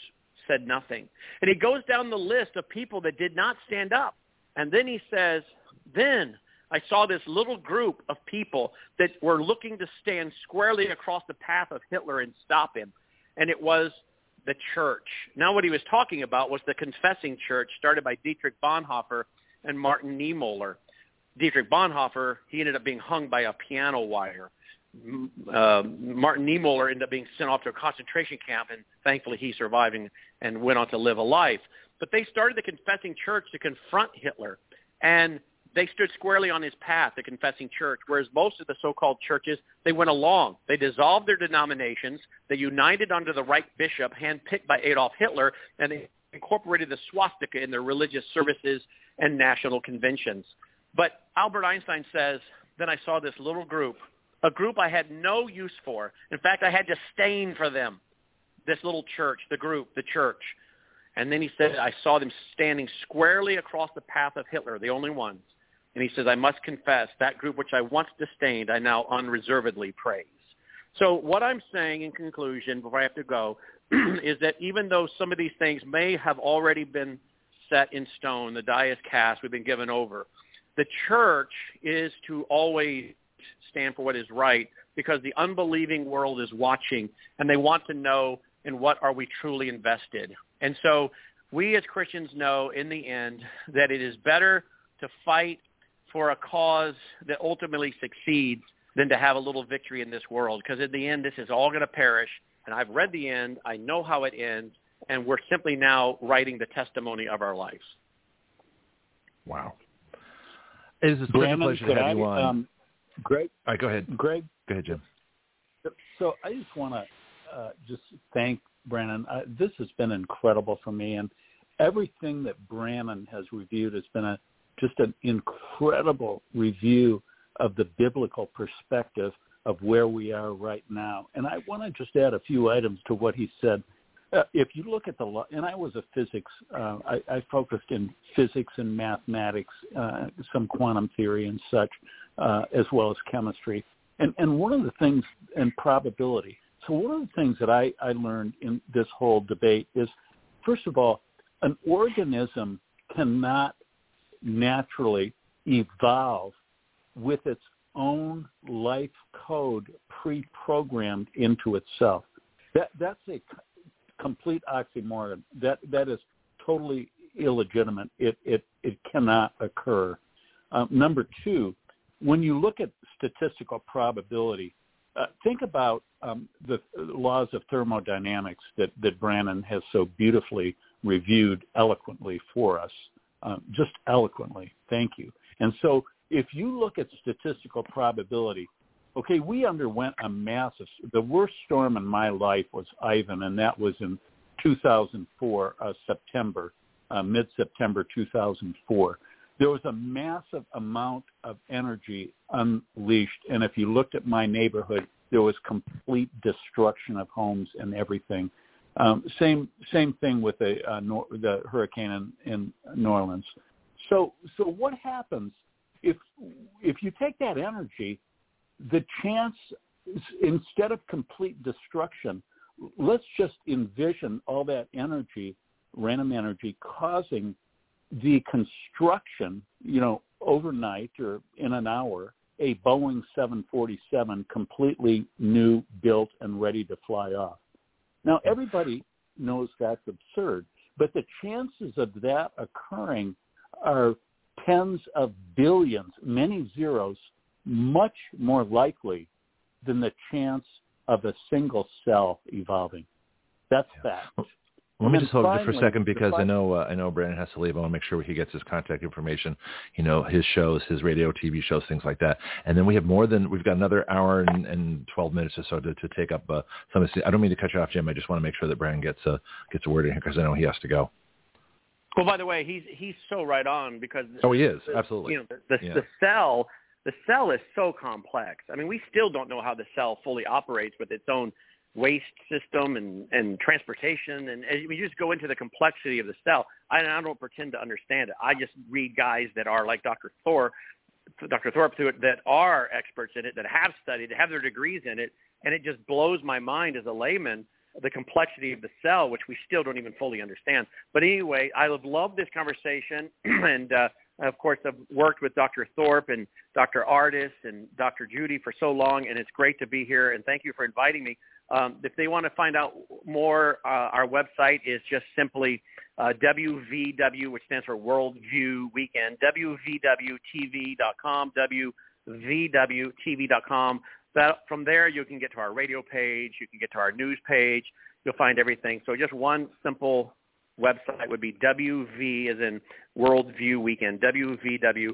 said nothing. And he goes down the list of people that did not stand up. And then he says, then I saw this little group of people that were looking to stand squarely across the path of Hitler and stop him. And it was the church. Now what he was talking about was the Confessing Church started by Dietrich Bonhoeffer and Martin Niemöller. Dietrich Bonhoeffer, he ended up being hung by a piano wire. Uh, Martin Niemöller ended up being sent off to a concentration camp, and thankfully he survived and, and went on to live a life. But they started the Confessing Church to confront Hitler, and they stood squarely on his path, the Confessing Church, whereas most of the so-called churches, they went along. They dissolved their denominations. They united under the Reich bishop, handpicked by Adolf Hitler, and they incorporated the swastika in their religious services and national conventions. But Albert Einstein says, then I saw this little group, a group I had no use for. In fact, I had disdain for them, this little church, the group, the church. And then he said, I saw them standing squarely across the path of Hitler, the only ones. And he says, I must confess, that group which I once disdained, I now unreservedly praise. So what I'm saying in conclusion, before I have to go, is that even though some of these things may have already been set in stone, the die is cast, we've been given over, the church is to always stand for what is right, because the unbelieving world is watching, and they want to know in what are we truly invested. And so we as Christians know in the end that it is better to fight for a cause that ultimately succeeds than to have a little victory in this world, because in the end this is all going to perish, and I've read the end, I know how it ends, and we're simply now writing the testimony of our lives. Wow. It is a Brandon, pleasure to have I, you on. Um, Greg, All right, go ahead. Greg, go ahead, Jim. So I just want to uh, just thank Brandon. Uh, this has been incredible for me, and everything that Brandon has reviewed has been a just an incredible review of the biblical perspective of where we are right now. And I want to just add a few items to what he said. Uh, if you look at the law, and I was a physics, uh, I, I focused in physics and mathematics, uh, some quantum theory and such, uh, as well as chemistry. And, and one of the things, and probability. So one of the things that I, I learned in this whole debate is, first of all, an organism cannot naturally evolve with its own life code pre-programmed into itself. That, that's a complete oxymoron. That that is totally illegitimate. It it it cannot occur. Uh, number two, when you look at statistical probability, uh, think about um, the laws of thermodynamics that that Brandon has so beautifully reviewed eloquently for us. Um, just eloquently. Thank you. And so, if you look at statistical probability. Okay, we underwent a massive, the worst storm in my life was Ivan, and that was in two thousand four, uh, September, uh, mid-September two thousand four. There was a massive amount of energy unleashed, and if you looked at my neighborhood, there was complete destruction of homes and everything. Um, same same thing with the, uh, nor- the hurricane in, in New Orleans. So so what happens if if you take that energy, the chance, instead of complete destruction, let's just envision all that energy, random energy, causing the construction, you know, overnight or in an hour, a Boeing seven forty-seven completely new, built, and ready to fly off. Now, everybody knows that's absurd, but the chances of that occurring are tens of billions, many zeros, much more likely than the chance of a single cell evolving. That's yeah. fact. Let me just hold finally, it for a second because fi- I know uh, I know Brandon has to leave. I want to make sure he gets his contact information, you know, his shows, his radio, T V shows, things like that. And then we have more than we've got another hour and, and twelve minutes or so to, to take up uh, some of this. I don't mean to cut you off, Jim. I just want to make sure that Brandon gets a gets a word in here because I know he has to go. Well, by the way, he's he's so right on because oh, he is the, absolutely. You know, the the, yeah. the cell the cell is so complex. I mean, we still don't know how the cell fully operates with its own waste system and, and transportation. And as we just go into the complexity of the cell, I, I don't pretend to understand it. I just read guys that are like Doctor Thor, Doctor Thorpe, that are experts in it, that have studied, that have their degrees in it, and it just blows my mind as a layman the complexity of the cell, which we still don't even fully understand. But anyway, I have loved this conversation, and uh, of course, I've worked with Doctor Thorpe and Doctor Ardis and Doctor Judy for so long, and it's great to be here, and thank you for inviting me. Um, if they want to find out more, uh, our website is just simply uh, W V W, which stands for Worldview Weekend, W V W T V dot com, W V W T V dot com. That, from there, you can get to our radio page. You can get to our news page. You'll find everything. So just one simple website would be W V, as in Worldview Weekend, W V W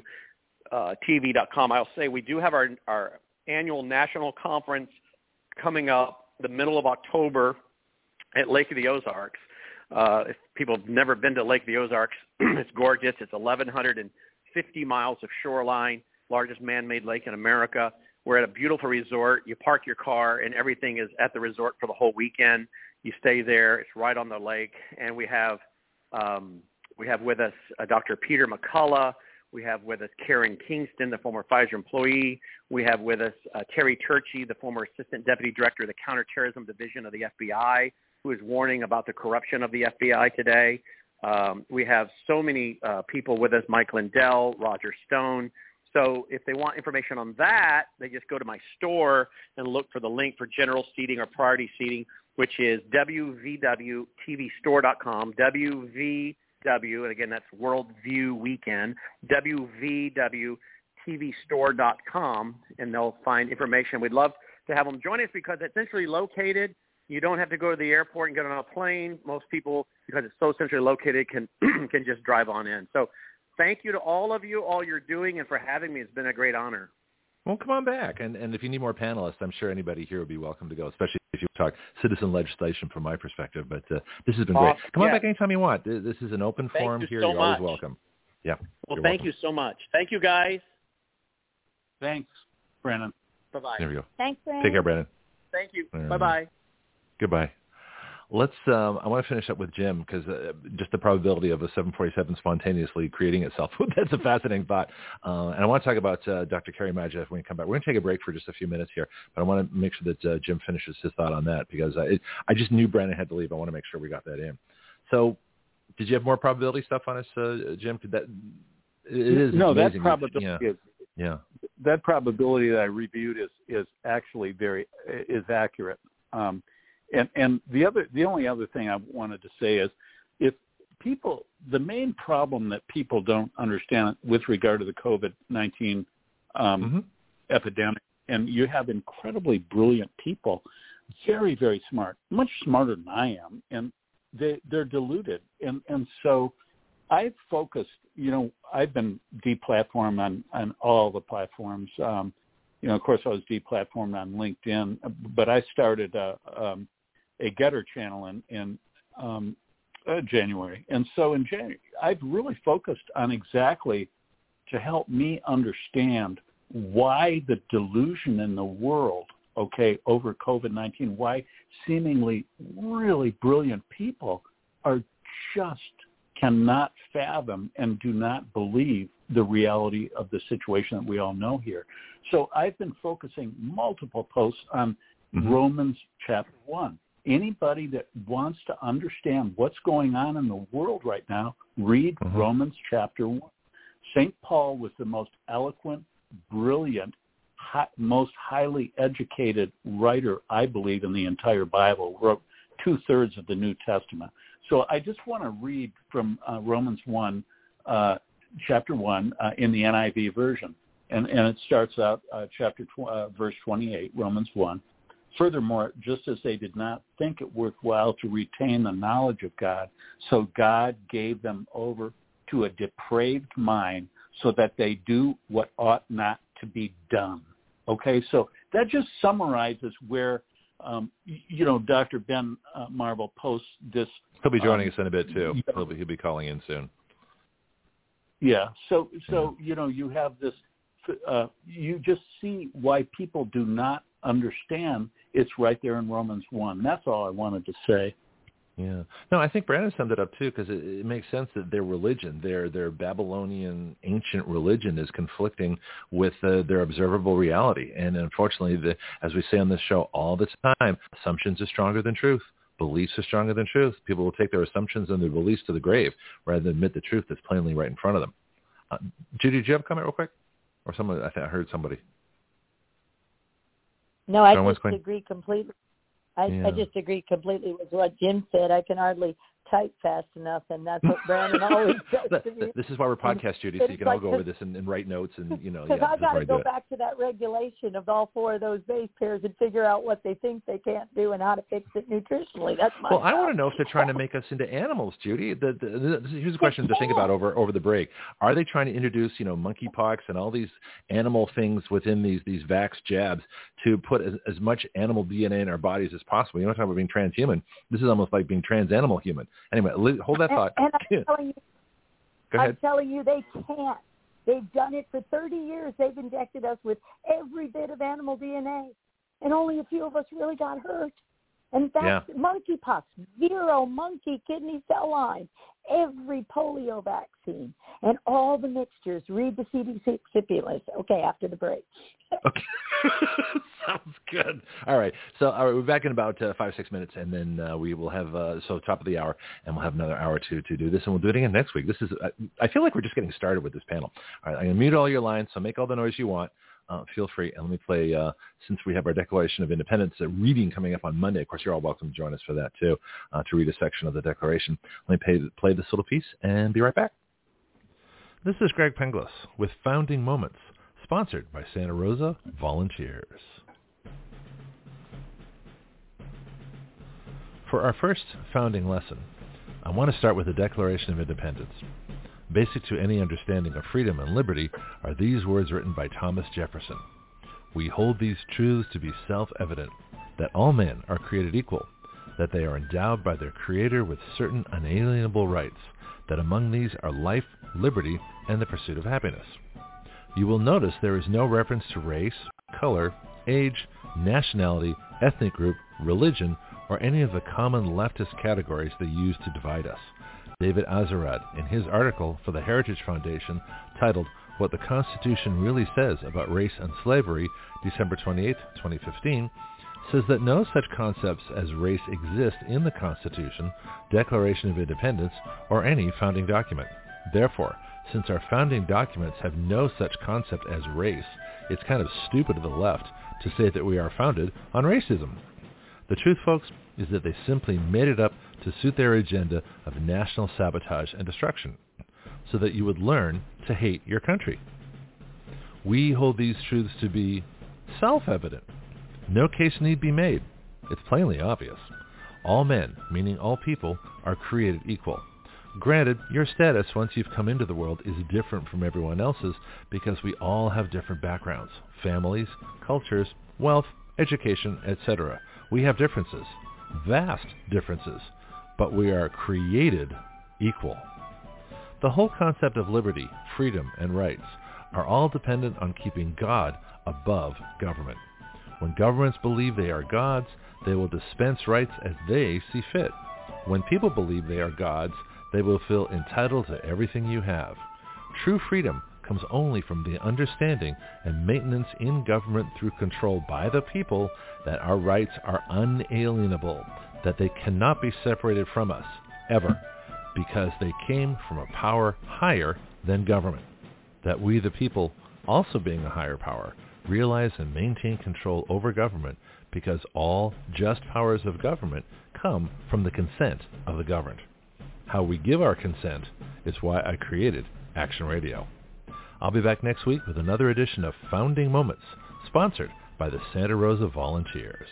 T V dot com. I'll say we do have our, our annual national conference coming up the middle of October at Lake of the Ozarks. Uh, if people have never been to Lake of the Ozarks, it's gorgeous. It's eleven fifty miles of shoreline, largest man-made lake in America. We're at a beautiful resort. You park your car, and everything is at the resort for the whole weekend. You stay there. It's right on the lake. And we have um, we have with us uh, Doctor Peter McCullough. We have with us Karen Kingston, the former Pfizer employee. We have with us uh, Terry Turchi, the former Assistant Deputy Director of the Counterterrorism Division of the F B I, who is warning about the corruption of the F B I today. Um, we have so many uh, people with us, Mike Lindell, Roger Stone. So if they want information on that, they just go to my store and look for the link for general seating or priority seating, which is W V W T V store dot com, W V W, and again, that's Worldview Weekend, W V W T V store dot com, and they'll find information. We'd love to have them join us because it's centrally located. You don't have to go to the airport and get on a plane. Most people, because it's so centrally located, can can just drive on in. So thank you to all of you, all you're doing, and for having me. It's been a great honor. Well, come on back. And, and if you need more panelists, I'm sure anybody here would be welcome to go, especially if you talk citizen legislation from my perspective. But uh, this has been awesome. great. Come yeah. on back anytime you want. This is an open thank forum you here. So you're much. always welcome. Yeah. Well, thank welcome. you so much. Thank you, guys. Thanks, Brandon. Bye-bye. There we go. Thanks, Brandon. Take care, Brandon. Thank you. Um, Bye-bye. Goodbye. Let's. Um, I want to finish up with Jim because uh, just the probability of a seven forty-seven spontaneously creating itself. That's a fascinating thought. Uh, and I want to talk about uh, Doctor Kerry Maggia when we come back. We're going to take a break for just a few minutes here, but I want to make sure that uh, Jim finishes his thought on that because I, it, I just knew Brandon had to leave. I want to make sure we got that in. So, did you have more probability stuff on us, uh, Jim? Could that it is no, that amazing. probability yeah. is yeah. That probability that I reviewed is is actually very is accurate. Um, And and the other the only other thing I wanted to say is if people the main problem that people don't understand with regard to the COVID nineteen um, mm-hmm. epidemic, and you have incredibly brilliant people, very very smart, much smarter than I am, and they they're deluded, and and so I've focused. You know, I've been deplatformed on on all the platforms. Um, you know, of course, I was deplatformed on LinkedIn, but I started a. Um, a Getter channel in, in um, uh, January. And so in January, I've really focused on exactly to help me understand why the delusion in the world, okay, over COVID nineteen, why seemingly really brilliant people are just cannot fathom and do not believe the reality of the situation that we all know here. So I've been focusing multiple posts on mm-hmm. Romans chapter one. Anybody that wants to understand what's going on in the world right now, read mm-hmm. Romans chapter one. Saint Paul was the most eloquent, brilliant, high, most highly educated writer, I believe, in the entire Bible, wrote two-thirds of the New Testament. So I just want to read from uh, Romans one, uh, chapter one, uh, in the N I V version. And, and it starts out, uh, chapter tw- uh, verse twenty-eight, Romans one. Furthermore, just as they did not think it worthwhile to retain the knowledge of God, so God gave them over to a depraved mind so that they do what ought not to be done. Okay, so that just summarizes where, um, you know, Doctor Ben uh, Marble posts this. He'll be joining um, us in a bit, too. You know, he'll, be, he'll be calling in soon. Yeah, so, so you know, you have this, uh, you just see why people do not understand. It's right there in Romans one. That's all I wanted to say. Yeah. No, I think Brandon summed it up, too, because it, it makes sense that their religion, their their Babylonian ancient religion is conflicting with uh, their observable reality. And unfortunately, the, as we say on this show all the time, assumptions are stronger than truth. beliefs are stronger than truth. People will take their assumptions and their beliefs to the grave rather than admit the truth that's plainly right in front of them. Uh, Judy, did you have a comment real quick? Or someone? I think I heard somebody. No, I John just Westcoin? agree completely. I, Yeah. I just agree completely with what Jim said. I can hardly type fast enough, and that's what Brandon always says to me. This is why we're podcast, Judy, so you can like all go over this and, and write notes and, you know, Because yeah, I got to go back to that regulation of all four of those base pairs and figure out what they think they can't do and how to fix it nutritionally. That's my Well, job. I want to know if they're trying to make us into animals, Judy. The, the, the, here's a question to think about over, over the break. Are they trying to introduce, you know, monkeypox and all these animal things within these, these vax jabs to put as, as much animal D N A in our bodies as possible? You don't talk about being transhuman. This is almost like being trans-animal human. Anyway, hold that thought. And, and I'm telling you, Go ahead. I'm telling you, they can't. They've done it for thirty years. They've injected us with every bit of animal D N A, and only a few of us really got hurt. And that's Yeah. monkeypox, zero monkey kidney cell line, every polio vaccine, and all the mixtures. Read the C D C recipient list. Okay, after the break. Okay. Sounds good. All right. So all right, we're back in about uh, five, six minutes, and then uh, we will have, uh, so top of the hour, and we'll have another hour to, to do this, and we'll do it again next week. This is, uh, I feel like we're just getting started with this panel. All right, I'm going to mute all your lines, so make all the noise you want. Uh, feel free, and let me play, uh, since we have our Declaration of Independence uh, reading coming up on Monday. Of course, you're all welcome to join us for that, too, uh, to read a section of the Declaration. Let me play, play this little piece and be right back. This is Greg Penglis with Founding Moments, sponsored by Santa Rosa Volunteers. For our first founding lesson, I want to start with the Declaration of Independence. Basic to any understanding of freedom and liberty are these words written by Thomas Jefferson. We hold these truths to be self-evident, that all men are created equal, that they are endowed by their Creator with certain unalienable rights, that among these are life, liberty, and the pursuit of happiness. You will notice there is no reference to race, color, age, nationality, ethnic group, religion, or any of the common leftist categories they use to divide us. David Azarad, in his article for the Heritage Foundation titled What the Constitution Really Says About Race and Slavery, December twenty-eighth, twenty fifteen, says that no such concepts as race exist in the Constitution, Declaration of Independence, or any founding document. Therefore, since our founding documents have no such concept as race, it's kind of stupid of the left to say that we are founded on racism. The truth, folks, is that they simply made it up to suit their agenda of national sabotage and destruction, so that you would learn to hate your country. We hold these truths to be self-evident. No case need be made. It's plainly obvious. All men, meaning all people, are created equal. Granted, your status once you've come into the world is different from everyone else's because we all have different backgrounds, families, cultures, wealth, education, et cetera. We have differences, vast differences, but we are created equal. The whole concept of liberty, freedom, and rights are all dependent on keeping God above government. When governments believe they are gods, they will dispense rights as they see fit. When people believe they are gods, they will feel entitled to everything you have. True freedom comes only from the understanding and maintenance in government through control by the people that our rights are unalienable, that they cannot be separated from us, ever, because they came from a power higher than government. That we, the people, also being a higher power, realize and maintain control over government because all just powers of government come from the consent of the governed. How we give our consent is why I created Action Radio. I'll be back next week with another edition of Founding Moments, sponsored by the Santa Rosa Volunteers.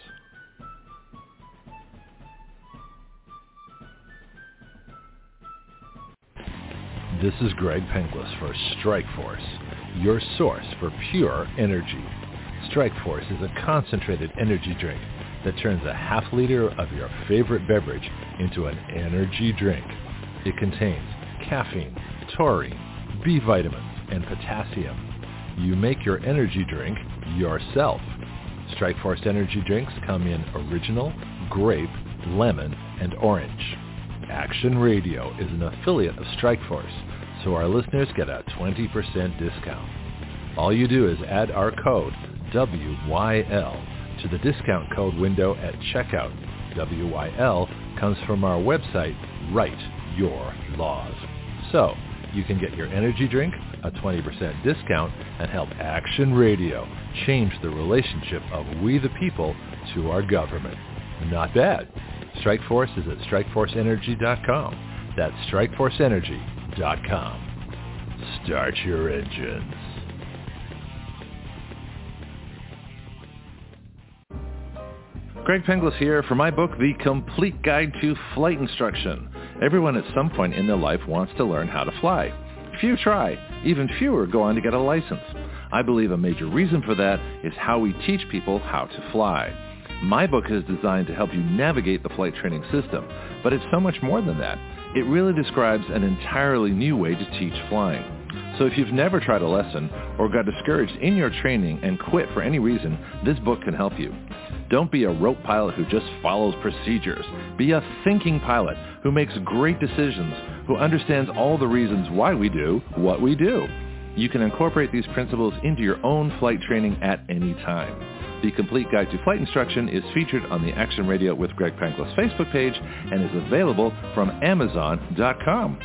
This is Greg Penglis for Strikeforce, your source for pure energy. Strikeforce is a concentrated energy drink that turns a half liter of your favorite beverage into an energy drink. It contains caffeine, taurine, B vitamins, and potassium. You make your energy drink yourself. Strikeforce energy drinks come in original, grape, lemon, and orange. Action Radio is an affiliate of Strikeforce, so our listeners get a twenty percent discount. All you do is add our code W Y L to the discount code window at checkout W Y L, comes from our website, Write Your Laws. So, you can get your energy drink, a twenty percent discount, and help Action Radio change the relationship of we the people to our government. Not bad. Strikeforce is at strike force energy dot com. That's strike force energy dot com. Start your engines. Greg Penglis here for my book, The Complete Guide to Flight Instruction. Everyone at some point in their life wants to learn how to fly. Few try. Even fewer go on to get a license. I believe a major reason for that is how we teach people how to fly. My book is designed to help you navigate the flight training system, but it's so much more than that. It really describes an entirely new way to teach flying. So if you've never tried a lesson or got discouraged in your training and quit for any reason, this book can help you. Don't be a rote pilot who just follows procedures. Be a thinking pilot who makes great decisions, who understands all the reasons why we do what we do. You can incorporate these principles into your own flight training at any time. The Complete Guide to Flight Instruction is featured on the Action Radio with Greg Penglis Facebook page and is available from amazon dot com.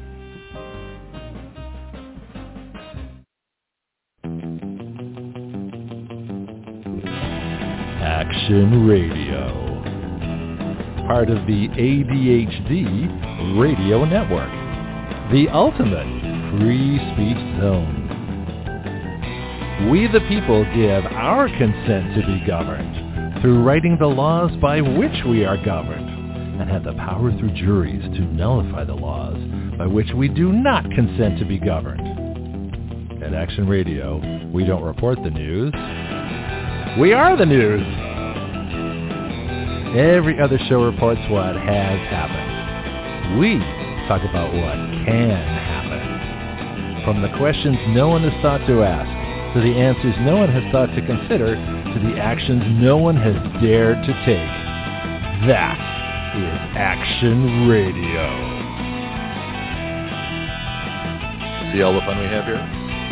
Action Radio, part of the A D H D Radio Network, the ultimate free speech zone. We the people give our consent to be governed through writing the laws by which we are governed, and have the power through juries to nullify the laws by which we do not consent to be governed. At Action Radio, we don't report the news. We are the news. Every other show reports what has happened. We talk about what can happen. From the questions no one has thought to ask, to the answers no one has thought to consider, to the actions no one has dared to take. That is Action Radio. See all the fun we have here?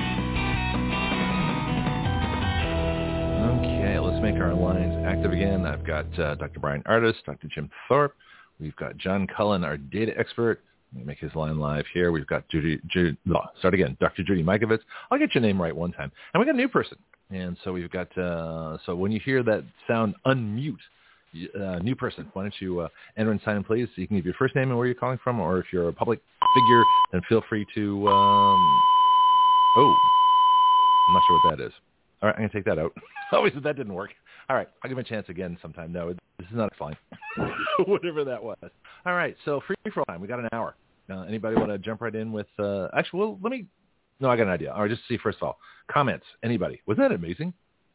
Okay, let's make our lines active again. I've got uh, Doctor Brian Ardis, Doctor Jim Thorpe. We've got John Cullen, our data expert. Let me make his line live here. We've got Judy, Judy no, start again, Doctor Judy Mikovits. I'll get your name right one time. And we got a new person. And so we've got, uh, so when you hear that sound unmute, uh, new person, why don't you uh, enter and sign in, please? So you can give your first name and where you're calling from, or if you're a public figure, then feel free to, um, oh, I'm not sure what that is. All right, I'm going to take that out. Oh, that didn't work. All right, I'll give him a chance again sometime. No, this is not fine. Whatever that was. All right, so free for all time. We got an hour. Uh, anybody want to jump right in with, uh, actually, well, let me, no, I got an idea. All right, just to see, first of all, comments. Anybody? Wasn't that amazing?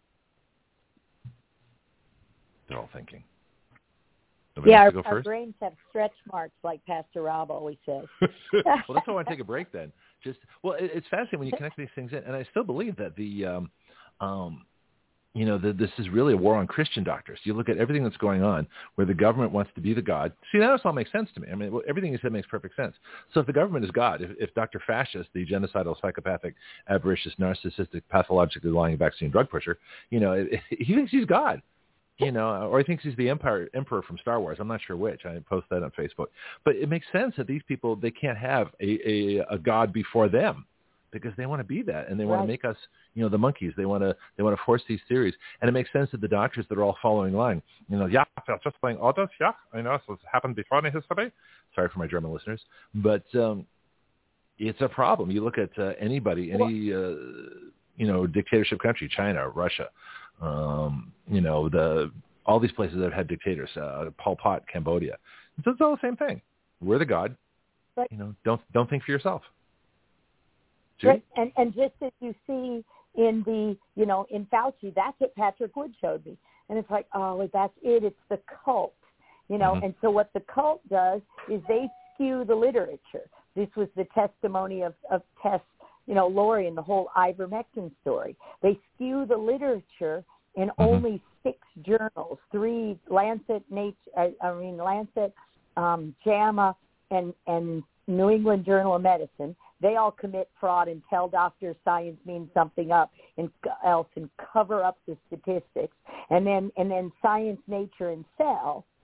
They're all thinking. Nobody yeah, wants our, to go our first? brains have stretch marks, like Pastor Rob always says. Well, that's why I want to take a break then. Just Well, it, it's fascinating when you connect these things in, and I still believe that the, um, um, you know, the, this is really a war on Christian doctors. You look at everything that's going on where the government wants to be the God. See, that all makes sense to me. I mean, everything you said makes perfect sense. So if the government is God, if, if Doctor Fascist, the genocidal, psychopathic, avaricious, narcissistic, pathologically lying vaccine drug pusher, you know, it, it, he thinks he's God. You know, or he thinks he's the empire, emperor from Star Wars. I'm not sure which. I post that on Facebook. But it makes sense that these people, they can't have a, a, a God before them, because they want to be that, and they want right. to make us, you know, the monkeys. They want to, they want to force these theories, and it makes sense that the doctors that are all following line, you know, yeah, they're just playing orders, yeah, I know, so it's happened before in history. Sorry for my German listeners, but um, it's a problem. You look at uh, anybody, any, uh, you know, dictatorship country, China, Russia, um, you know, the all these places that have had dictators, uh, Pol Pot, Cambodia. It's, it's all the same thing. We're the God. Right. You know, don't don't think for yourself. Right. And and just as you see in the, you know, in Fauci, that's what Patrick Wood showed me. And it's like, oh, that's it. It's the cult, you know. Mm-hmm. And so what the cult does is they skew the literature. This was the testimony of, of Tess, you know, Lori and the whole ivermectin story. They skew the literature in mm-hmm. only six journals, three Lancet, Nature, I, I mean Lancet, um, JAMA, and, and New England Journal of Medicine. They all commit fraud and tell doctors science means something up and else and cover up the statistics. And then and then Science, Nature, and Cell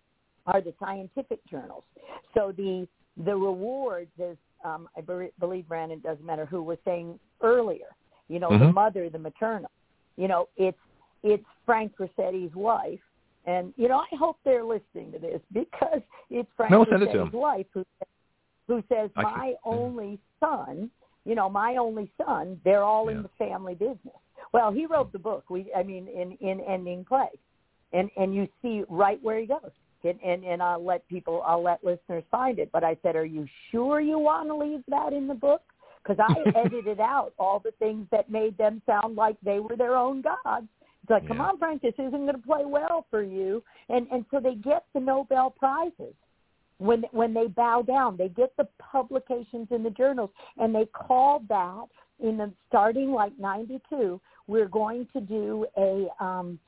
are the scientific journals. So the the rewards, as um, I be- believe Brandon, doesn't matter who was saying earlier, you know, mm-hmm. the mother, the maternal, you know, it's it's Frank Rossetti's wife. And, you know, I hope they're listening to this because it's Frank no, Rossetti's wife who, who says, I my can, only yeah. son, you know, my only son, they're all yeah. in the family business. Well, he wrote the book, We, I mean, in, in Ending Plague. And, and you see right where he goes. And, and, and I'll let people, I'll let listeners find it. But I said, are you sure you want to leave that in the book? Because I edited out all the things that made them sound like they were their own gods. It's like, yeah. come on, Frank, this isn't going to play well for you. And and so they get the Nobel Prizes when when they bow down. They get the publications in the journals, and they call that, in the starting like ninety-two, we're going to do a um,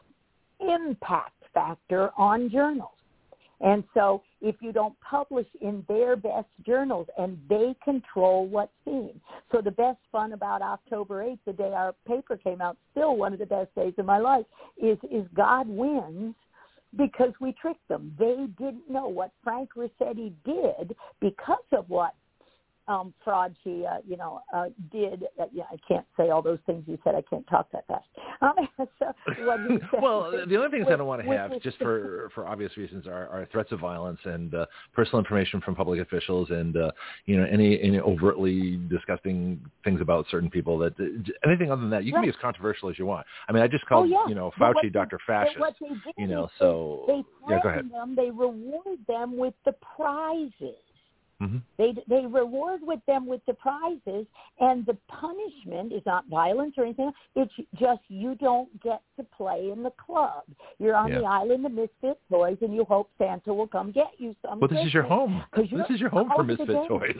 impact factor on journals. And so if you don't publish in their best journals, and they control what's seen. So the best fun about October eighth, the day our paper came out, still one of the best days of my life, is, is God wins because we tricked them. They didn't know what Frank Rossetti did because of what um, Fraudchi, uh, you know, uh, did. Uh, yeah, I can't say all those things you said. I can't talk that fast. Um, so what he said, well, the only things with, I don't want to have, with, just for, for obvious reasons, are, are threats of violence and uh, personal information from public officials, and uh, you know, any, any overtly disgusting things about certain people. That anything other than that, you can right. be as controversial as you want. I mean, I just called oh, yeah. you know Fauci they, Doctor Fascist. What they did you know, is so they, they yeah, go ahead. Them, they reward them with the prizes. Mm-hmm. They they reward with them with the prizes, and the punishment is not violence or anything. It's just you don't get to play in the club. You're on yeah. the island of misfit toys, and you hope Santa will come get you some. But this is your home. This is your home for misfit toys.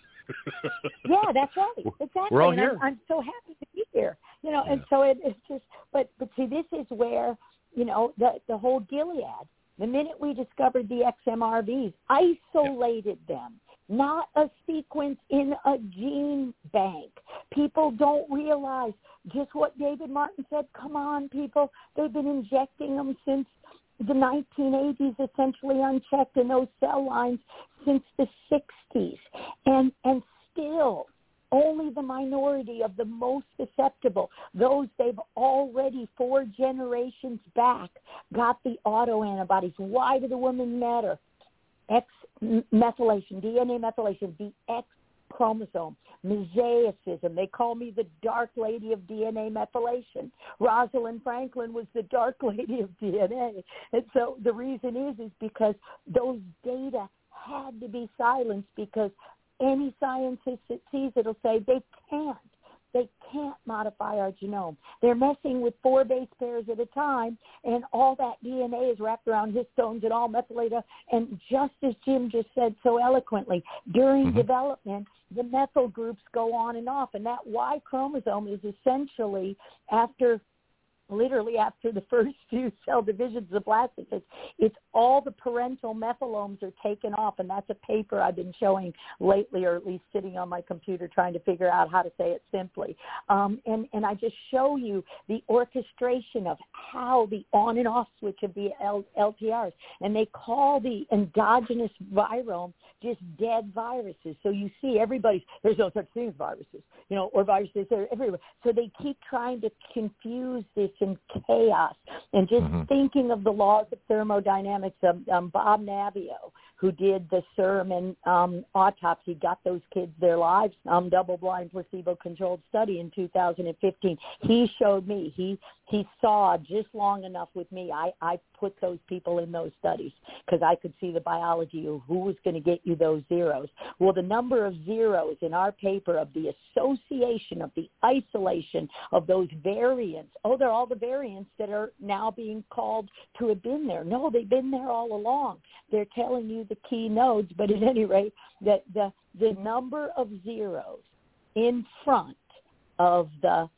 yeah, that's right. Exactly. We're all and here. I'm, I'm so happy to be here. You know, yeah. and so it, it's just. But but see, this is where you know the the whole Gilead. The minute we discovered the X M R Vs, isolated yeah. them. Not a sequence in a gene bank. People don't realize just what David Martin said. Come on, people. They've been injecting them since the nineteen eighties, essentially unchecked in those cell lines since the sixties. And, and still, only the minority of the most susceptible, those they've already four generations back, got the autoantibodies. Why do the women matter? X methylation, D N A methylation, the X chromosome, mosaicism. They call me the dark lady of D N A methylation. Rosalind Franklin was the dark lady of D N A. And so the reason is, is because those data had to be silenced, because any scientist that sees it will say they can't. They can't modify our genome. They're messing with four base pairs at a time, and all that D N A is wrapped around histones and all methylated. And just as Jim just said so eloquently, during mm-hmm. development, the methyl groups go on and off, and that Y chromosome is essentially after literally after the first few cell divisions of blastocysts, it's all the parental methylomes are taken off, and that's a paper I've been showing lately, or at least sitting on my computer trying to figure out how to say it simply. Um, and, and I just show you the orchestration of how the on and off switch of the L- LTRs, and they call the endogenous virome just dead viruses. So you see everybody's, there's no such thing as viruses, you know, or viruses are everywhere. So they keep trying to confuse this in chaos, and just mm-hmm. thinking of the laws of thermodynamics of um, Bob Navio, who did the serum and um, autopsy, got those kids their lives, um, double-blind, placebo-controlled study in two thousand fifteen. He showed me, he he saw just long enough with me. I, I put those people in those studies because I could see the biology of who was going to get you those zeros. Well, the number of zeros in our paper of the association, of the isolation of those variants, oh, they're all the variants that are now being called to have been there. No, they've been there all along. They're telling you the key nodes, but at any rate, that the, the number of zeros in front of the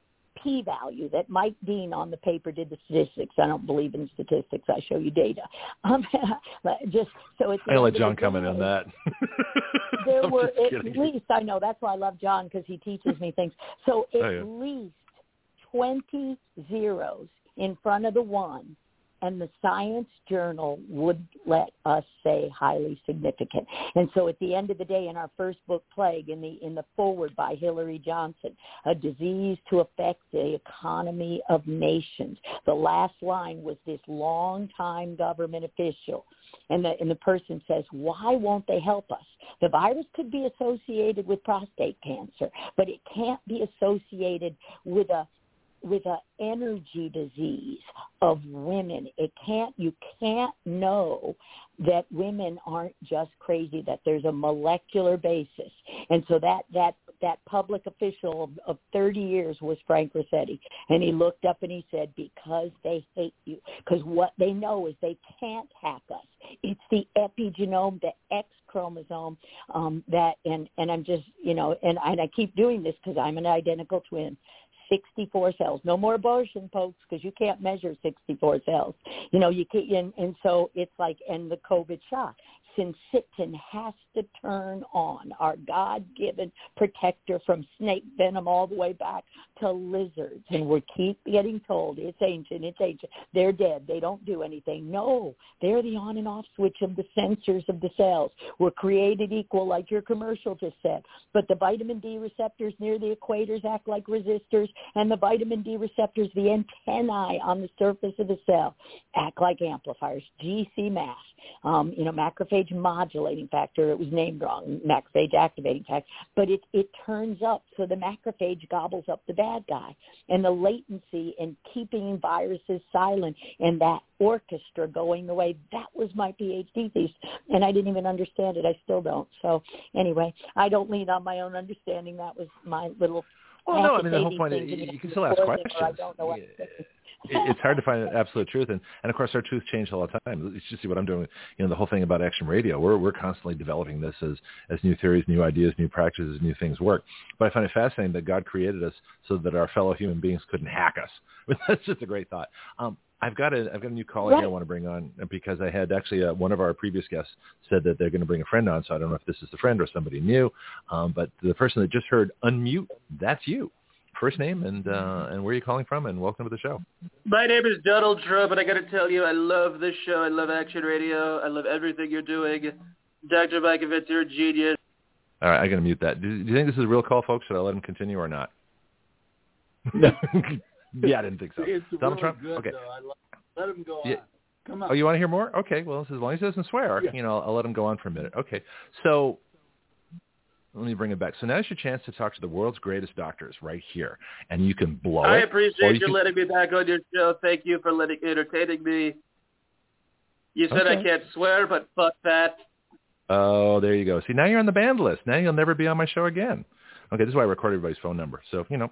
p-value that Mike Dean on the paper did the statistics. I don't believe in statistics. I show you data. Um, just so it's. I'll let John come in on that. There I'm were at kidding. least, I know, that's why I love John, because he teaches me things. So at oh, yeah. least twenty zeros in front of the one and the Science Journal would let us say highly significant. And so at the end of the day, in our first book, Plague, in the in the foreword by Hillary Johnson, a disease to affect the economy of nations. The last line was this long-time government official. And the, and the person says, why won't they help us? The virus could be associated with prostate cancer, but it can't be associated with a with an energy disease of women. It can't, you can't know that women aren't just crazy, that there's a molecular basis. And so that, that, that public official of, of thirty years was Frank Rossetti. And he looked up and he said, because they hate you. Because what they know is they can't hack us. It's the epigenome, the X chromosome, um, that, and, and I'm just, you know, and, and I keep doing this because I'm an identical twin. sixty-four cells. No more abortion, folks, because you can't measure sixty-four cells. You know, you can't, and, and so it's like, and the COVID shot. Syncytin has to turn on, our God-given protector from snake venom all the way back to lizards. And we keep getting told it's ancient, it's ancient. They're dead. They don't do anything. No, they're the on and off switch of the sensors of the cells. We're created equal, like your commercial just said. But the vitamin D receptors near the equators act like resistors, and the vitamin D receptors, the antennae on the surface of the cell, act like amplifiers. G C M A S, um, you know, macrophage modulating factor. It was named wrong, macrophage activating factor, but it, it turns up, so the macrophage gobbles up the bad guy. And the latency in keeping viruses silent and that orchestra going away, that was my PhD thesis, and I didn't even understand it. I still don't. So anyway, I don't lean on my own understanding. That was my little Well, no, I mean, the whole point is you can still ask questions. I don't know what it's hard to find absolute truth, and, and of course our truth changes all the time. It's just see what I'm doing. You know, the whole thing about Action Radio, we're we're constantly developing this as as new theories, new ideas, new practices, new things work. But I find it fascinating that God created us so that our fellow human beings couldn't hack us. That's just a great thought. Um, I've got a I've got a new caller right. here I want to bring on because I had actually uh, one of our previous guests said that they're going to bring a friend on, so I don't know if this is the friend or somebody new. Um, but the person that just heard unmute, that's you. First name and uh, and where are you calling from, and welcome to the show. My name is Donald Trump, and I got to tell you, I love this show. I love Action Radio. I love everything you're doing. Doctor Mikovits, you're a genius. All right, I'm going to mute that. Do, do you think this is a real call, folks? Should I let him continue or not? No. Yeah, I didn't think so. It's Donald really Trump? good, okay. though. I love, let him go yeah. on. Come on. Oh, you want to hear more? Okay, well, as long as he doesn't swear, yeah. you know, I'll, I'll let him go on for a minute. Okay, so let me bring it back. So now's your chance to talk to the world's greatest doctors right here, and you can blow I it. I appreciate you, you can... letting me back on your show. Thank you for letting entertaining me. You said okay. I can't swear, but fuck that. Oh, there you go. See, now you're on the banned list. Now you'll never be on my show again. Okay, this is why I record everybody's phone number. So, you know,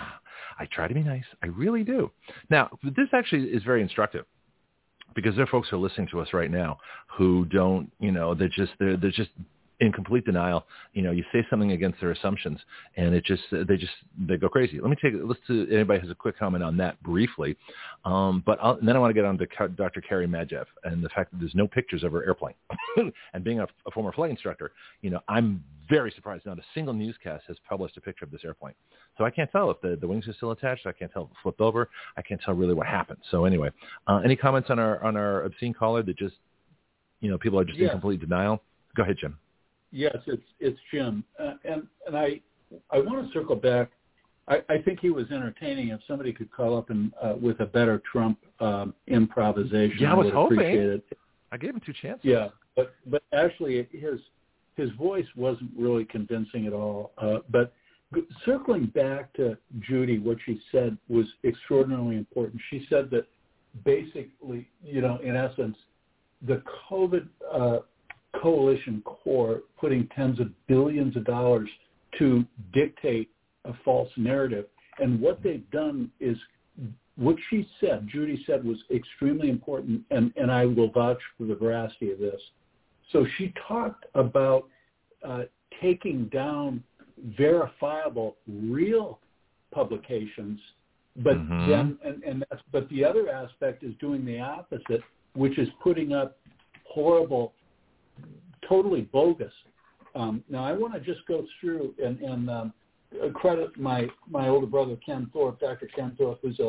I try to be nice. I really do. Now, this actually is very instructive because there are folks who are listening to us right now who don't, you know, they're just, they're, they're just in complete denial. You know, you say something against their assumptions and it just, they just, they go crazy. Let me take, let's see, anybody has a quick comment on that briefly. Um, but I'll, and then I want to get on to Doctor Carrie Madjeff and the fact that there's no pictures of her airplane. And being a, a former flight instructor, you know, I'm very surprised not a single newscast has published a picture of this airplane. So I can't tell if the, the wings are still attached. I can't tell if it flipped over. I can't tell really what happened. So anyway, uh, any comments on our, on our obscene caller that just, you know, people are just yes. in complete denial? Go ahead, Jim. Yes, it's it's Jim, uh, and and I I want to circle back. I, I think he was entertaining. If somebody could call up and uh, with a better Trump um, improvisation, yeah, I was would hoping. appreciate it. I gave him two chances. Yeah, but but actually his his voice wasn't really convincing at all. Uh, but circling back to Judy, what she said was extraordinarily important. She said that basically, you know, in essence, the COVID uh, coalition core putting tens of billions of dollars to dictate a false narrative. And what they've done is what she said, Judy said, was extremely important, and, and I will vouch for the veracity of this. So she talked about uh, taking down verifiable, real publications, but mm-hmm. then, and, and that's, but the other aspect is doing the opposite, which is putting up horrible, totally bogus. Um, now, I want to just go through and, and um, credit my, my older brother, Ken Thorpe, Doctor Ken Thorpe, who's a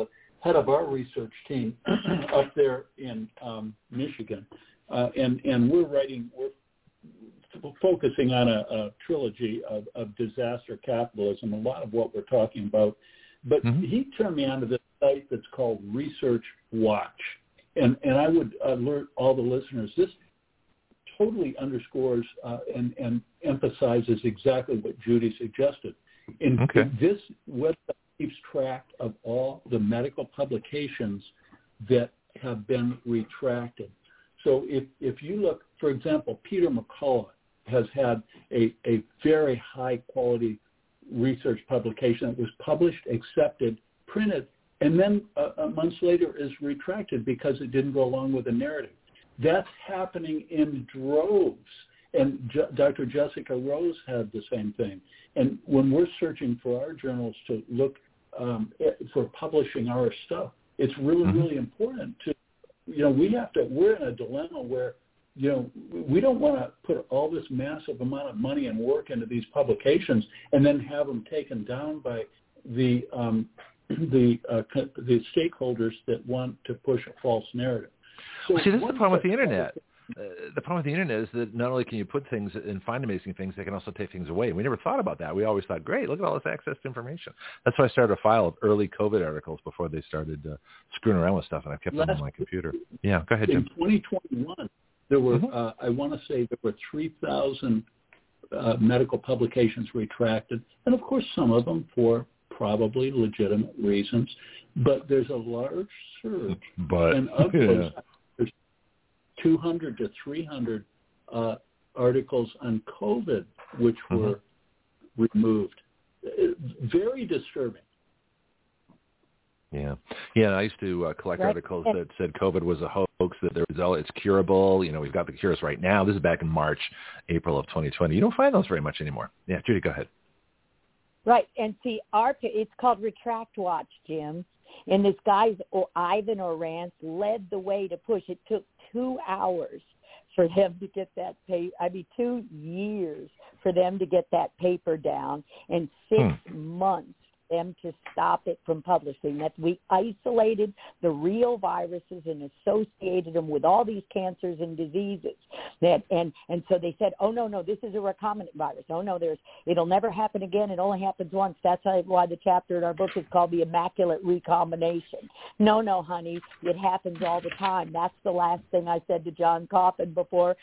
head of our research team up there in um, Michigan, uh, and and we're writing we're f- focusing on a, a trilogy of, of disaster capitalism. A lot of what we're talking about, but mm-hmm. he turned me onto this site that's called Research Watch, and and I would alert all the listeners this totally underscores uh, and and emphasizes exactly what Judy suggested. In okay. this website keeps track of all the medical publications that have been retracted. So if, if you look, for example, Peter McCullough has had a, a very high-quality research publication that was published, accepted, printed, and then uh, uh, months later is retracted because it didn't go along with the narrative. That's happening in droves. And Je- Doctor Jessica Rose had the same thing. And when we're searching for our journals to look um, for publishing our stuff, it's really, mm-hmm. really important to, you know, we have to, we're in a dilemma where, you know, we don't want to put all this massive amount of money and work into these publications and then have them taken down by the um, the uh, the stakeholders that want to push a false narrative. So see, this is the problem with the internet. Uh, the problem with the internet is that not only can you put things and find amazing things, they can also take things away. We never thought about that. We always thought, great, look at all this access to information. That's why I started a file of early COVID articles before they started uh, screwing around with stuff, and I kept them on my computer. Yeah, go ahead, Jim. In twenty twenty-one, there were, mm-hmm. uh, I want to say there were three thousand uh, medical publications retracted, and of course some of them for probably legitimate reasons, but there's a large surge. But, and of yeah. those, there's two hundred to three hundred uh, articles on COVID which mm-hmm. were removed. Very disturbing. Yeah, yeah. I used to uh, collect right. articles that said COVID was a hoax, that there was all it's curable. You know, we've got the cures right now. This is back in March, April of twenty twenty. You don't find those very much anymore. Yeah, Judy, go ahead. Right, and see, our it's called Retract Watch, Jim, and this guy Ivan Orance led the way to push. It took two hours for them to get that paper. I mean, two years for them to get that paper down, and six hmm. months them to stop it from publishing. That we isolated the real viruses and associated them with all these cancers and diseases. That and and so they said, oh no no, this is a recombinant virus. Oh no, there's it'll never happen again. It only happens once. That's why the chapter in our book is called The Immaculate Recombination. No no, honey, it happens all the time. That's the last thing I said to John Coffin before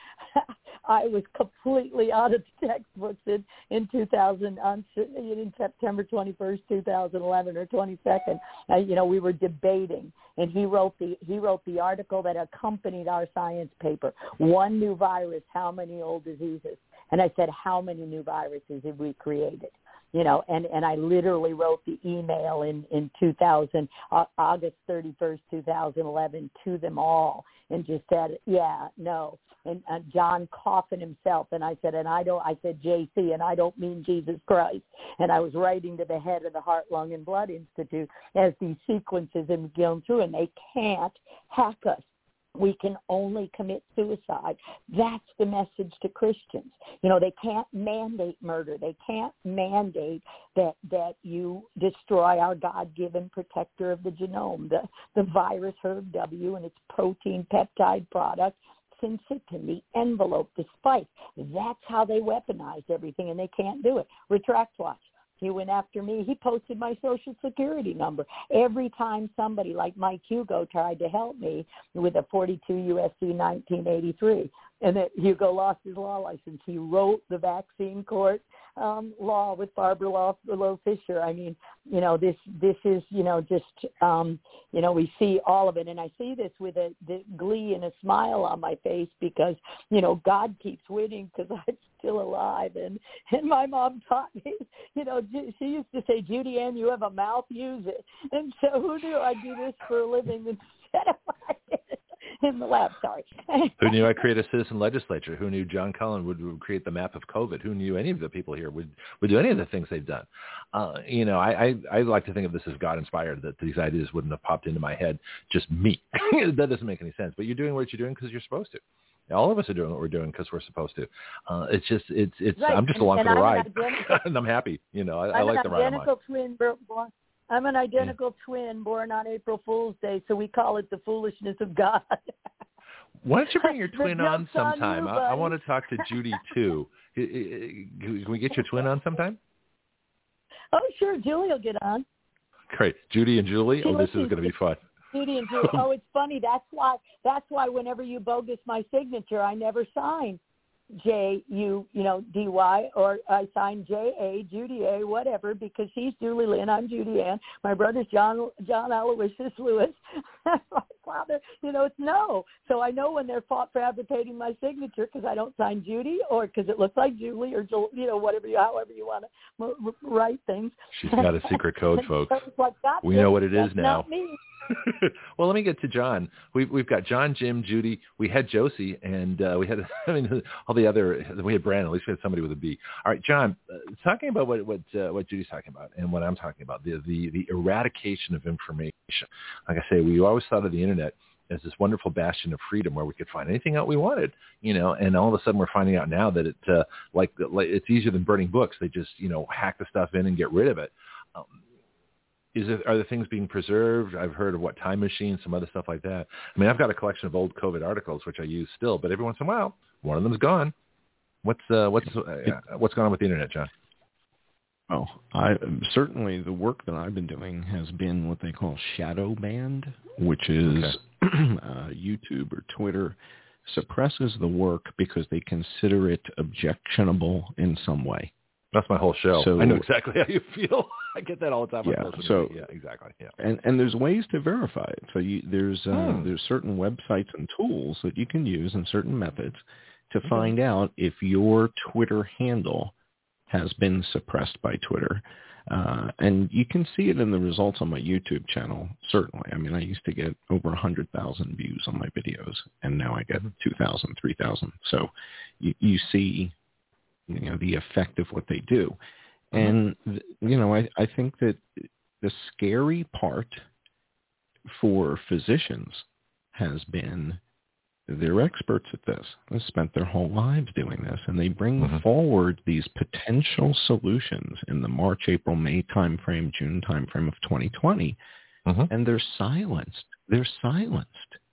I was completely out of the textbooks in in two thousand on in September twenty-first. two thousand eleven or twenty-second, uh, you know, we were debating, and he wrote the he wrote the article that accompanied our science paper. One new virus, how many old diseases? And I said, how many new viruses have we created? You know, and, and I literally wrote the email in, in two thousand, uh, August thirty-first, two thousand eleven to them all and just said, yeah, no. And uh, John Coffin himself, and I said, and I don't, I said J C, and I don't mean Jesus Christ. And I was writing to the head of the Heart, Lung, and Blood Institute as these sequences and going through, and they can't hack us. We can only commit suicide. That's the message to Christians. You know, they can't mandate murder. They can't mandate that that you destroy our God-given protector of the genome, the, the virus H E R V W and its protein peptide product, syncytin, the envelope, the spike. That's how they weaponize everything, and they can't do it. Retract Watch. He went after me. He posted my Social Security number. Every time somebody like Mike Hugo tried to help me with a forty-two U S C nineteen eighty-three, and that Hugo lost his law license, he wrote the vaccine court um, law with Barbara Lowe Fisher. I mean, you know, this this is, you know, just, um, you know, we see all of it. And I see this with a the glee and a smile on my face because, you know, God keeps winning because I'm still alive. And, and my mom taught me, you know, she used to say, Judy Ann, you have a mouth, use it. And so who knew I do this for a living instead of my in the lab, sorry. Who knew I'd create a citizen legislature? Who knew John Cullen would, would create the map of COVID? Who knew any of the people here would, would do any of the things they've done? Uh, you know, I, I, I like to think of this as God-inspired, that these ideas wouldn't have popped into my head, just me. That doesn't make any sense. But you're doing what you're doing because you're supposed to. All of us are doing what we're doing because we're supposed to. Uh, it's just, it's, it's. Right. I'm just and, along and for the I'm ride, and I'm happy. You know, I, I like the ride. I'm an identical twin born. I'm an identical yeah. twin born on April Fool's Day, so we call it the foolishness of God. Why don't you bring your twin on sometime? On you, I, I want to talk to Judy, too. Can we get your twin on sometime? Oh, sure. Julie will get on. Great. Judy and Julie? She oh, this listens. is going to be fun. Judy and Julie. Oh, it's funny. That's why. That's why whenever you bogus my signature, I never sign J U, you know, D Y, or I sign J A, Judy A, whatever, because she's Julie Lynn, I'm Judy Ann. My brother's John John Aloysius Lewis. My father, you know, it's no. So I know when they're fought fabricating my signature because I don't sign Judy, or because it looks like Julie, or you know, whatever you, however you want to write things. She's got a secret code, folks. So like, we know what it is now. Not me. Well, let me get to John. We've we've got John, Jim, Judy. We had Josie, and uh, we had I mean all the other. We had Brandon. At least we had somebody with a B. All right, John. Uh, talking about what what uh, what Judy's talking about, and what I'm talking about, the the the eradication of information. Like I say, we always thought of the internet as this wonderful bastion of freedom where we could find anything out we wanted, you know. And all of a sudden, we're finding out now that it uh, like, like it's easier than burning books. They just you know hack the stuff in and get rid of it. Um, Is it, are the things being preserved? I've heard of what Time Machine, some other stuff like that. I mean, I've got a collection of old COVID articles which I use still, but every once in a while, one of them's gone. What's uh, what's uh, what's going on with the internet, John? Oh, I certainly the work that I've been doing has been what they call shadow banned, which is okay. uh, YouTube or Twitter suppresses the work because they consider it objectionable in some way. That's my whole show. So, I know exactly how you feel. I get that all the time. Yeah. On social so media. Yeah, exactly. Yeah. And and there's ways to verify it. So you, there's uh, hmm. there's certain websites and tools that you can use and certain methods to mm-hmm. find out if your Twitter handle has been suppressed by Twitter. Uh, and you can see it in the results on my YouTube channel. Certainly. I mean, I used to get over one hundred thousand views on my videos, and now I get two thousand, three thousand. So you, you see. You know, the effect of what they do. And, you know, I, I think that the scary part for physicians has been they're experts at this. They've spent their whole lives doing this, and they bring mm-hmm. forward these potential solutions in the March, April, May timeframe, June timeframe of twenty twenty, mm-hmm. and they're silenced. They're silenced.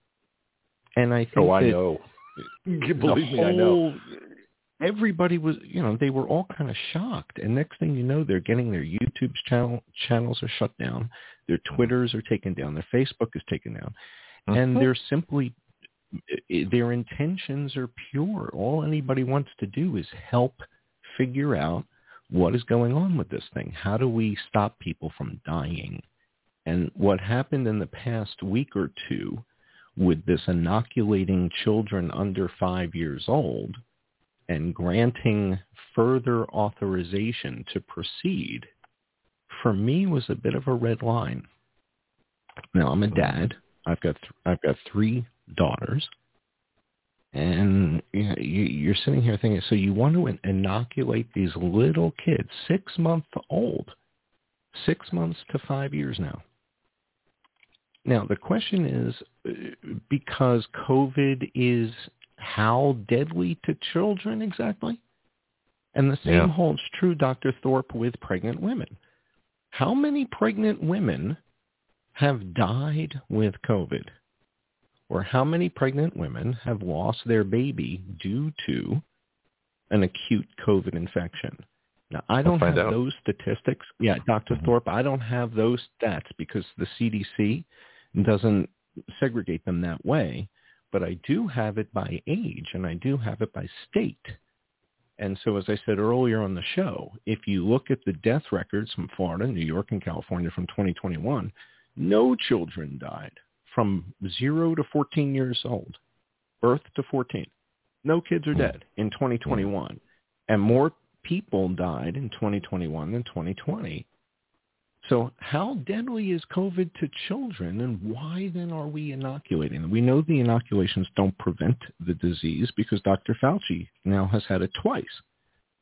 And I think oh, I that know. Believe whole, me, I know. Everybody was, you know, they were all kind of shocked. And next thing you know, they're getting their YouTube channel channels are shut down. Their Twitters are taken down. Their Facebook is taken down. Mm-hmm. And they're simply, their intentions are pure. All anybody wants to do is help figure out what is going on with this thing. How do we stop people from dying? And what happened in the past week or two with this inoculating children under five years old and granting further authorization to proceed, for me was a bit of a red line. Now, I'm a dad. I've got th- I've got three daughters, and you know, you, you're sitting here thinking, so you want to in- inoculate these little kids, six months old, six months to five years now. Now, the question is, because COVID is how deadly to children exactly? And the same yeah. holds true, Doctor Thorpe, with pregnant women. How many pregnant women have died with COVID? Or how many pregnant women have lost their baby due to an acute COVID infection? Now, I don't have out. those statistics. Yeah, Doctor Mm-hmm. Thorpe, I don't have those stats because the C D C doesn't segregate them that way. But I do have it by age, and I do have it by state. And so, as I said earlier on the show, if you look at the death records from Florida, New York, and California from twenty twenty-one, no children died from zero to fourteen years old, birth to fourteen. No kids are dead in twenty twenty-one. And more people died in twenty twenty-one than twenty twenty. So how deadly is COVID to children, and why then are we inoculating them? We know the inoculations don't prevent the disease because Doctor Fauci now has had it twice.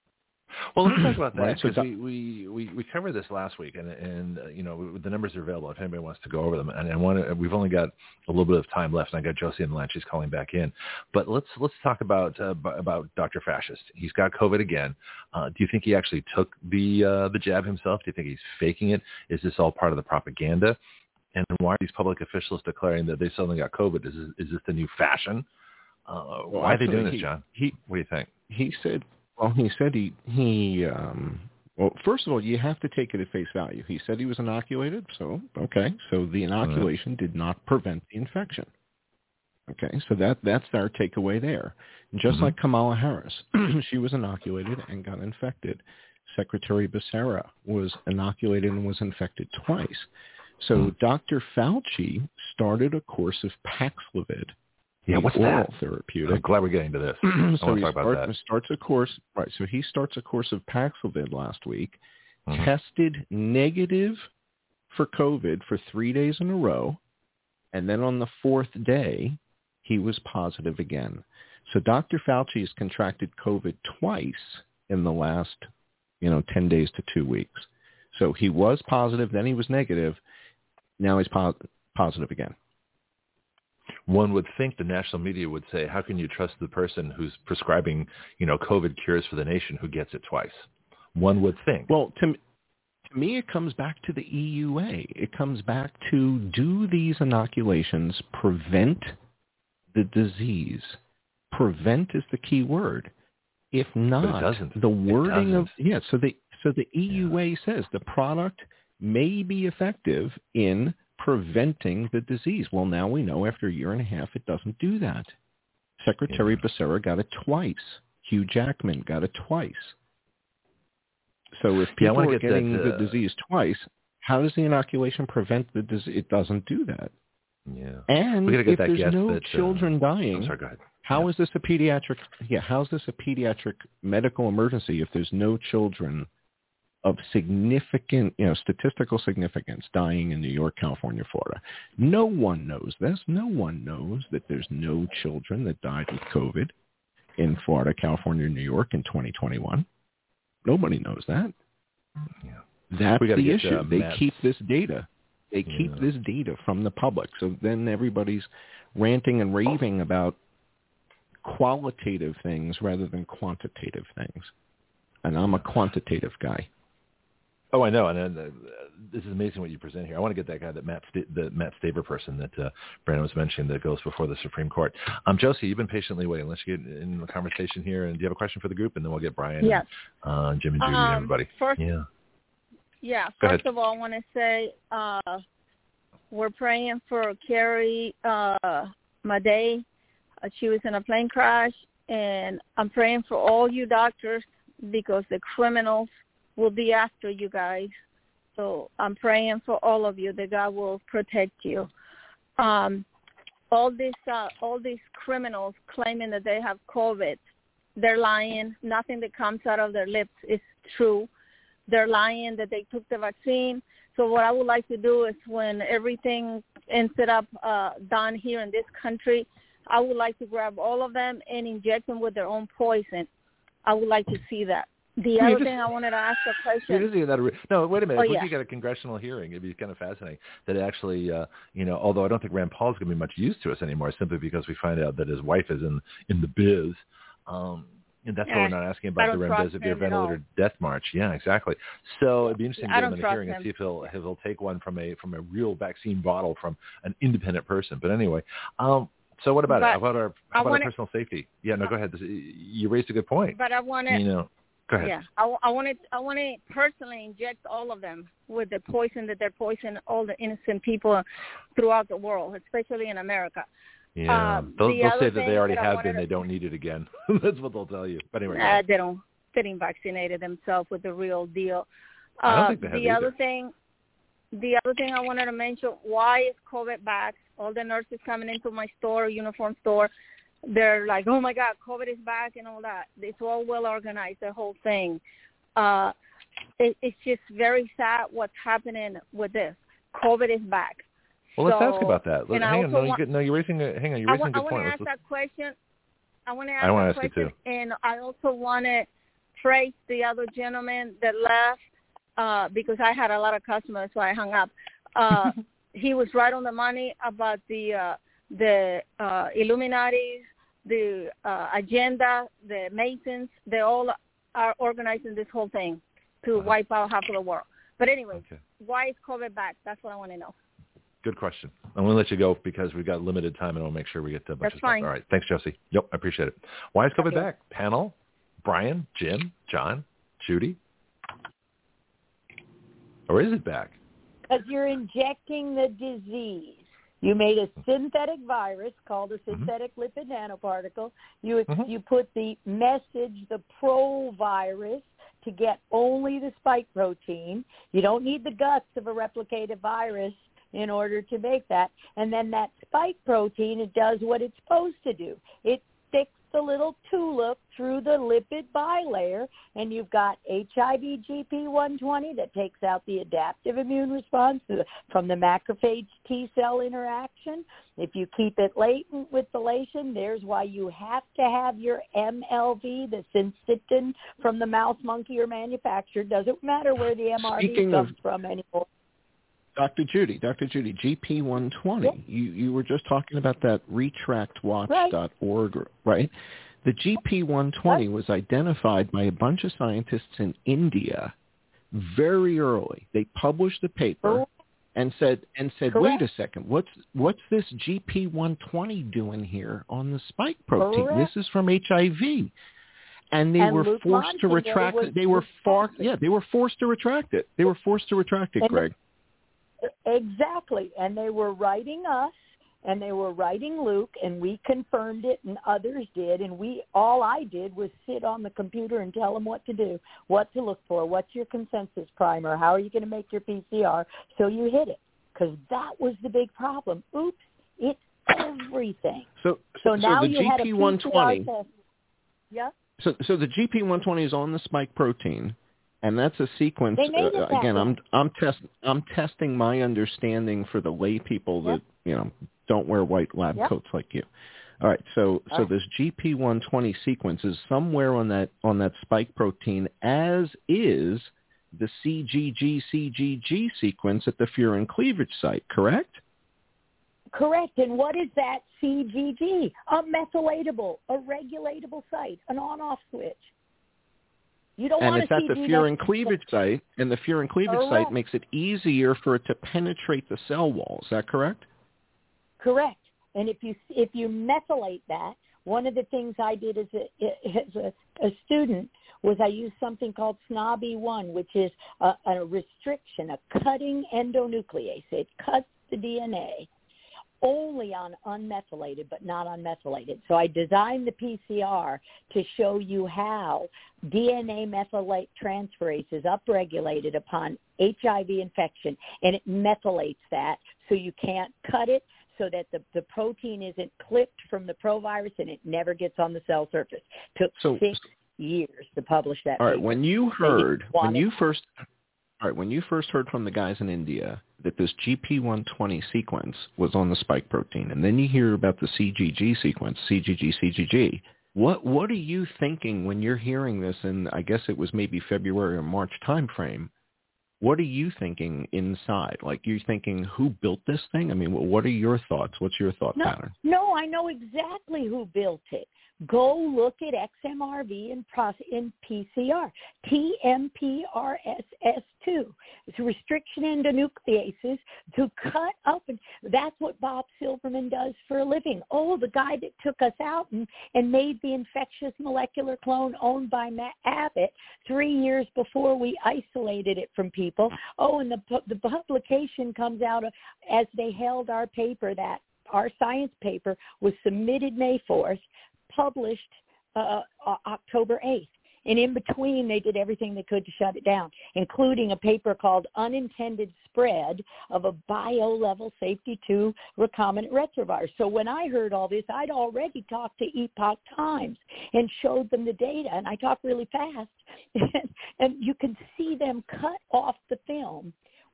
Well, let's talk about that Right, so because we, we, we, we covered this last week, and and uh, you know the numbers are available if anybody wants to go over them. And I want to, we've only got a little bit of time left, and I got Josie on the line; she's calling back in. But let's let's talk about uh, about Doctor Fascist. He's got COVID again. Uh, do you think he actually took the uh, the jab himself? Do you think he's faking it? Is this all part of the propaganda? And why are these public officials declaring that they suddenly got COVID? Is this, is this the new fashion? Uh, well, why are they doing he, this, John? He, what do you think? He said. Well, he said he, he um, well, first of all, you have to take it at face value. He said he was inoculated, so, okay. So the inoculation mm-hmm. did not prevent the infection. Okay, so that that's our takeaway there. Just mm-hmm. like Kamala Harris, she was inoculated and got infected. Secretary Becerra was inoculated and was infected twice. So mm-hmm. Doctor Fauci started a course of Paxlovid. Yeah, what's oral that? therapeutic. I'm glad we're getting to this. so I want to he talk about start, that. starts a course, right? So he starts a course of Paxlovid last week, mm-hmm. tested negative for COVID for three days in a row, and then on the fourth day, he was positive again. So Doctor Fauci has contracted COVID twice in the last, you know, ten days to two weeks. So he was positive, then he was negative, now he's po- positive again. One would think the national media would say, how can you trust the person who's prescribing, you know, COVID cures for the nation who gets it twice? One would think. Well, to, to me, it comes back to the E U A. It comes back to, do these inoculations prevent the disease? Prevent is the key word. If not, the wording of, yeah, so the, so the E U A yeah. says the product may be effective in preventing the disease. Well, now we know after a year and a half it doesn't do that. Secretary yeah. Becerra got it twice. Hugh Jackman got it twice. So if people yeah, are getting that, uh, the disease twice, how does the inoculation prevent the disease? It doesn't do that. Yeah. And if there's no that, children uh, dying, I'm sorry, go ahead. how yeah. is this a pediatric? Yeah, how is this a pediatric medical emergency if there's no children of significant, you know, statistical significance dying in New York, California, Florida? No one knows this. No one knows that there's no children that died with COVID in Florida, California, New York in twenty twenty-one. Nobody knows that. Yeah. That's the get, issue. Uh, they Matt's... keep this data. They yeah. keep this data from the public. So then everybody's ranting and raving about qualitative things rather than quantitative things. And I'm a quantitative guy. Oh, I know, and, and uh, this is amazing what you present here. I want to get that guy, that Matt, St- the Matt Staver person that uh, Brandon was mentioning that goes before the Supreme Court. Um, Josie, you've been patiently waiting. Let's get in the conversation here. And do you have a question for the group? And then we'll get Brian, yes. and, uh, Jim, and Judy, um, and everybody. First, yeah. Yeah. Go first ahead. of all, I want to say uh, we're praying for Carrie uh, Madej. Uh, she was in a plane crash, and I'm praying for all you doctors because the criminals will be after you guys. So I'm praying for all of you that God will protect you. Um, all these uh, all these criminals claiming that they have COVID, they're lying. Nothing that comes out of their lips is true. They're lying that they took the vaccine. So what I would like to do is when everything ends up uh, done here in this country, I would like to grab all of them and inject them with their own poison. I would like to see that. The you other just, thing I wanted to ask a question. You just, that, no, wait a minute. Oh, if we yeah. could get a congressional hearing, it'd be kind of fascinating. That actually, uh, you know, although I don't think Rand Paul's going to be much use to us anymore, simply because we find out that his wife is in in the biz. Um, and that's why we're not asking about the remdesivir ventilator death march. Yeah, exactly. So it'd be interesting to get him in a hearing him. and see if he'll if he'll take one from a from a real vaccine bottle from an independent person. But anyway, um, so what about but it? How about our how about wanna, our personal safety? Yeah, no, go ahead. You raised a good point. But I want to. You know. Go ahead. Yeah, I, I want to. I want to personally inject all of them with the poison that they're poisoning all the innocent people throughout the world, especially in America. Yeah, um, they'll, the they'll say that they already that have been. to, They don't need it again. That's what they'll tell you. But anyway, uh, they don't. They didn't vaccinated themselves with the real deal. Uh, I don't think they have the either. other thing, the other thing I wanted to mention: why is COVID back? All the nurses coming into my store, uniform store. They're like, oh, my God, COVID is back and all that. It's all well organized, the whole thing. Uh, it, it's just very sad what's happening with this. COVID is back. Well, so, let's ask about that. Let, hang on, no, want, you, no, you're raising a, hang on, you're raising I, a good I point. want to ask let's, that question. I want to ask I want that to ask question, it too. and I also wanted Trace, the other gentleman that left, uh, because I had a lot of customers, so I hung up. Uh, he was right on the money about the uh, the uh, Illuminatis, the uh, agenda, the Masons. They all are organizing this whole thing to uh-huh. wipe out half of the world. But anyway, okay. Why is COVID back? That's what I want to know. Good question. I'm going to let you go because we've got limited time and I'll make sure we get to a bunch That's of fine. stuff. All right. Thanks, Josie. Yep, I appreciate it. Why is COVID okay. back? Panel, Brian, Jim, John, Judy? Or is it back? Because you're injecting the disease. You made a synthetic virus called a synthetic mm-hmm. lipid nanoparticle. You mm-hmm. you put the message, the pro-virus, to get only the spike protein. You don't need the guts of a replicated virus in order to make that. And then that spike protein, it does what it's supposed to do. It sticks the little tulip through the lipid bilayer, and you've got H I V G P one twenty that takes out the adaptive immune response from the macrophage T-cell interaction. If you keep it latent with deletion, there's why you have to have your M L V, the syncytin from the mouse, monkey, or manufacturer. Doesn't matter where the M R V Speaking comes of- from anymore. Doctor Judy, Doctor Judy, G P one twenty. Yep. You you were just talking about that retract watch dot org, right. right? The G P one twenty right. was identified by a bunch of scientists in India very early. They published the paper oh. and said and said, Correct. wait a second, what's what's this G P one twenty doing here on the spike protein? Correct. This is from H I V. And they and were Luke forced to retract it. They were far, yeah, they were forced to retract it. They were forced to retract it, and Greg. Exactly. And they were writing us, and they were writing Luke, and we confirmed it, and others did. And we all I did was sit on the computer and tell them what to do, what to look for, what's your consensus primer, how are you going to make your P C R so you hit it, because that was the big problem. Oops, it's everything. So, so, so now the you G P one twenty, had a P C R test. Yeah. So, so the G P one twenty is on the spike protein. And that's a sequence. They made Uh, it that again, way. I'm I'm test I'm testing my understanding for the lay people that Yep. you know don't wear white lab Yep. coats like you. All right, so All so right. this G P one twenty sequence is somewhere on that on that spike protein, as is the C G G C G G sequence at the furin cleavage site. Correct? Correct. And what is that C G G? A methylatable, a regulatable site, an on-off switch. You don't and want it's at the C G furin that- cleavage site, and the furin cleavage Correct. site makes it easier for it to penetrate the cell wall. Is that correct? Correct. And if you if you methylate that, one of the things I did as a as a, a student was I used something called S N O B E one, which is a, a restriction, a cutting endonuclease. It cuts the D N A only on unmethylated, but not unmethylated. So I designed the P C R to show you how D N A methylate transferase is upregulated upon H I V infection, and it methylates that so you can't cut it, so that the, the protein isn't clipped from the provirus and it never gets on the cell surface. Took So, six years to publish that. All right, paper. when you heard, They when wanted- you first, all right, when you first heard from the guys in India that this G P one twenty sequence was on the spike protein, and then you hear about the C G G sequence, C G G C G G, what what are you thinking when you're hearing this? And I guess it was maybe February or March timeframe. What are you thinking inside? Like, you're thinking, who built this thing? I mean, what are your thoughts? What's your thought no, pattern? No, I know exactly who built it. Go look at X M R V in, in P C R, T M P R S S two. It's restriction endonucleases to cut up. And that's what Bob Silverman does for a living. Oh, the guy that took us out and, and made the infectious molecular clone owned by Matt Abbott three years before we isolated it from people. Oh, and the, the publication comes out as they held our paper, that our science paper was submitted May fourth, published uh, October eighth. And in between, they did everything they could to shut it down, including a paper called Unintended Spread of a Bio-Level Safety two Recombinant Retrovirus. So when I heard all this, I'd already talked to Epoch Times and showed them the data, and I talk really fast. and, and you can see them cut off the film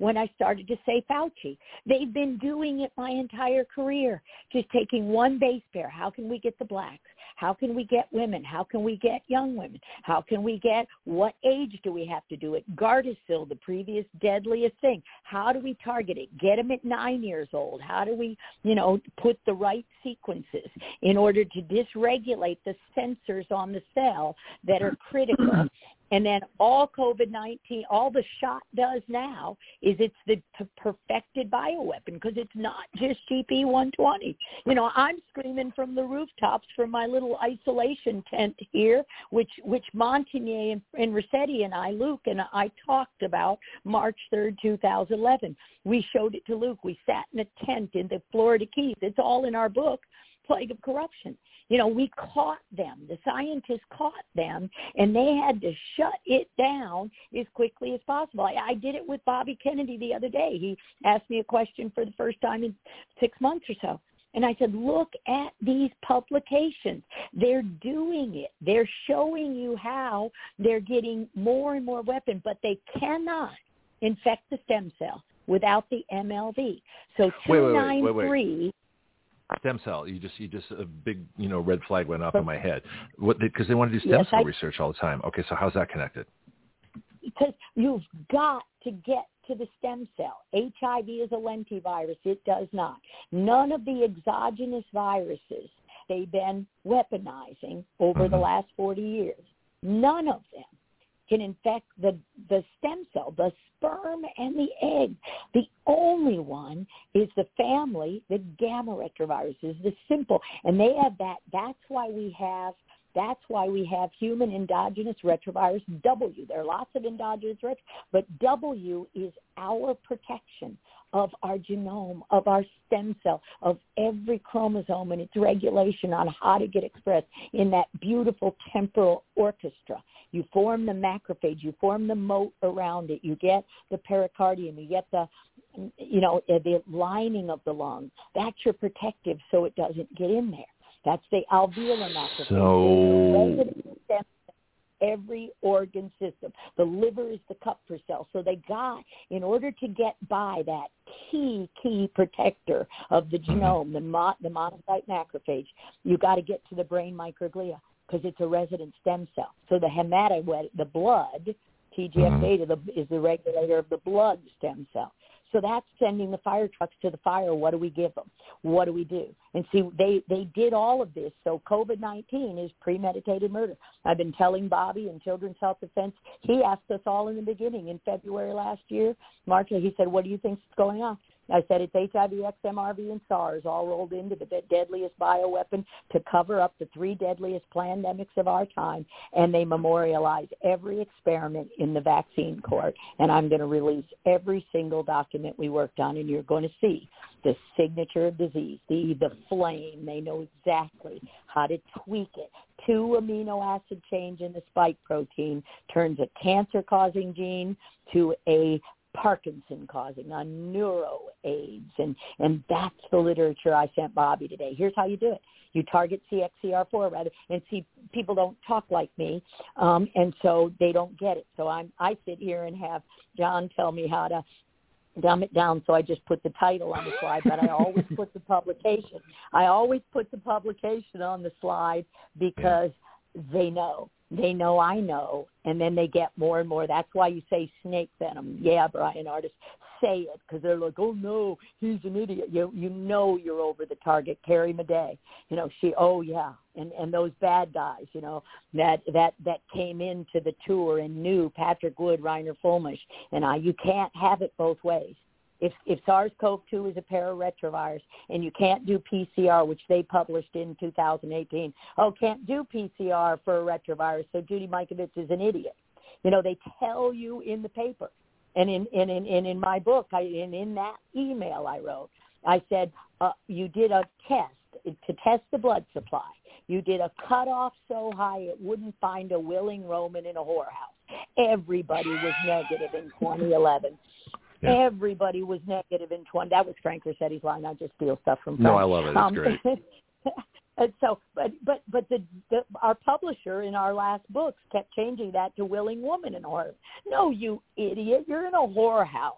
when I started to say Fauci. They've been doing it my entire career, just taking one base pair. How can we get the blacks? How can we get women? How can we get young women? How can we get, what age do we have to do it? Gardasil, the previous deadliest thing. How do we target it? Get them at nine years old. How do we, you know, put the right sequences in order to dysregulate the sensors on the cell that are critical? And then all COVID nineteen, all the shot does now is it's the p- perfected bioweapon, because it's not just G P one twenty. You know, I'm screaming from the rooftops from my little isolation tent here, which which Montagnier and, and Rossetti and I, Luke and I talked about March third, two thousand eleven. We showed it to Luke. We sat in a tent in the Florida Keys. It's all in our book, Plague of Corruption. You know, we caught them. The scientists caught them, and they had to shut it down as quickly as possible. I, I did it with Bobby Kennedy the other day. He asked me a question for the first time in six months or so. And I said, look at these publications. They're doing it. They're showing you how they're getting more and more weapons, but they cannot infect the stem cell without the M L V. So two ninety-three... Stem cell. You just, you just a big, you know, red flag went up in my head. What? Because they want to do stem yes, cell I, research all the time. Okay, so how's that connected? Because you've got to get to the stem cell. H I V is a lentivirus. It does not. None of the exogenous viruses they've been weaponizing over mm-hmm. the last forty years, none of them can infect the, the stem cell, the sperm and the egg. The only one is the family, the gamma retroviruses, the simple. And they have that. That's why we have That's why we have human endogenous retrovirus W. There are lots of endogenous retro, but W is our protection of our genome, of our stem cell, of every chromosome and its regulation on how to get expressed in that beautiful temporal orchestra. You form the macrophage, you form the moat around it, you get the pericardium, you get the, you know, the lining of the lung. That's your protective so it doesn't get in there. That's the alveolar macrophage. So every organ system. The liver is the Kupffer cell. So they got, in order to get by that key, key protector of the genome, the, mo- the monocyte macrophage, you got to get to the brain microglia because it's a resident stem cell. So the hematopoietic, the blood, T G F beta the, is the regulator of the blood stem cell. So that's sending the fire trucks to the fire. What do we give them? What do we do? And see, they, they did all of this. So COVID nineteen is premeditated murder. I've been telling Bobby and Children's Health Defense. He asked us all in the beginning in February last year, March, he said, what do you think is going on? I said it's H I V, X M R V, and SARS all rolled into the deadliest bioweapon to cover up the three deadliest pandemics of our time, and they memorialize every experiment in the vaccine court. And I'm going to release every single document we worked on, and you're going to see the signature of disease, the, the flame. They know exactly how to tweak it. Two amino acid change in the spike protein turns a cancer-causing gene to a Parkinson causing, on neuro AIDS, and, and that's the literature I sent Bobby today. Here's how you do it. You target C X C R four rather, and see, people don't talk like me, um, and so they don't get it. So I'm, I sit here and have John tell me how to dumb it down, so I just put the title on the slide, but I always put the publication. I always put the publication on the slide because they know. They know I know, and then they get more and more. That's why you say snake venom. Yeah, Brian Artist, say it, because they're like, oh, no, he's an idiot. You you know you're over the target. Carrie Madej, you know, she, oh, yeah, and and those bad guys, you know, that that, that came into the tour and knew Patrick Wood, Reiner Fullmish, and I. You can't have it both ways. If, if SARS-C o V two is a pararetrovirus and you can't do P C R, which they published in two thousand eighteen, oh, can't do P C R for a retrovirus, so Judy Mikovits is an idiot. You know, they tell you in the paper. And in, in, in, in, in my book, I, in, in that email I wrote, I said, uh, you did a test to test the blood supply. You did a cutoff so high it wouldn't find a willing Roman in a whorehouse. Everybody was negative in twenty eleven. Yeah. Everybody was negative in twenty. That was Frank Rossetti's line. I just steal stuff from Frank. No, I love it. It's um, great. And so, but but but the, the our publisher in our last books kept changing that to willing woman in a whore. No, you idiot! You're in a whorehouse.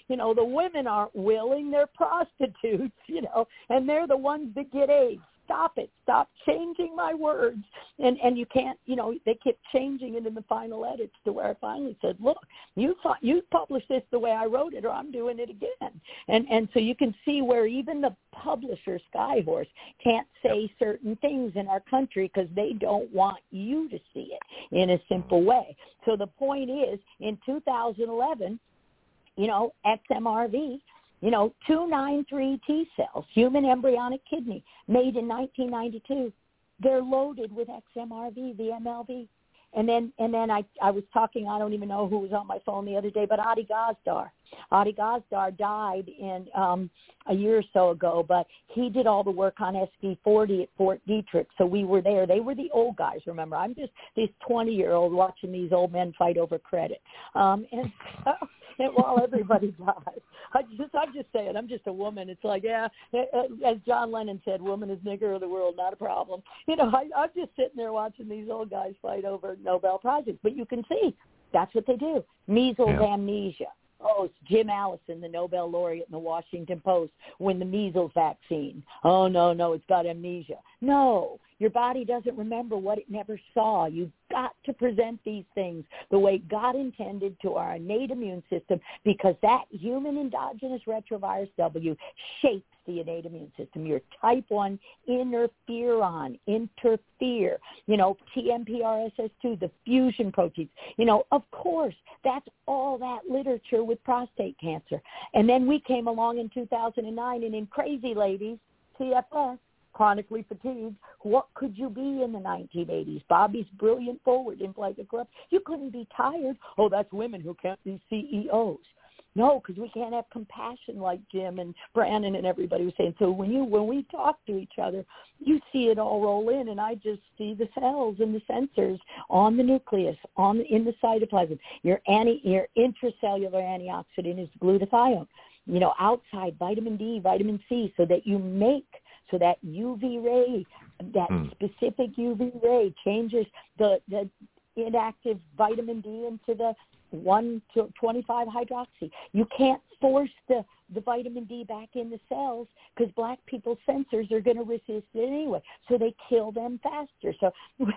You know, the women aren't willing; they're prostitutes. You know, and they're the ones that get AIDS. Stop it. Stop changing my words. And and you can't, you know, they kept changing it in the final edits to where I finally said, look, you thought you published this the way I wrote it or I'm doing it again. And and so you can see where even the publisher, Skyhorse, can't say certain things in our country because they don't want you to see it in a simple way. So the point is, in two thousand eleven, you know, X M R V, you know, two ninety-three T cells, human embryonic kidney, made in nineteen ninety-two. They're loaded with X M R V, the M L V. And then and then I, I was talking, I don't even know who was on my phone the other day, but Adi Gazdar. Adi Gazdar died in um, a year or so ago, but he did all the work on S D forty at Fort Detrick, so we were there. They were the old guys, remember. I'm just this twenty-year-old watching these old men fight over credit. Um, and so, and while everybody dies. I just, I'm just saying, I'm just a woman. It's like, yeah, as John Lennon said, woman is nigger of the world, not a problem. You know, I, I'm just sitting there watching these old guys fight over Nobel Prizes. But you can see that's what they do. Measles yeah. amnesia. Oh, it's Jim Allison, the Nobel laureate in the Washington Post, when the measles vaccine. Oh, no, no, it's got amnesia. No, your body doesn't remember what it never saw. You've got to present these things the way God intended to our innate immune system, because that human endogenous retrovirus W shapes the innate immune system. Your type one interferon, interfere, you know, T M P R S S two, the fusion proteins. You know, of course, that's all that literature with prostate cancer. And then we came along in two thousand nine, and in Crazy Ladies, C F S, chronically fatigued, what could you be in the nineteen eighties? Bobby's brilliant forward in Flight of Corrupt. You couldn't be tired. Oh, that's women who can't be C E Os. No, because we can't have compassion like Jim and Brandon and everybody was saying. So when you when we talk to each other, you see it all roll in, and I just see the cells and the sensors on the nucleus, on in the cytoplasm. Your anti, your intracellular antioxidant is glutathione. You know, outside vitamin D, vitamin C, so that you make so that U V ray, that hmm. specific U V ray changes the the inactive vitamin D into the one to twenty-five hydroxy. You can't force the, the vitamin D back in the cells because black people's sensors are going to resist it anyway. So they kill them faster. So,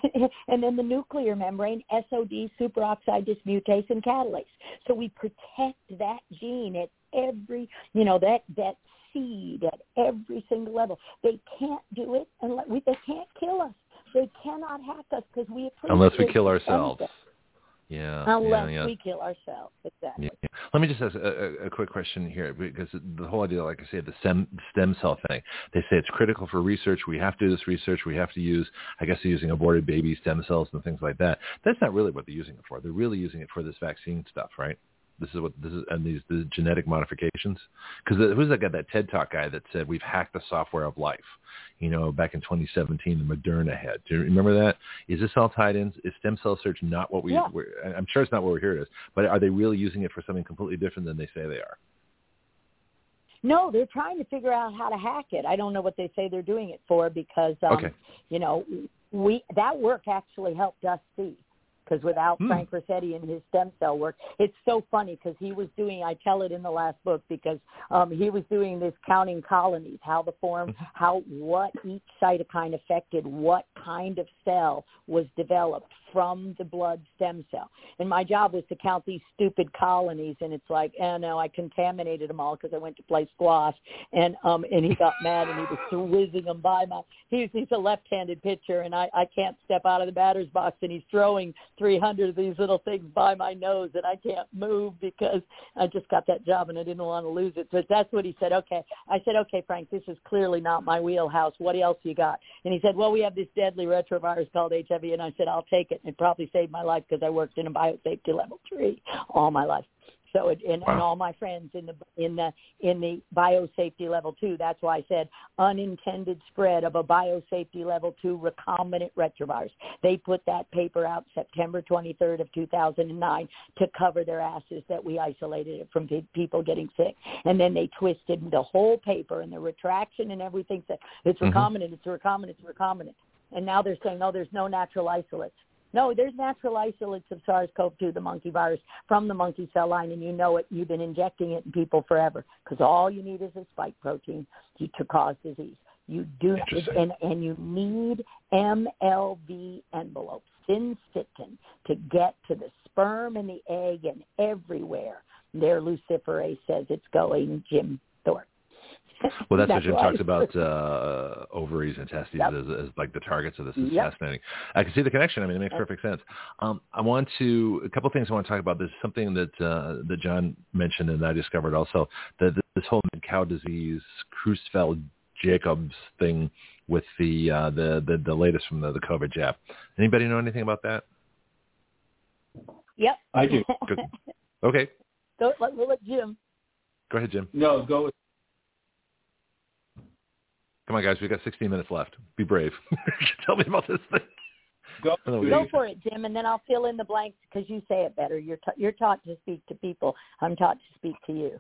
and then the nuclear membrane, S O D, superoxide dismutase, and catalase. So we protect that gene at every, you know, that, that seed at every single level. They can't do it unless we, they can't kill us. They cannot hack us because we appreciate unless we kill ourselves. Anything. Yeah, unless yeah, yeah. we kill ourselves. Exactly. Yeah. Let me just ask a, a, a quick question here, because the whole idea, like I say, the stem, stem cell thing, they say it's critical for research. We have to do this research. We have to use, I guess they're using aborted baby stem cells and things like that. That's not really what they're using it for. They're really using it for this vaccine stuff, right? This is what this is, and these the genetic modifications. Because who's that guy, that TED Talk guy that said we've hacked the software of life? You know, back in twenty seventeen, the Moderna had. Do you remember that? Is this all tied in? Is stem cell search not what we? Yeah. We're, I'm sure it's not what we're here it is. But are they really using it for something completely different than they say they are? No, they're trying to figure out how to hack it. I don't know what they say they're doing it for because, um, okay. you know, we that work actually helped us see. Because without hmm. Frank Rossetti and his stem cell work, it's so funny because he was doing, I tell it in the last book, because um, he was doing this counting colonies, how the form, how, what each cytokine affected, what kind of cell was developed from the blood stem cell. And my job was to count these stupid colonies, and it's like, oh no, I contaminated them all because I went to play squash, and um, and he got mad, and he was whizzing them by my, he's, he's a left-handed pitcher, and I, I can't step out of the batter's box, and he's throwing three hundred of these little things by my nose, and I can't move because I just got that job and I didn't want to lose it. So that's what he said. Okay. I said, okay, Frank, this is clearly not my wheelhouse. What else you got? And he said, well, we have this deadly retrovirus called H I V. And I said, I'll take it. It probably saved my life because I worked in a biosafety level three all my life. So it, and, wow. and all my friends in the in the in the biosafety level two. That's why I said unintended spread of a biosafety level two recombinant retrovirus. They put that paper out September twenty-third of two thousand nine to cover their asses that we isolated it from people getting sick. And then they twisted the whole paper and the retraction and everything said it's recombinant, mm-hmm. it's recombinant, it's recombinant. And now they're saying, no, there's no natural isolates. No, there's natural isolates of SARS-C o V two, the monkey virus, from the monkey cell line, and you know it. You've been injecting it in people forever because all you need is a spike protein to, to cause disease. You do, and, and you need M L V envelopes, syncytin, to get to the sperm and the egg and everywhere. Their luciferase says it's going, Jim Thorpe. Well, that's, that's what Jim right. talks about, uh, ovaries and testes yep. as, as like the targets of this. Is yep. fascinating. I can see the connection. I mean, it makes perfect sense. Um, I want to, a couple of things I want to talk about. There's something that uh, that John mentioned and I discovered also, that this whole mad-cow disease, Creutzfeldt-Jacobs thing with the, uh, the, the, the latest from the, the COVID jab. Anybody know anything about that? Yep. I do. Good. Okay. Go, let, we'll let Jim. Go ahead, Jim. No, go with Come on, guys. We've got sixteen minutes left. Be brave. Tell me about this thing. Go, Go for it, Jim, and then I'll fill in the blanks because you say it better. You're ta- you're taught to speak to people. I'm taught to speak to you.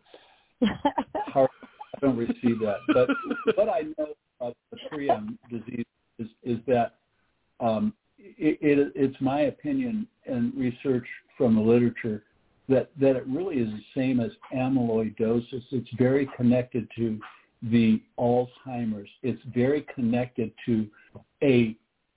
I don't receive that. But what I know about the prion disease is, is that um, it, it, it's my opinion and research from the literature that, that it really is the same as amyloidosis. It's very connected to the Alzheimer's. It's very connected to a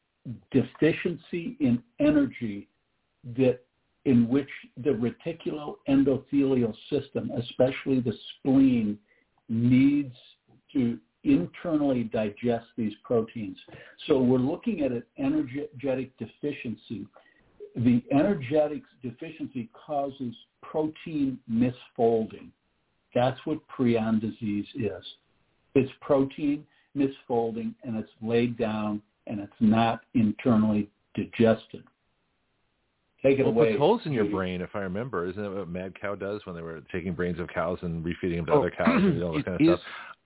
deficiency in energy that in which the reticuloendothelial system, especially the spleen, needs to internally digest these proteins. So we're looking at an energetic deficiency. The energetic deficiency causes protein misfolding. That's what prion disease is. It's protein misfolding, and it's laid down, and it's not internally digested. Take it well, away. It puts holes in your brain, if I remember. Isn't that what mad cow does when they were taking brains of cows and refeeding them to oh, other cows and all that kind of is, stuff?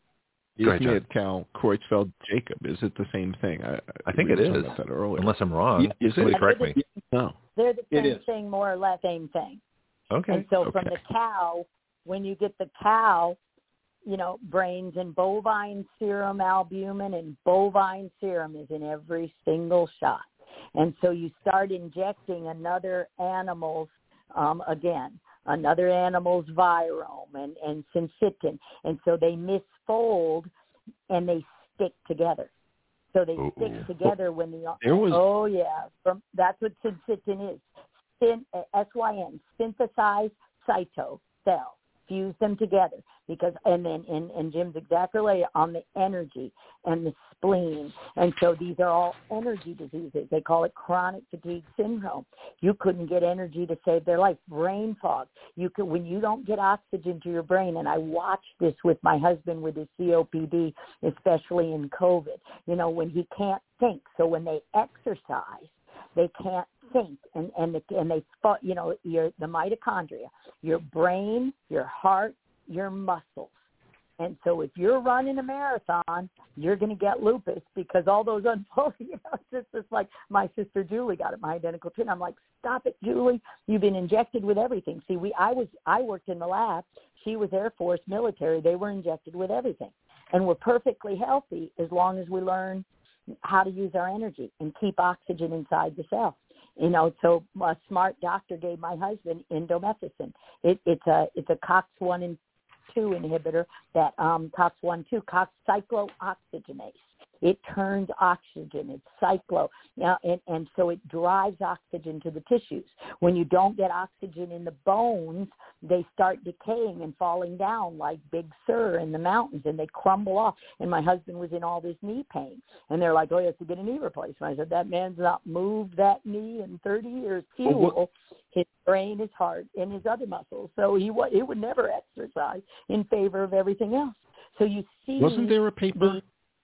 Go is ahead, mad cow Creutzfeldt-Jakob? Is it the same thing? I, I, I think it is, that earlier. unless I'm wrong. Yeah, is Somebody it? correct me. No. They're the It same is. thing, more or less, same thing. Okay. And so okay. from the cow, when you get the cow, you know, brains and bovine serum albumin and bovine serum is in every single shot. And so you start injecting another animal's, um, again, another animal's virome and, and syncytin. And so they misfold and they stick together. So they Ooh. stick together when the, There was... oh yeah, from that's what syncytin is. Syn, S Y N, synthesized cyto cell. Fuse them together because, and then, and, and Jim's exactly right on the energy and the spleen. And so these are all energy diseases. They call it chronic fatigue syndrome. You couldn't get energy to save their life. Brain fog. You could, when you don't get oxygen to your brain, and I watched this with my husband with his C O P D, especially in COVID, you know, when he can't think. So when they exercise, they can't think, and and the, and they thought, you know, your the mitochondria, your brain, your heart, your muscles. And so if you're running a marathon, you're going to get lupus because all those unfolding, you know, it's just, just like my sister Julie got it, my identical twin. I'm like, stop it, Julie. You've been injected with everything. See, we I was I worked in the lab. She was Air Force military. They were injected with everything, and we're perfectly healthy as long as we learn how to use our energy and keep oxygen inside the cell. You know, so a smart doctor gave my husband indomethacin. It, it's a it's a C O X one and two inhibitor that um, C O X one two, C O X cyclooxygenase. It turns oxygen. It's cyclo, you know, and, and so it drives oxygen to the tissues. When you don't get oxygen in the bones, they start decaying and falling down like Big Sur in the mountains, and they crumble off. And my husband was in all this knee pain, and they're like, "Oh, you have to get a knee replacement." I said, "That man's not moved that knee in thirty years. Fuel his brain, his heart, and his other muscles. So he would he would never exercise in favor of everything else." So you see, wasn't there a paper? The,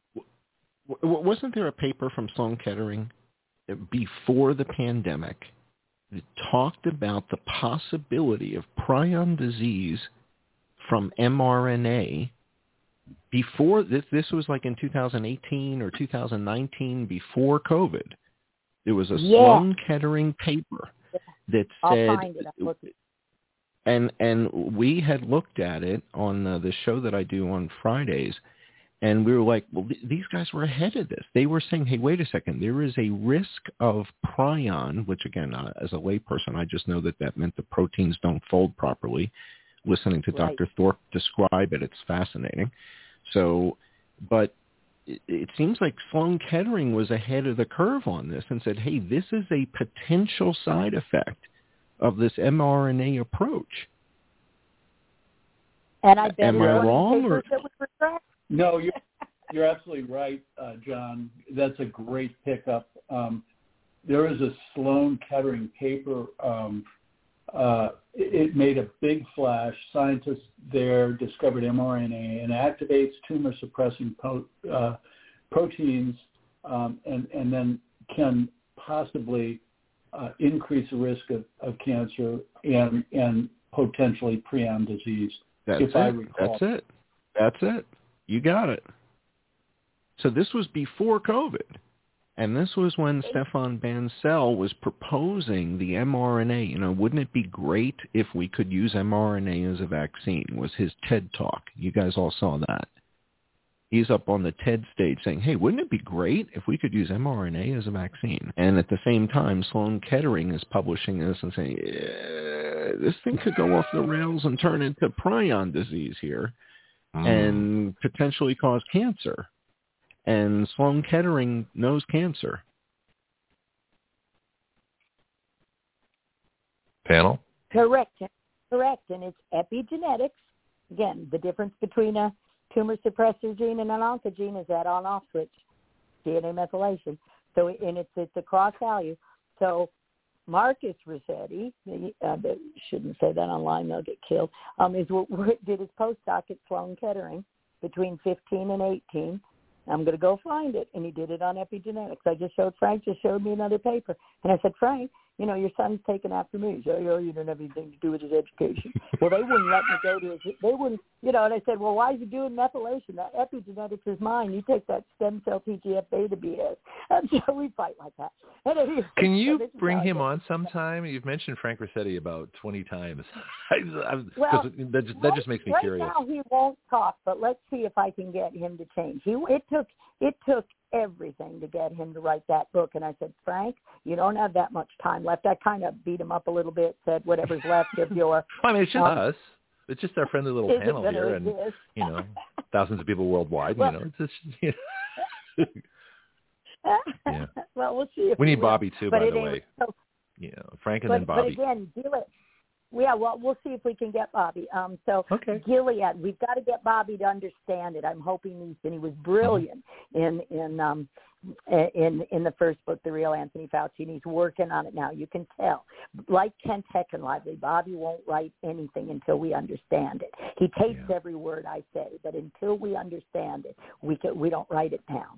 Wasn't there a paper from Sloan Kettering before the pandemic that talked about the possibility of prion disease from mRNA before this? This was like in two thousand eighteen or two thousand nineteen, before COVID. There was a yeah. Sloan Kettering paper that I'll said, find it. I'm looking. and and we had looked at it on uh, the show that I do on Fridays. And we were like, well, th- these guys were ahead of this. They were saying, hey, wait a second, there is a risk of prion, which again, uh, as a layperson, I just know that that meant the proteins don't fold properly. Listening to Right. Doctor Thorpe describe it, it's fascinating. So, but it, it seems like Sloan Kettering was ahead of the curve on this and said, hey, this is a potential side effect of this mRNA approach. And I bet Am I it's wrong, one of the or- papers that was retract. No, you're, you're absolutely right, uh, John. That's a great pickup. Um, there is a Sloan Kettering paper. Um, uh, it, it made a big flash. Scientists there discovered mRNA and activates tumor-suppressing po- uh, proteins um, and, and then can possibly uh, increase the risk of, of cancer and, and potentially prion disease. That's if it. I recall. That's it. That's it. You got it. So this was before COVID. And this was when Stefan Bancel was proposing the mRNA. You know, wouldn't it be great if we could use mRNA as a vaccine, was his TED Talk. You guys all saw that. He's up on the TED stage saying, hey, wouldn't it be great if we could use mRNA as a vaccine? And at the same time, Sloan Kettering is publishing this and saying, yeah, this thing could go off the rails and turn into prion disease here mm. and potentially cause cancer. And Sloan Kettering knows cancer. Panel? Correct. Correct. And it's epigenetics. Again, the difference between a tumor suppressor gene and an oncogene is that on-off switch, D N A methylation. So, and it's, it's a cross value. So Marcus Rossetti, uh, shouldn't say that online, they'll get killed, um, is what, what did his postdoc at Sloan Kettering between fifteen and eighteen. I'm going to go find it. And he did it on epigenetics. I just showed, Frank just showed me another paper. And I said, Frank, you know, your son's taking after me. So, oh, you don't have anything to do with his education. Well, they wouldn't let me go to his, they wouldn't, you know, and I said, well, why is he doing methylation? That epigenetics is mine. You take that stem cell T G F beta B S. And so we fight like that. And anyway, Can you so bring him on sometime? You've mentioned Frank Rossetti about twenty times. I, I, well, that, just, that just makes me right curious. Right now he won't talk, but let's see if I can get him to change. He, it took, it took everything to get him to write that book. And I said, Frank, you don't have that much time left. I kind of beat him up a little bit, said whatever's left of your... I mean, it's just um, us. It's just our friendly little panel here and, exist? you know, thousands of people worldwide, well, you know. It's just, you know. Yeah. Well, we'll see if we need we Bobby, too, but by the ain't, way. So, you know, Frank and but, then Bobby. But again, Gilead, yeah, well, we'll see if we can get Bobby. Um, so okay. Gilead, we've got to get Bobby to understand it. I'm hoping he's, and he was brilliant mm-hmm. in in um in in the first book, The Real Anthony Fauci, and he's working on it now. You can tell. Like Kent Heckenlively, Bobby won't write anything until we understand it. He takes yeah. every word I say, but until we understand it, we can, we don't write it down.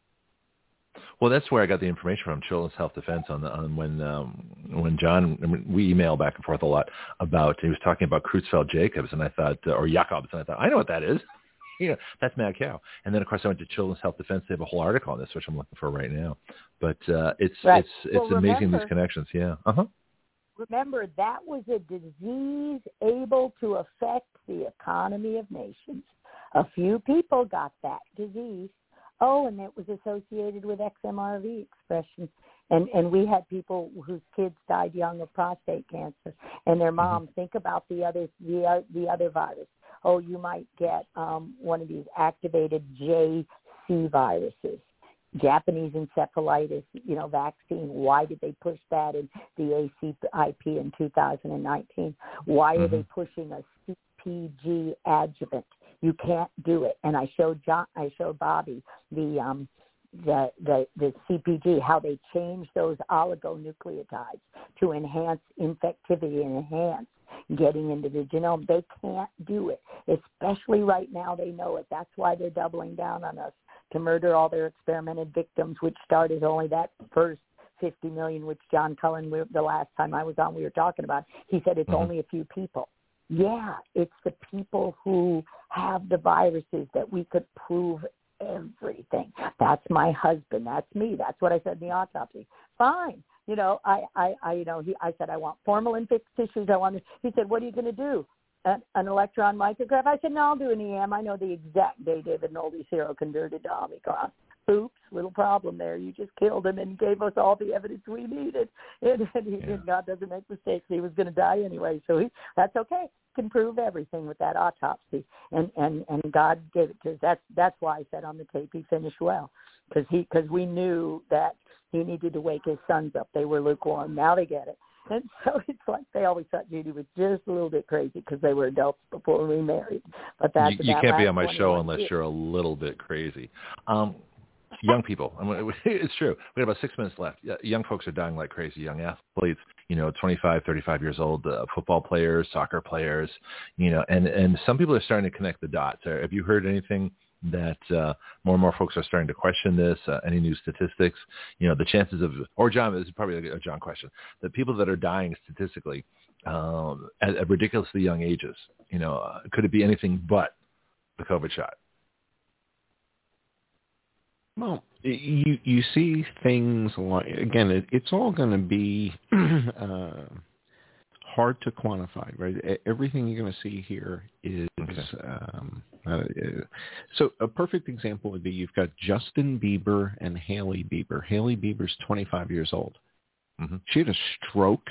Well, that's where I got the information from, Children's Health Defense, on, the, on when um, when John, I mean, we email back and forth a lot about, he was talking about Creutzfeldt-Jacobs, and I thought, uh, or Jacobs, and I thought, I know what that is. You know, that's mad cow. And then, of course, I went to Children's Health Defense. They have a whole article on this, which I'm looking for right now. But uh, it's right. it's it's well, amazing, remember, these connections. Yeah. Uh-huh. Remember, that was a disease able to affect the economy of nations. A few people got that disease. Oh, and it was associated with X M R V expression. And and we had people whose kids died young of prostate cancer, and their mom. Mm-hmm. Think about the other the uh, the other virus. Oh, you might get um, one of these activated J C viruses, Japanese encephalitis, you know, vaccine. Why did they push that in the A C I P in two thousand nineteen? Why mm-hmm. are they pushing a C P G adjuvant? You can't do it. And I showed John, I showed Bobby the um, the the the C P G, how they changed those oligonucleotides to enhance infectivity and enhance getting into the genome. They can't do it, especially right now. They know it. That's why they're doubling down on us to murder all their experimented victims, which started only that first fifty million, which John Cullen, the last time I was on, we were talking about. He said it's mm-hmm. only a few people. Yeah, it's the people who have the viruses that we could prove everything. That's my husband. That's me. That's what I said in the autopsy. Fine. You know, I, I, I you know, he, I said, I want formalin fixed tissues. I want. He said, what are you going to do? an, an electron micrograph? I said, no, I'll do an E M. I know the exact day David Nolde seroconverted to Omicron. Oops, little problem there. You just killed him and gave us all the evidence we needed. And, and, he, yeah. and God doesn't make mistakes. He was going to die anyway, so he, that's okay. Can prove everything with that autopsy, and and and God gave it to us. That's that's why I said on the tape he finished well, because he because we knew that he needed to wake his sons up. They were lukewarm. Now they get it. And so it's like they always thought Judy was just a little bit crazy because they were adults before we married. But that's you, you can't be on my show unless years. You're a little bit crazy. Um, young people, I mean, it's true. We have about six minutes left. Young folks are dying like crazy. Young athletes, you know, twenty-five, thirty-five years old, uh, football players, soccer players, you know, and, and some people are starting to connect the dots. Have you heard anything that uh, more and more folks are starting to question this? Uh, any new statistics? You know, the chances of, or John, this is probably a John question, the people that are dying statistically um, at, at ridiculously young ages, you know, uh, could it be anything but the COVID shot? Well, you you see things like, again, it, it's all going to be uh, hard to quantify, right? Everything you're going to see here is, um, uh, so a perfect example would be you've got Justin Bieber and Hailey Bieber. Hailey Bieber's twenty-five years old. Mm-hmm. She had a stroke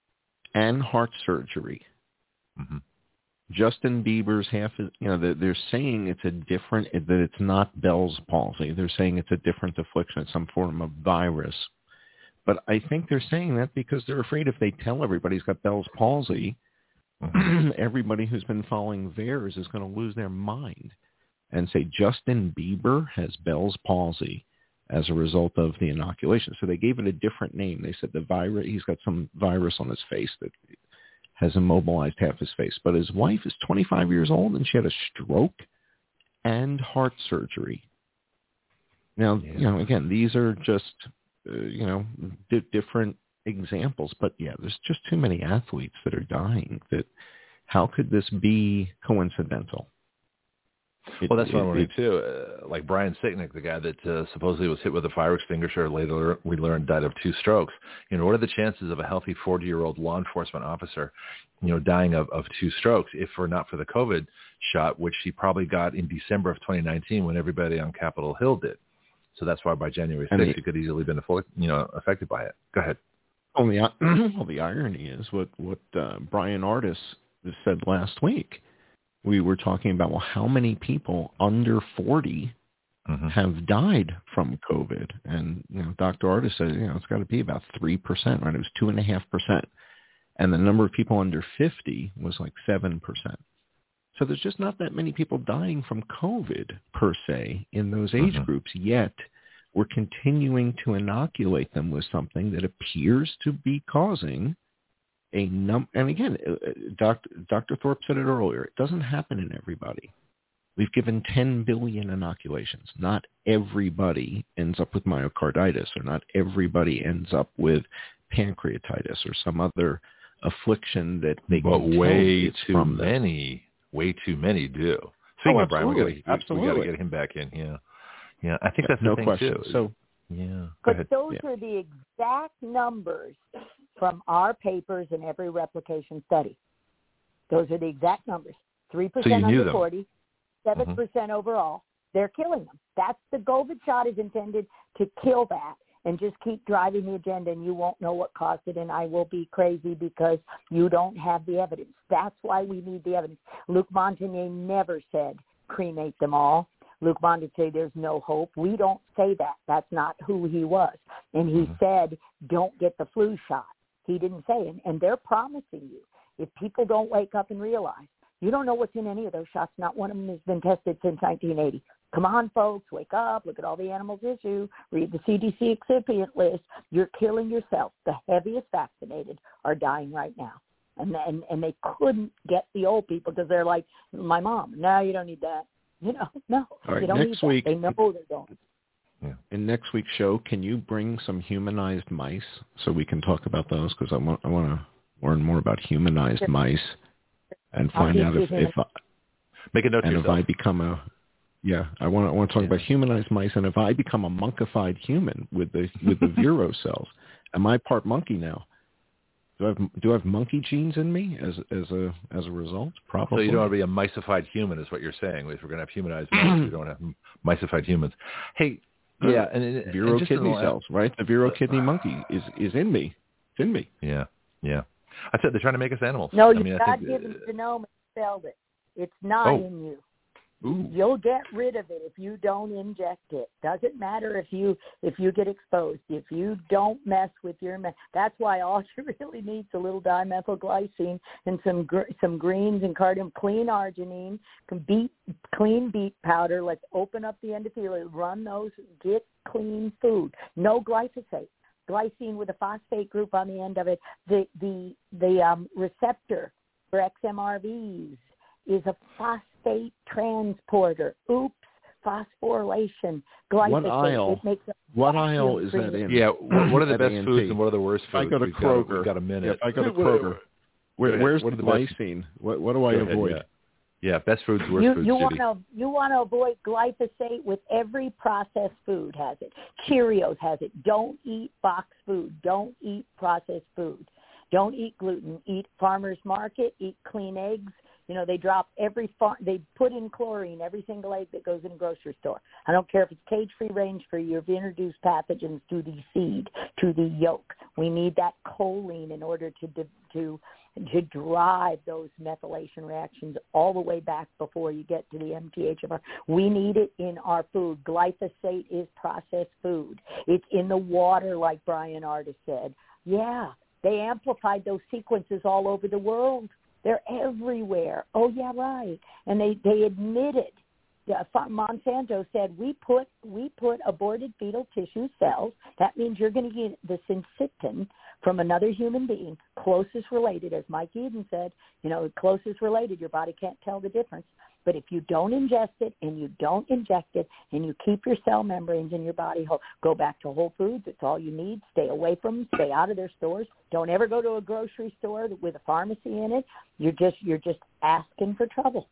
and heart surgery. Mm-hmm. Justin Bieber's half, you know, they're saying it's a different, that it's not Bell's palsy. They're saying it's a different affliction, it's some form of virus. But I think they're saying that because they're afraid if they tell everybody he's got Bell's palsy, mm-hmm. everybody who's been following theirs is going to lose their mind and say Justin Bieber has Bell's palsy as a result of the inoculation. So they gave it a different name. They said the virus, he's got some virus on his face that has immobilized half his face. But his wife is twenty-five years old, and she had a stroke and heart surgery. Now, yeah. you know, again, these are just, uh, you know, di- different examples. But, yeah, there's just too many athletes that are dying. That how could this be coincidental? It, well, that's what I wanted too. Uh, like Brian Sicknick, the guy that uh, supposedly was hit with a fire extinguisher, later we learned died of two strokes. You know, what are the chances of a healthy forty-year-old law enforcement officer, you know, dying of, of two strokes, if for not for the COVID shot, which he probably got in December of twenty nineteen when everybody on Capitol Hill did. So that's why by January sixth, he could easily been, you know, affected by it. Go ahead. Well, the, well, the irony is what what uh, Brian Ardis said last week. We were talking about, well, how many people under forty mm-hmm. have died from COVID? And, you know, Doctor Ardis said, you know, it's got to be about three percent, right? It was two point five percent. And the number of people under fifty was like seven percent. So there's just not that many people dying from COVID, per se, in those age mm-hmm. groups, yet we're continuing to inoculate them with something that appears to be causing a num. And again, Doctor Doctor Thorpe said it earlier. It doesn't happen in everybody. We've given ten billion inoculations. Not everybody ends up with myocarditis, or not everybody ends up with pancreatitis or some other affliction that they but can way tell too from many. Way too many do. Speaking oh, of Brian, we got to absolutely. we got to get him back in. Yeah, yeah. I think that's no the thing question. too. So yeah, Go but ahead. those yeah. are the exact numbers from our papers in every replication study. Those are the exact numbers. three percent so under them. forty, seven percent mm-hmm. overall. They're killing them. That's the COVID shot is intended to kill that and just keep driving the agenda, and you won't know what caused it, and I will be crazy because you don't have the evidence. That's why we need the evidence. Luc Montagnier never said cremate them all. Luc Montagnier said there's no hope. We don't say that. That's not who he was. And he mm-hmm. said don't get the flu shot. He didn't say it. And they're promising you, if people don't wake up and realize, you don't know what's in any of those shots. Not one of them has been tested since nineteen eighty. Come on, folks, wake up, look at all the animal tissue, read the C D C excipient list. You're killing yourself. The heaviest vaccinated are dying right now. And and, and they couldn't get the old people because they're like, my mom, no, you don't need that. You know, no, all right, you don't next need week, that. They know they don't. Yeah. In next week's show, can you bring some humanized mice so we can talk about those? Because I want I want to learn more about humanized sure. mice and find out if, if I, make a note and to if yourself. I become a yeah I want I want to talk yeah. about humanized mice, and if I become a monkified human with the with the viro cells, am I part monkey now? Do I have do I have monkey genes in me as as a as a result? Probably. So you don't want to be a miceified human, is what you're saying. If we're going to have humanized mice, we don't have miceified humans. Hey, yeah, and, and Vero and kidney last, cells, right? The Vero kidney monkey is is in me. It's in me. Yeah, yeah. I said they're trying to make us animals. No, I you mean, God-given uh, genome spelled it. It's not oh. in you. Ooh. You'll get rid of it if you don't inject it. Doesn't matter if you if you get exposed. If you don't mess with your me- that's why all you really need is a little dimethylglycine and some gr- some greens and cardamom, clean arginine, some beet, clean beet powder. Let's open up the endothelium, run those, get clean food. No glyphosate. Glycine with a phosphate group on the end of it. The the the um, receptor for X M R Vs is a phosphate transporter. Oops, phosphorylation. Glyphosate. What aisle? It makes what aisle is that in? Yeah, what are the best A and T? foods and what are the worst If I foods? go to we've Kroger. Got a, we've got a minute. Yeah, if I go to Kroger, where, where's what the, the best, glycine? What what do I ahead, avoid? Yeah. yeah, best foods, worst you, foods. You Judy. want to you want to avoid glyphosate with every processed food has it. Cheerios has it. Don't eat box food. Don't eat processed food. Don't eat gluten. Eat farmer's market. Eat clean eggs. You know, they drop every far, they put in chlorine every single egg that goes in a grocery store. I don't care if it's cage-free, range-free. You've introduced pathogens to the seed, to the yolk. We need that choline in order to to to drive those methylation reactions all the way back before you get to the M T H F R. We need it in our food. Glyphosate is processed food. It's in the water, like Brian Ardis said. Yeah, they amplified those sequences all over the world. They're everywhere. Oh, yeah, right. And they, they admitted, uh, Monsanto said, we put we put aborted fetal tissue cells. That means you're going to get the syncytin from another human being, closest related, as Mike Eden said, you know, closest related. Your body can't tell the difference. But if you don't ingest it and you don't inject it and you keep your cell membranes in your body whole, go back to Whole Foods. It's all you need. Stay away from them. Stay out of their stores. Don't ever go to a grocery store with a pharmacy in it. You're just you're just asking for trouble.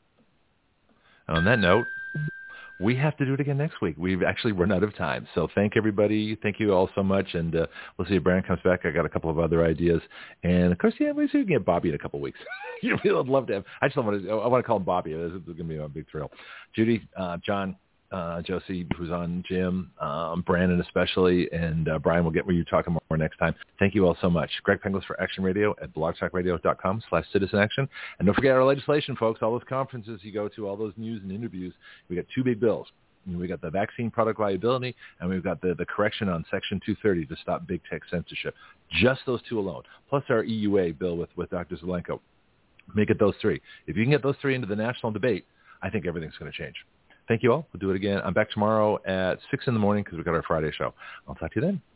On that note, we have to do it again next week. We've actually run out of time. So thank everybody. Thank you all so much. And uh, we'll see if Brian comes back. I got a couple of other ideas. And, of course, yeah, we'll see if we can get Bobby in a couple of weeks. You know, I'd love to have. I just want to, I want to call him Bobby. This is going to be a big thrill. Judy, uh, John, uh, Josie, who's on, Jim, um, Brandon especially, and uh, Brian will get where you talking more next time. Thank you all so much. Greg Penglis for Action Radio at blogtalkradio.com slash citizen action. And don't forget our legislation, folks, all those conferences you go to, all those news and interviews. We got two big bills. We got the vaccine product liability, and we've got the, the correction on Section two thirty to stop big tech censorship. Just those two alone, plus our E U A bill with, with Doctor Zelenko. Make it those three. If you can get those three into the national debate, I think everything's going to change. Thank you all. We'll do it again. I'm back tomorrow at six in the morning because we've got our Friday show. I'll talk to you then.